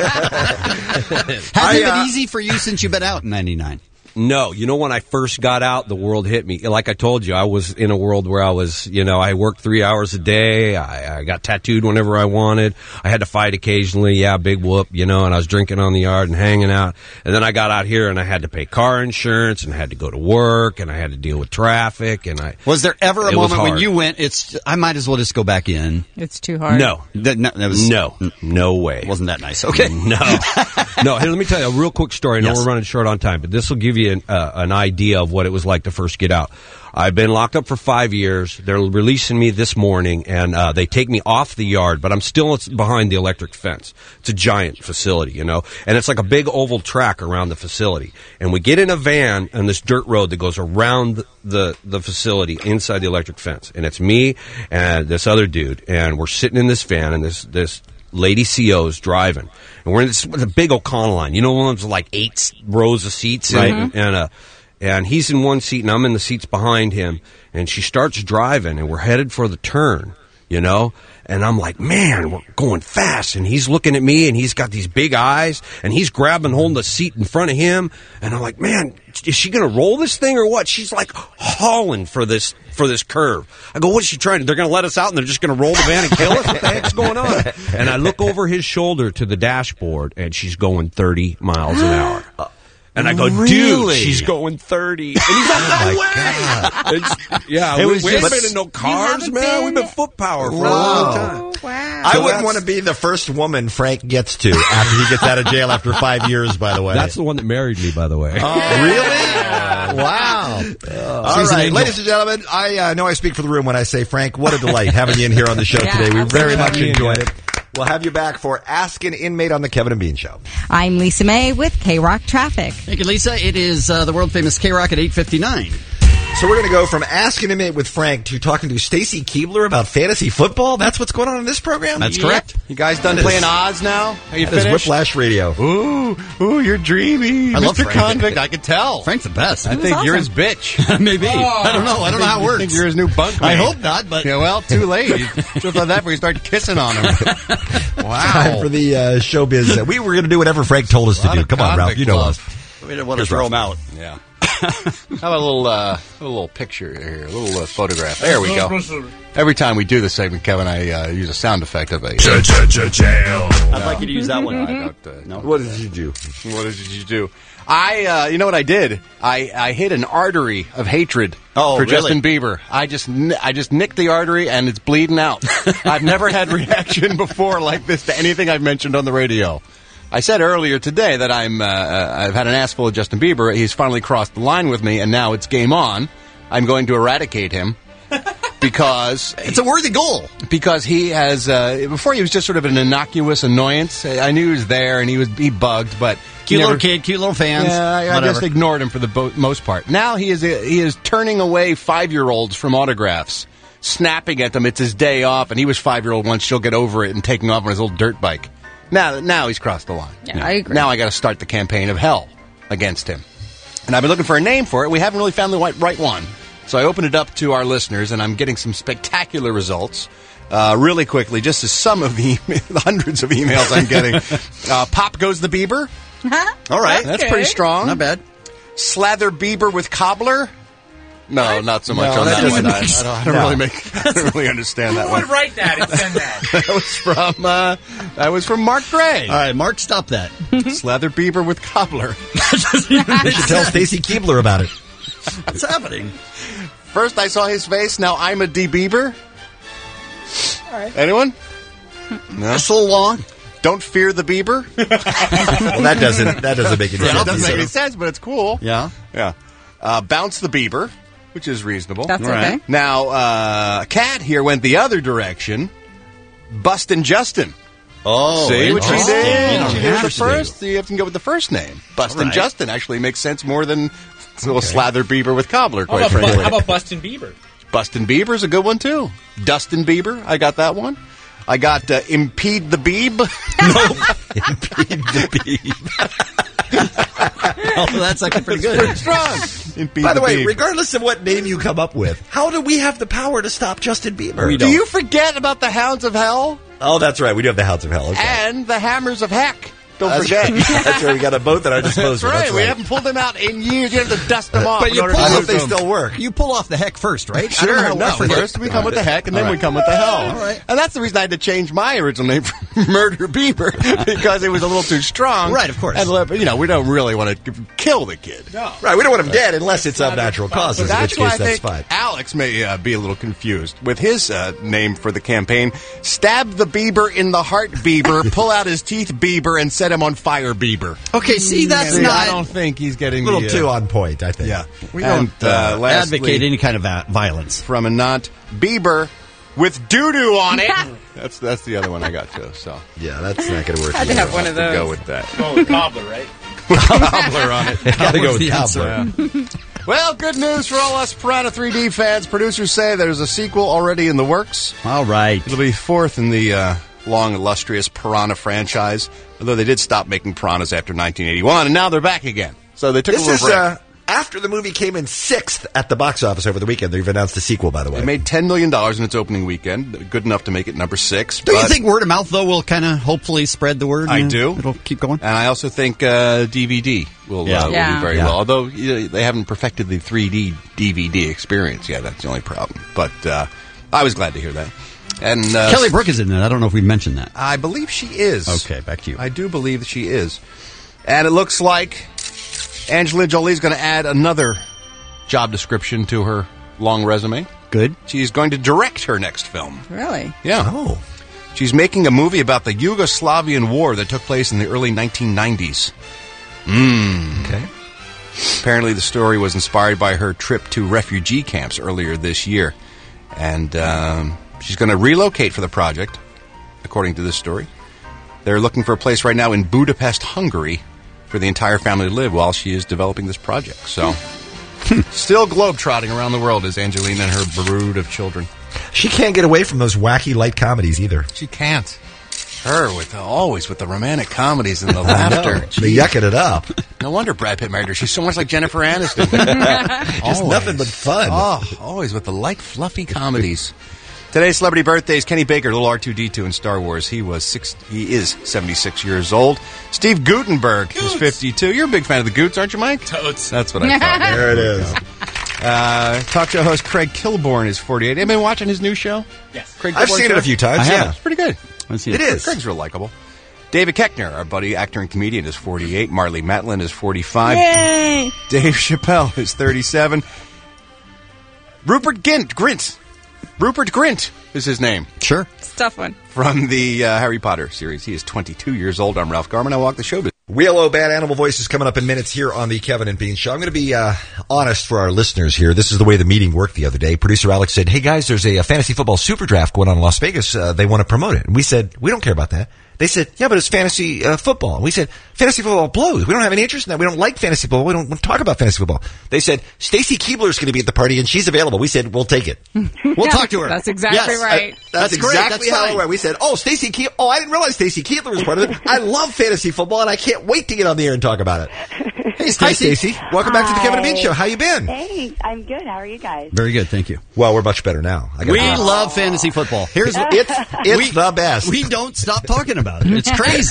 Has I, it been uh, easy for you since you've been out in ninety-nine? No, you know, when I first got out, the world hit me. Like I told you, I was in a world where I was, you know, I worked three hours a day. I, I got tattooed whenever I wanted. I had to fight occasionally. Yeah, big whoop, you know, and I was drinking on the yard and hanging out. And then I got out here and I had to pay car insurance and I had to go to work and I had to deal with traffic. And I Was there ever a It was moment when hard. you went, it's, I might as well just go back in? It's too hard. No. That, no, that was, No, no way. Wasn't that nice? Okay. No. No, here, let me tell you a real quick story. I know Yes. we're running short on time, but this will give you an, uh, an idea of what it was like to first get out. I've been locked up for five years. They're releasing me this morning, and uh, they take me off the yard, but I'm still behind the electric fence. It's a giant facility, you know, and it's like a big oval track around the facility. And we get in a van on this dirt road that goes around the, the facility inside the electric fence. And it's me and this other dude, and we're sitting in this van, and this this lady C O's driving, and we're in this with a big O'Connell line. You know, one of those like eight s- rows of seats, Right. and, and uh, and he's in one seat, and I'm in the seats behind him. And she starts driving, and we're headed for the turn, you know. And I'm like, man, we're going fast. And he's looking at me, and he's got these big eyes, and he's grabbing, holding the seat in front of him. And I'm like, man, is she going to roll this thing or what? She's like hauling for this for this curve. I go, what is she trying to? They're going to let us out, and they're just going to roll the van and kill us? What the heck's going on? And I look over his shoulder to the dashboard, and she's going thirty miles an hour. And I go, Really? dude, she's going thirty. And he's like, no way. It's- yeah, It we, was we haven't just- been in no cars, You man. haven't We've been- been foot power for a Wow. long time. Oh, wow. I So wouldn't that's- want to be the first woman Frank gets to after he gets out of jail after five years, by the way. That's the one that married me, by the way. Really? Wow. All She's an right, angel. ladies and gentlemen, I uh, know I speak for the room when I say, Frank, what a delight having you in here on the show Yeah, today. We very absolutely. much enjoyed it. We'll have you back for Ask an Inmate on the Kevin and Bean Show. I'm Lisa May with K-Rock Traffic. Thank you, Lisa. It is uh, the world-famous K-Rock at eight fifty-nine. So we're going to go from Ask an Inmate with Frank to talking to Stacy Keebler about fantasy football. That's what's going on in this program? That's correct. You guys done That is- playing Oz now? Are you That is finished? Whiplash Radio. Ooh, ooh, you're dreamy. I love Mister Frank. Convict, I can tell. Frank's the best. I think you're his bitch. Maybe. I don't know. I don't know how it You works. think you're his new bunkmate. I hope not, but... Yeah, well, too late. Just like that before you start kissing on him. Wow. Time for the uh, showbiz. Uh, we were going to do whatever Frank told us to do. Come on, Ralph. You know us. We didn't want to Here's throw Ralph. him out. Yeah. How about a little, uh, a little picture here, a little uh, photograph. There we go. Every time we do this segment, Kevin, I uh, use a sound effect of a Jail. I'd like you to use that one. I don't, uh, No. What did you do? What did you do? I, uh, you know what I did? I, I hit an artery of hatred Oh, for really? Justin Bieber. I just, ni- I just nicked the artery and it's bleeding out. I've never had reaction before like this to anything I've mentioned on the radio. I said earlier today that I'm, uh, uh, I've had an ass full of Justin Bieber. He's finally crossed the line with me, and now it's game on. I'm going to eradicate him because It's a worthy goal. because he has uh, before he was just sort of an innocuous annoyance. I knew he was there and he was he bugged, but Cute never- little kid, cute little fans. Yeah, I, I whatever. just ignored him for the bo- most part. Now he is he is turning away five year olds from autographs, snapping at them. It's his day off, and he was five year old once. She'll get over it and taking off on his little dirt bike. Now now he's crossed the line. Yeah, I agree. Now I got to start the campaign of hell against him. And I've been looking for a name for it. We haven't really found the right, right one. So I opened it up to our listeners, and I'm getting some spectacular results. Uh, really quickly, just as some of the, the hundreds of emails I'm getting. Uh, Pop Goes the Bieber. All right. That's pretty strong. Not bad. Slather Bieber with cobbler. No, not so much No, on that that, one. doesn't I, make I don't, I don't no. really make. I don't really understand that Who one. would write that and send that? That was from. Uh, that was from Mark Gray. All right, Mark, stop that. Slather Bieber with cobbler. You should tell Stacy Keebler about it. What's happening? First, I saw his face. Now I'm a D Bieber. All right. Anyone? No. That's a little long. Don't fear the Bieber. Well, that doesn't that doesn't make any Yeah, sense. it doesn't make either. any sense, but it's cool. Yeah. Yeah. Uh, Bounce the Bieber, which is reasonable. That's All right. okay. Now, uh, Kat here went the other direction. Bustin' Justin. Oh, See what she interesting. did? You don't She did have the to. first. You have to go with the first name. Bustin' All right. Justin actually makes sense more than little Slather Bieber with cobbler, How quite about, frankly. Bu- how about Bustin' Bieber? Bustin' Bieber's a good one, too. Dustin Bieber, I got that one. I got uh, Impede the Beeb. Impede the Beeb. Oh, that's actually pretty good. Pretty strong. Impede By the way, Beeb. regardless of what name you come up with, how do we have the power to stop Justin Bieber? We Do don't. you forget about the Hounds of Hell Oh, that's right. We do have the Hounds of Hell. Okay. and the Hammers of Heck? Don't That's forget. right. That's right. We got a both at our That's disposal. right. That's We right. haven't pulled them out in years. You have to dust them off. But in you order pull to I off hope use they them. still work. You pull off the heck first, right? I Sure, don't know how no. I forget. First we come with the heck, and then All we right. come with the hell. All right. And that's the reason I had to change my original name from Murder Bieber because it was a little too strong. Right, of course. And you know, we don't really want to kill the kid. No. Right. We don't want him dead unless it's of natural causes, in That's which why case I that's think fine. Alex may uh, be a little confused with his uh, name for the campaign. Stab the Bieber in the heart, Bieber. Pull out his teeth, Bieber, and set him on fire, Bieber. Okay, see, that's See, not... I don't think he's getting A little the, uh, too on point, I think. Yeah, We And, don't uh, lastly, advocate any kind of va- violence. from a not Bieber with doo doo on it. that's that's the other one I got too. So Yeah, that's not going to work. Had to either. have one of to those. go with that. Oh, with cobbler, right? Cobbler on it. Got to go with the cobbler. Well, good news for all us Piranha three D fans. Producers say there's a sequel already in the works. All right. It'll be fourth in the uh, long, illustrious Piranha franchise, although they did stop making Piranhas after nineteen eighty-one, and now they're back again. So they took This a is little break. uh, after the movie came in sixth at the box office over the weekend. They've announced a sequel, by the way. It made ten million dollars in its opening weekend, good enough to make it number six. Do you but- think word of mouth, though, will kind of hopefully spread the word? I and do. It'll keep going? And I also think uh, D V D will, Yeah. uh, will Yeah. do very Yeah. well. Although you know, they haven't perfected the three D D V D experience yet. That's the only problem. But uh, I was glad to hear that. And uh, Kelly Brook is in that. I don't know if we mentioned that. I believe she is. Okay, back to you. I do believe that she is. And it looks like Angelina Jolie's going to add another job description to her long resume. Good. She's going to direct her next film. Really? Yeah. Oh. She's making a movie about the Yugoslavian war that took place in the early nineteen nineties. Mmm. Okay. Apparently the story was inspired by her trip to refugee camps earlier this year. And um, she's going to relocate for the project, according to this story. They're looking for a place right now in Budapest, Hungary, for the entire family to live while she is developing this project. So, still globetrotting around the world is Angelina and her brood of children. She can't get away from those wacky light comedies either. She can't. Her with the, always with the romantic comedies and the laughter. They yucking it up. No wonder Brad Pitt married her. She's so much like Jennifer Aniston. Just Always. nothing but fun. Oh, always with the light, fluffy comedies. Today's celebrity birthdays: Kenny Baker, little R two D two in Star Wars. He was six. He is seventy-six years old. Steve Guttenberg Goots. is fifty-two. You're a big fan of the Goots, aren't you, Mike? Totes. That's what I thought. There it is. Uh, talk show host Craig Kilborn is forty-eight. Have you been watching his new show? Yes. Craig I've Kilborn seen show? it a few times. I Yeah, have. It's pretty good. It. It is. Craig's real likable. David Koechner, our buddy, actor and comedian, is forty-eight. Marley Matlin is forty-five. Yay! Dave Chappelle is thirty-seven. Rupert Gint, Grint. Rupert Grint is his name. Sure. It's a tough one. From the uh, Harry Potter series. He is twenty-two years old. I'm Ralph Garman. I walk the show. Wheel O Bad Animal Voice is coming up in minutes here on the Kevin and Bean Show. I'm going to be uh, honest for our listeners here. This is the way the meeting worked the other day. Producer Alex said, hey, guys, there's a, a fantasy football super draft going on in Las Vegas. Uh, they want to promote it. And we said, we don't care about that. They said, yeah, but it's fantasy uh, football. And we said, fantasy football blows. We don't have any interest in that. We don't like fantasy football. We don't want to talk about fantasy football. They said, Stacy Keebler's going to be at the party, and she's available. We said, we'll take it. We'll talk to her. That's exactly Yes, right. uh, that's, That's great. exactly That's how fine. it went. We said, oh, Stacy Keebler. Oh, I didn't realize Stacy Keebler was part of it. I love fantasy football, and I can't wait to get on the air and talk about it. Hey, Hi, Stacy. Welcome back to the Kevin and Bean Show. How you been? Hey, I'm good. How are you guys? Very good, thank you. Well, we're much better now. I gotta We be honest. love fantasy football. Here's it's it's we, the best. We don't stop talking about it. It's crazy.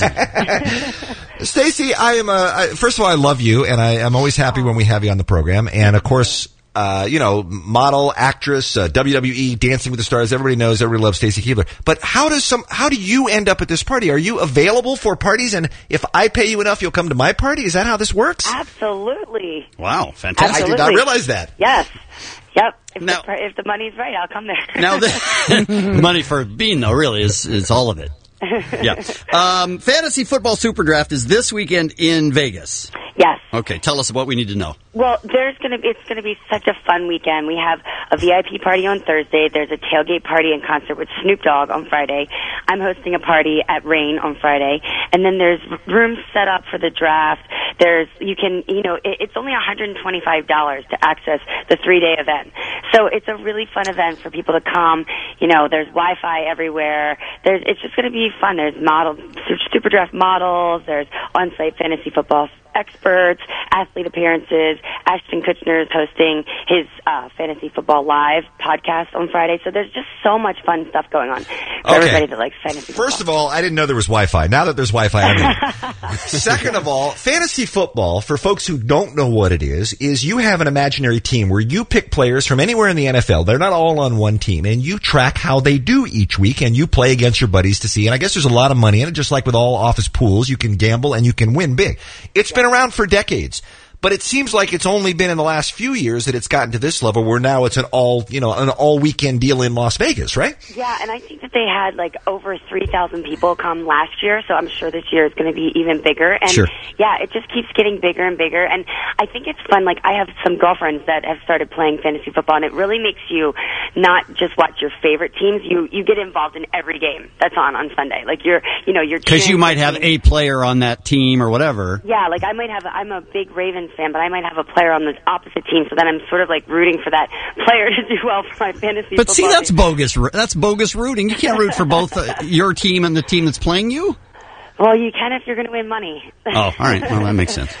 Stacy, I am. Uh, I, first of all, I love you, and I am always happy when we have you on the program. And of course, uh, you know, model, actress, uh, W W E, Dancing with the Stars. Everybody knows, everybody loves Stacy Keebler. But how does some? How do you end up at this party? Are you available for parties? And if I pay you enough, you'll come to my party. Is that how this works? Absolutely. Wow, fantastic! I did not realize that. Yes. Yep. If, Now- the, if the money's right, I'll come there. Now, the money for Bean, though, really is is all of it. Yeah. Um, Fantasy Football Super Draft is this weekend in Vegas. Yes. Okay, tell us what we need to know. Well, there's gonna be, it's gonna be such a fun weekend. We have a V I P party on Thursday. There's a tailgate party and concert with Snoop Dogg on Friday. I'm hosting a party at Rain on Friday, and then there's rooms set up for the draft. There's you can you know it, it's only one hundred twenty-five dollars to access the three day event. So it's a really fun event for people to come. You know, there's Wi-Fi everywhere. There's it's just gonna be fun. There's model super draft models. There's on-site fantasy football experts, athlete appearances. Ashton Kutcher is hosting his uh, Fantasy Football Live podcast on Friday. So there's just so much fun stuff going on for Okay. everybody that likes fantasy football. First of all, I didn't know there was Wi-Fi. Now that there's Wi-Fi, I'm in. Second of all, fantasy football, for folks who don't know what it is, is you have an imaginary team where you pick players from anywhere in the N F L. They're not all on one team, and you track how they do each week, and you play against your buddies to see. And I guess there's a lot of money in it, just like with all office pools. You can gamble and you can win big. It's been around for decades. But it seems like it's only been in the last few years that it's gotten to this level where now it's an all, you know, an all weekend deal in Las Vegas, right? Yeah, and I think that they had like over three thousand people come last year, so I'm sure this year is going to be even bigger. And Sure. yeah, it just keeps getting bigger and bigger. And I think it's fun. Like, I have some girlfriends that have started playing fantasy football, and it really makes you not just watch your favorite teams. You you get involved in every game that's on on Sunday. Like, you're, you know, you're Because you cheering might for have teams. a player on that team or whatever. Yeah, like I might have, a, I'm a big Ravens fan, but I might have a player on the opposite team, so then I'm sort of like rooting for that player to do well for my fantasy But see, football that's team. bogus. That's bogus rooting. You can't root for both uh, your team and the team that's playing you. Well, you can if you're going to win money. Oh, all right. Well, that makes sense.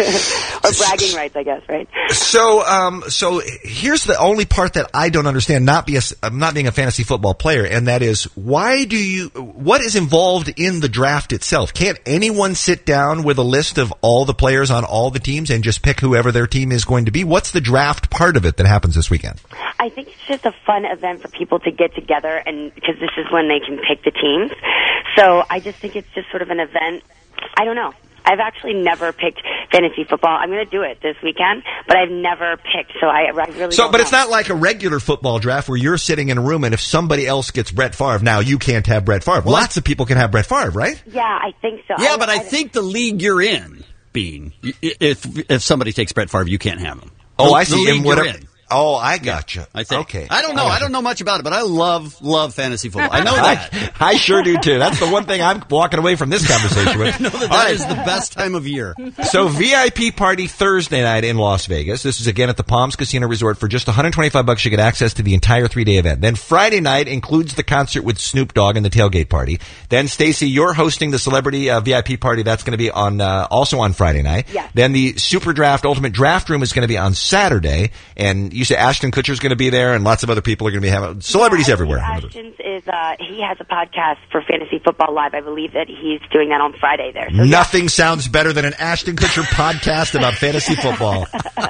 Or bragging rights, I guess, right? So, um, so here's the only part that I don't understand, not be a, not being a fantasy football player, and that is, why do you, what is involved in the draft itself? Can't anyone sit down with a list of all the players on all the teams and just pick whoever their team is going to be? What's the draft part of it that happens this weekend? I think it's just a fun event for people to get together, and because this is when they can pick the teams. So I just think it's just sort of an event. I don't know. I I've actually never picked fantasy football. I'm going to do it this weekend, but I've never picked, so I, I really So, don't but know. it's not like a regular football draft where you're sitting in a room and if somebody else gets Brett Favre, now you can't have Brett Favre. Lots of people can have Brett Favre, right? Yeah, I think so. Yeah, but I think the league you're in, Bean, y- if if somebody takes Brett Favre, you can't have him. Oh, The- I the see. league And you're whatever- in. Oh, I gotcha. I think. Okay. I don't know. I don't know much about it, but I love, love fantasy football. I know that. I, I sure do too. That's the one thing I'm walking away from this conversation with. I know that All that right. is the best time of year. So V I P party Thursday night in Las Vegas. This is again at the Palms Casino Resort for just one hundred twenty-five bucks. You get access to the entire three day event. Then Friday night includes the concert with Snoop Dogg and the tailgate party. Then Stacy, you're hosting the celebrity uh, V I P party. That's going to be on uh, also on Friday night. Yes. Then the Super Draft Ultimate Draft Room is going to be on Saturday, and you say Ashton Kutcher's going to be there, and lots of other people are going to be having celebrities Yeah, I everywhere. believe Ashton's is uh, he has a podcast for Fantasy Football Live. I believe that he's doing that on Friday there. So yeah. Nothing sounds better than an Ashton Kutcher podcast about fantasy football.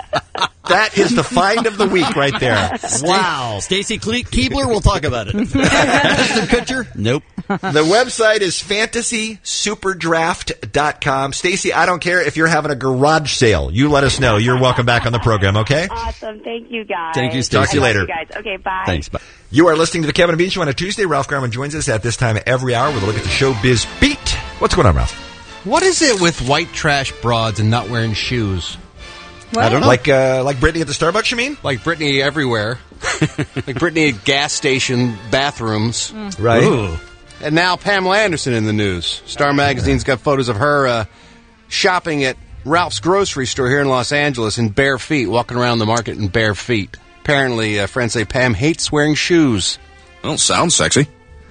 That is the find of the week right there. Wow. Stacy Cle- Keebler will talk about it. Ashton Kutcher? Nope. The website is fantasy super draft dot com. Stacy, I don't care if you're having a garage sale. You let us know. You're welcome back on the program, okay? Awesome. Thank you, guys. Thank you, Stacy. Talk to you I love later. You guys. Okay, bye. Thanks. Bye. You are listening to the Kevin and Bean Show on a Tuesday. Ralph Garman joins us at this time every hour with a look at the showbiz beat. What's going on, Ralph? What is it with white trash broads and not wearing shoes? I don't know. Like, uh, like Brittany at the Starbucks, you mean? Like Brittany everywhere. Like Brittany at gas station bathrooms. Mm. Right. Ooh. And now Pamela Anderson in the news. Star Magazine's got photos of her uh, shopping at Ralph's grocery store here in Los Angeles in bare feet, walking around the market in bare feet. Apparently, uh, friends say Pam hates wearing shoes. Well, sounds sexy.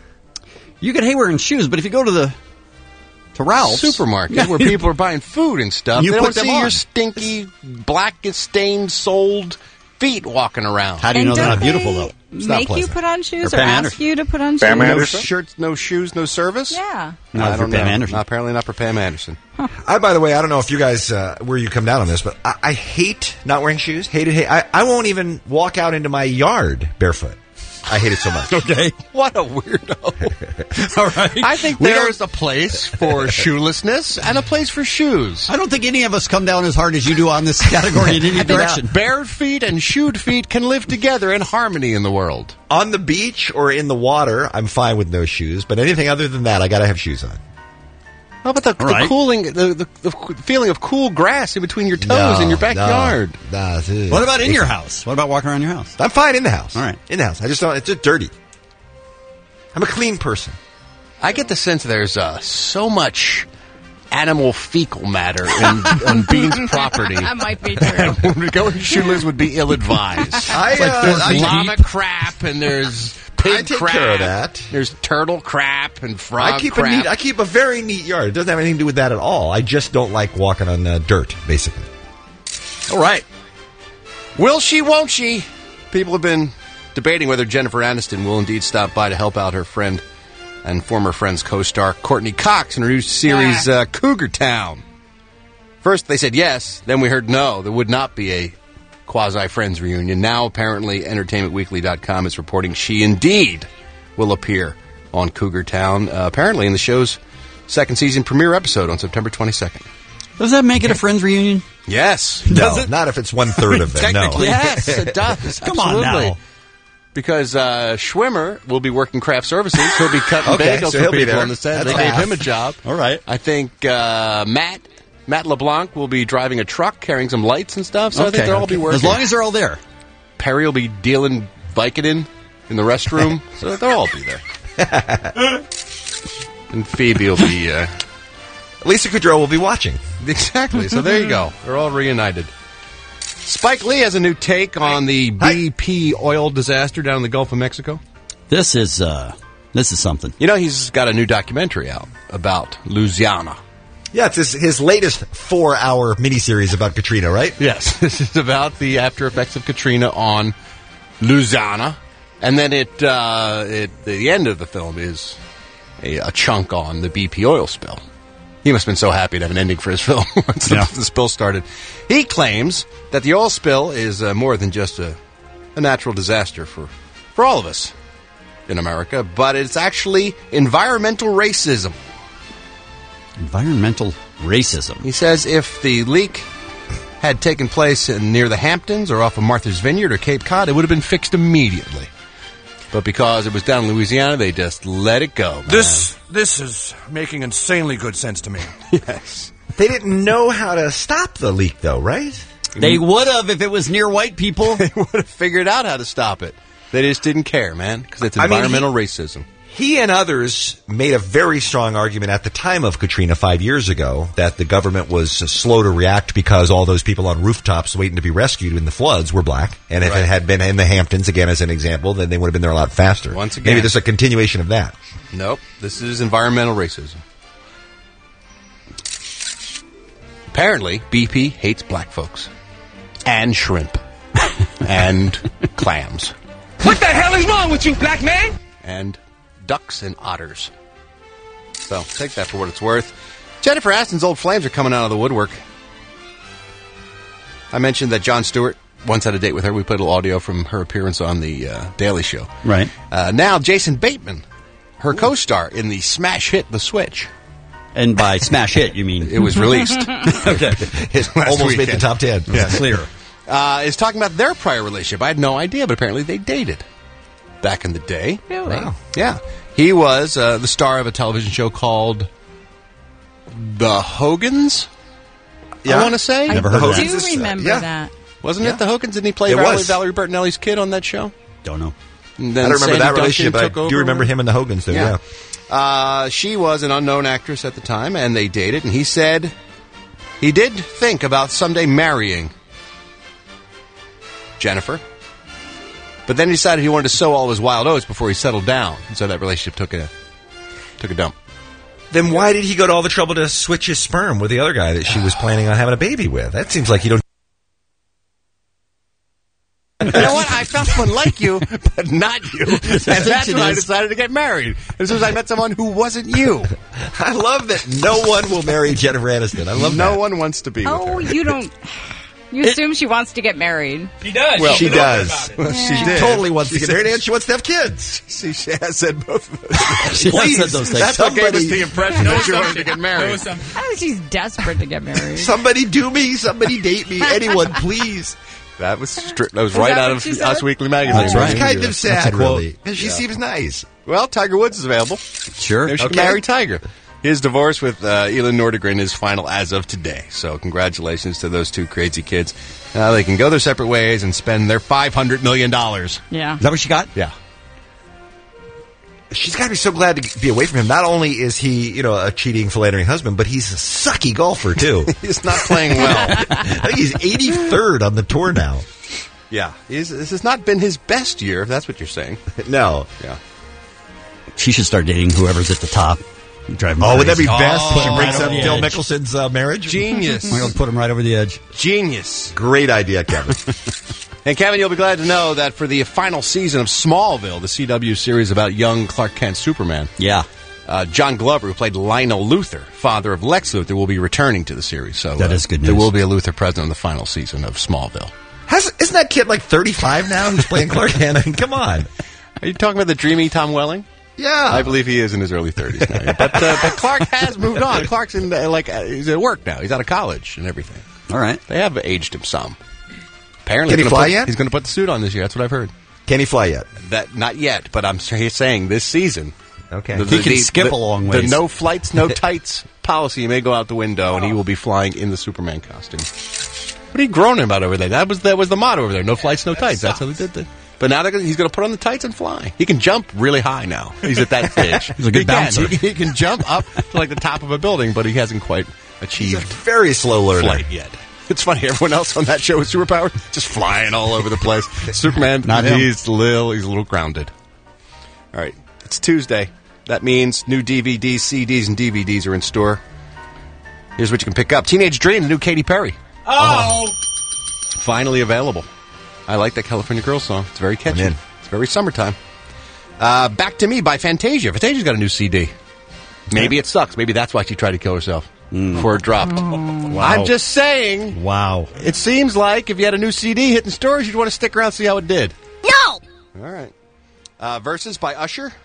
You can hate wearing shoes, but if you go to the to Ralph's supermarket where people are buying food and stuff, You they put don't them see on. your stinky, black, stained, soled feet walking around. How do you And know they're don't not beautiful, they though? It's not Make you pleasant. put on shoes Or or, Pam ask Anderson. you to put on Pam shoes? Anderson? No shirts, no shoes, no service? Yeah. Not I for don't Pam know. Anderson. Not, apparently not for Pam Anderson. I, by the way, I don't know if you guys, uh, where you come down on this, but I, I hate not wearing shoes. Hate it. Hate, I, I won't even walk out into my yard barefoot. I hate it so much. Okay. What a weirdo. All right. I think We there don't- is a place for shoelessness and a place for shoes. I don't think any of us come down as hard as you do on this category in any direction. Bare feet and shoed feet can live together in harmony in the world. On the beach or in the water, I'm fine with no shoes, but anything other than that, I got to have shoes on. How about the, the right. cooling, the, the, the feeling of cool grass in between your toes No, in your no, backyard? nah, dude. What about in It's- your house? What about walking around your house? I'm fine in the house. All right. In the house. I just don't, it's just dirty. I'm a clean person. I get the sense there's uh, so much animal fecal matter in, on Bean's property. That might be true. Going shoeless would be ill-advised. I, It's like uh, there's I- llama crap and there's pig I take crap. care of that. There's turtle crap and frog I keep crap. a neat, I keep a very neat yard. It doesn't have anything to do with that at all. I just don't like walking on uh, dirt, basically. All right. Will she, won't she? People have been debating whether Jennifer Aniston will indeed stop by to help out her friend and former Friends co-star Courtney Cox in her new series uh, Cougar Town. First they said yes, then we heard no, there would not be a quasi-Friends reunion. Now apparently Entertainment Weekly dot com is reporting she indeed will appear on Cougar Town, uh, apparently in the show's second season premiere episode on September twenty-second. Does that make it a Friends reunion? Yes. No, not if it's one third of them. No. Technically, yes, it does. Come on Absolutely. now. Because uh, Schwimmer will be working craft services. He'll be cutting Okay, bagels so for he'll be people there. on the set. That's They gave half. him a job. All right. I think uh, Matt Matt LeBlanc will be driving a truck, carrying some lights and stuff. So I think they'll all be working. As long as they're all there. Perry will be dealing Vicodin in the restroom. So they'll all be there. And Phoebe will be... Uh, Lisa Kudrow will be watching. Exactly. So there you go. They're all reunited. Spike Lee has a new take on the B P oil disaster down in the Gulf of Mexico. This is uh, this is something. You know, he's got a new documentary out about Louisiana. Yeah, it's his, his latest four-hour miniseries about Katrina, right? Yes, this is about the after effects of Katrina on Louisiana. And then it, uh, it the end of the film is a, a chunk on the B P oil spill. He must have been so happy to have an ending for his film once Yeah. the spill started. He claims that the oil spill is uh, more than just a, a natural disaster for, for all of us in America, but it's actually environmental racism. Environmental racism. He says if the leak had taken place in, near the Hamptons or off of Martha's Vineyard or Cape Cod, it would have been fixed immediately. But because it was down in Louisiana, they just let it go. Man. This this is making insanely good sense to me. Yes. They didn't know how to stop the leak, though, right? They would have if it was near white people. They would have figured out how to stop it. They just didn't care, man, because it's I mean, environmental he- racism. He and others made a very strong argument at the time of Katrina five years ago that the government was slow to react because all those people on rooftops waiting to be rescued in the floods were black. And if Right. it had been in the Hamptons, again as an example, then they would have been there a lot faster. Once again. Maybe there's a continuation of that. Nope. This is environmental racism. Apparently, B P hates black folks. And shrimp. And clams. What the hell is wrong with you, black man? And ducks and otters. So, take that for what it's worth. Jennifer Aston's old flames are coming out of the woodwork. I mentioned that Jon Stewart once had a date with her. We put a little audio from her appearance on the uh, Daily Show. Right. Uh, now, Jason Bateman, her co-star in the smash hit The Switch. And by smash hit, you mean? It was released. Okay. Last Almost made weekend. the top ten. Yeah. Clear. Uh, is talking about their prior relationship. I had no idea, but apparently they dated back in the day. Really? Wow. Yeah. He was uh, the star of a television show called The Hogans, Yeah. I want to say. I Never heard of do that. remember Yeah. that. Wasn't Yeah. it The Hogans? Didn't he play It Valerie, was. Valerie Bertinelli's kid on that show? Don't know. And then I don't remember Sandy that Duncan relationship, but I took over. do remember him and the Hogans, though, yeah. Yeah. Uh, she was an unknown actress at the time, and they dated, and he said he did think about someday marrying Jennifer. But then he decided he wanted to sow all his wild oats before he settled down, and so that relationship took a took a dump. Then why did he go to all the trouble to switch his sperm with the other guy that she was planning on having a baby with? That seems like you don't... You know what? I found someone like you, but not you. And that's it when I is. decided to get married. As soon as I met someone who wasn't you. I love that no one will marry Jennifer Aniston. I love No that. one wants to be Oh, with her. you don't. You assume she wants to get married. She does. Well, She's She been open does. about it. She She did. totally wants She to get said- married, and she wants to have kids. See, she has said both of those. She has Please, said those things. That's what gave us Somebody- the impression Know that you wanted something. to get Know married. something. I think she's desperate to get married. Somebody do me. Somebody date me. Anyone, please. That was stri- that was Is right that out what of she said? Us Weekly magazine. That's right. It's kind of That's a sad, quote. really, because she Yeah. seems nice. Well, Tiger Woods is available. Sure. Maybe she Okay. can marry Tiger. His divorce with uh, Elin Nordegren is final as of today. So congratulations to those two crazy kids. Now they can go their separate ways and spend their five hundred million dollars. Yeah. Is that what she got? Yeah. She's got to be so glad to be away from him. Not only is he, you know, a cheating, philandering husband, but he's a sucky golfer, too. He's not playing well. I think he's eighty-third on the tour now. Yeah. He's, this has not been his best year, if that's what you're saying. No. Yeah. She should start dating whoever's at the top. Drive him Oh, would that be crazy. best? Oh, She breaks right up over the Phil edge. Mickelson's uh, marriage? Genius. We're going to put him right over the edge. Genius. Great idea, Kevin. And Kevin, you'll be glad to know that for the final season of Smallville, the C W series about young Clark Kent Superman, Yeah. uh, John Glover, who played Lionel Luthor, father of Lex Luthor, will be returning to the series. So That uh, is good There news. will be a Luthor present in the final season of Smallville. Has, isn't that kid like thirty-five now who's playing Clark Kent? I mean, come on. Are you talking about the dreamy Tom Welling? Yeah. I believe he is in his early thirties now. But, uh, but Clark has moved on. Clark's in, uh, like, uh, he's at work now. He's out of college and everything. All right. They have aged him some. Apparently, Can he he's gonna fly put, yet? He's going to put the suit on this year. That's what I've heard. Can he fly yet? That not yet, but I'm s- saying this season. Okay. He can skip a long The ways. no flights, no tights policy may go out the window, and he will be flying in the Superman costume. What are you groaning about over there? That was that was the motto over there. No flights, no tights. That's how they did it. But now they're gonna, he's going to put on the tights and fly. He can jump really high now. He's at that stage. He's a good he can. bouncer. He, he can jump up to like the top of a building, but he hasn't quite He's a achieved very slow learner. flight yet. It's funny. Everyone else on that show with superpowers just flying all over the place. Superman, Not him. he's a little, he's a little grounded. All right, it's Tuesday. That means new D V Ds, C Ds, and D V Ds are in store. Here's what you can pick up: Teenage Dream, the new Katy Perry, Oh. finally available. I like that California Girls song. It's very catchy. I'm in. It's very summertime. Uh, Back to Me by Fantasia. Fantasia's got a new C D. Maybe it sucks. Maybe that's why she tried to kill herself before it dropped. Wow. I'm just saying. Wow. It seems like if you had a new C D hitting stores, you'd want to stick around and see how it did. No! All right. Uh, Versus by Usher.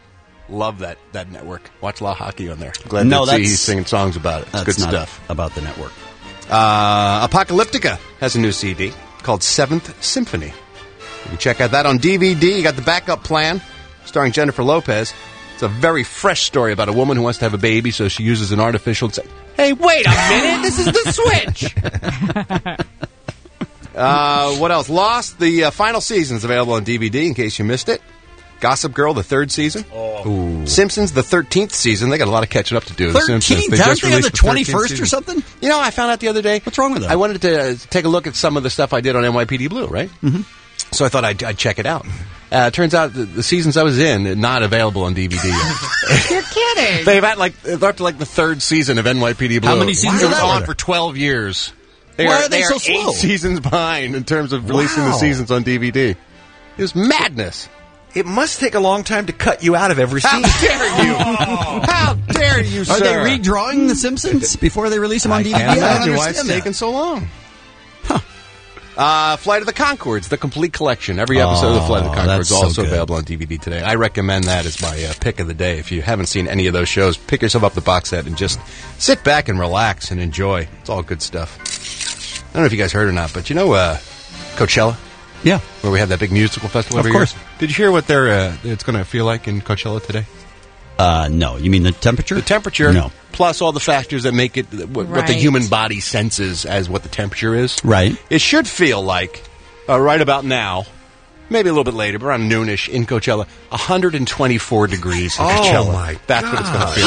Love that that network. Watch a lot of hockey on there. Glad No, to see that's- he's singing songs about it. It's That's good not stuff. about the network. Uh, Apocalyptica has a new C D called Seventh Symphony. You can check out that on D V D. You got the backup plan, starring Jennifer Lopez. It's a very fresh story about a woman who wants to have a baby, so she uses an artificial. T- hey, wait a minute! This is the Switch. uh, what else? Lost. The uh, final season is available on D V D in case you missed it. Gossip Girl, the third season. Oh. Simpsons, the thirteenth season. They got a lot of catching up to do. The Simpsons. thirteenth? They Aren't just they on released the thirteenth twenty-first or season. something? You know, I found out the other day. What's wrong with that? I wanted to uh, take a look at some of the stuff I did on N Y P D Blue, right? Mm-hmm. So I thought I'd, I'd check it out. Uh, turns out the, the seasons I was in are not available on D V D yet. You're kidding. They've had like they're up to like the third season of N Y P D Blue. How many seasons It are was there? on for twelve years. They Why are, are they they so are slow? eight seasons behind in terms of releasing Wow. the seasons on D V D. It was madness. It must take a long time to cut you out of every How scene. dare you? How dare you, Are sir? they redrawing The Simpsons before they release them on I D V D? can't I don't imagine why it's understand that. taking so long. Uh, Flight of the Conchords, the complete collection. Every episode of the Flight of the Oh, Conchords that's is so also good. available on D V D today. I recommend that as my uh, pick of the day. If you haven't seen any of those shows, pick yourself up the box set and just sit back and relax and enjoy. It's all good stuff. I don't know if you guys heard or not, but you know uh, Coachella? Yeah. Where we have that big musical festival Of every course. year? Did you hear what they're, uh, it's going to feel like in Coachella today? Uh, no. You mean the temperature? The temperature, No. plus all the factors that make it what, what the Right. human body senses as what the temperature is. Right. It should feel like, uh, right about now, maybe a little bit later, but around noonish in Coachella, one hundred twenty-four degrees in Oh, Coachella. my That's what it's going to God. feel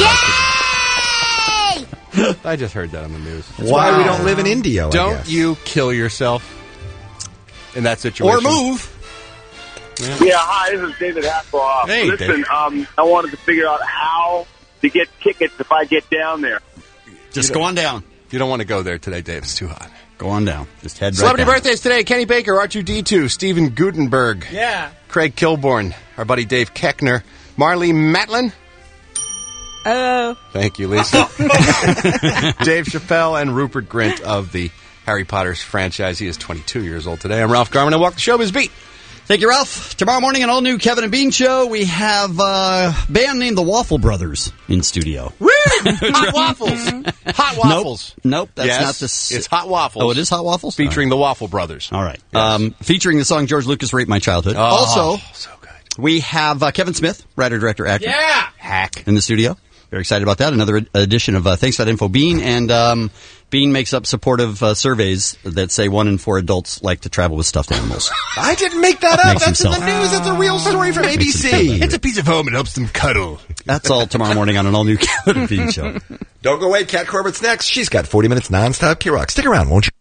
like. I just heard that on the news. That's why we don't live in India, I Don't guess. you kill yourself in that situation. Or move. Yeah, hi, this is David Hasselhoff. Hey, Listen, David. um, I wanted to figure out how to get tickets if I get down there. Just go on down. You don't want to go there today, Dave. It's too hot. Go on down. Just head Celebrity right down. birthdays today. Kenny Baker, R two D two, Stephen Gutenberg. Yeah. Craig Kilborn, our buddy Dave Keckner, Marley Matlin. Oh. Thank you, Lisa. Dave Chappelle and Rupert Grint of the Harry Potter's franchise. He is twenty-two years old today. I'm Ralph Garman. I walk the showbiz beat. Thank you, Ralph. Tomorrow morning, an all-new Kevin and Bean show. We have uh, a band named the Waffle Brothers in studio. Really? Hot waffles. Hot waffles. Nope, nope that's Yes, not the... s- it's Hot Waffles. Oh, it is Hot Waffles? Featuring the Waffle Brothers. All right. Um, featuring the song George Lucas Raped My Childhood. Oh, also, so good. we have uh, Kevin Smith, writer, director, actor. Yeah. Hack. In the studio. Very excited about that. Another ed- edition of uh, Thanks for That Info, Bean. And um, Bean makes up supportive uh, surveys that say one in four adults like to travel with stuffed animals. I didn't make that up. Makes That's in the himself- news. That's a real story from A B Makes him feel C. better. a piece of home. It helps them cuddle. That's all tomorrow morning on an all-new Kevin and Bean show. Don't go away. Kat Corbett's next. She's got forty minutes nonstop K-Rock. Stick around, won't you?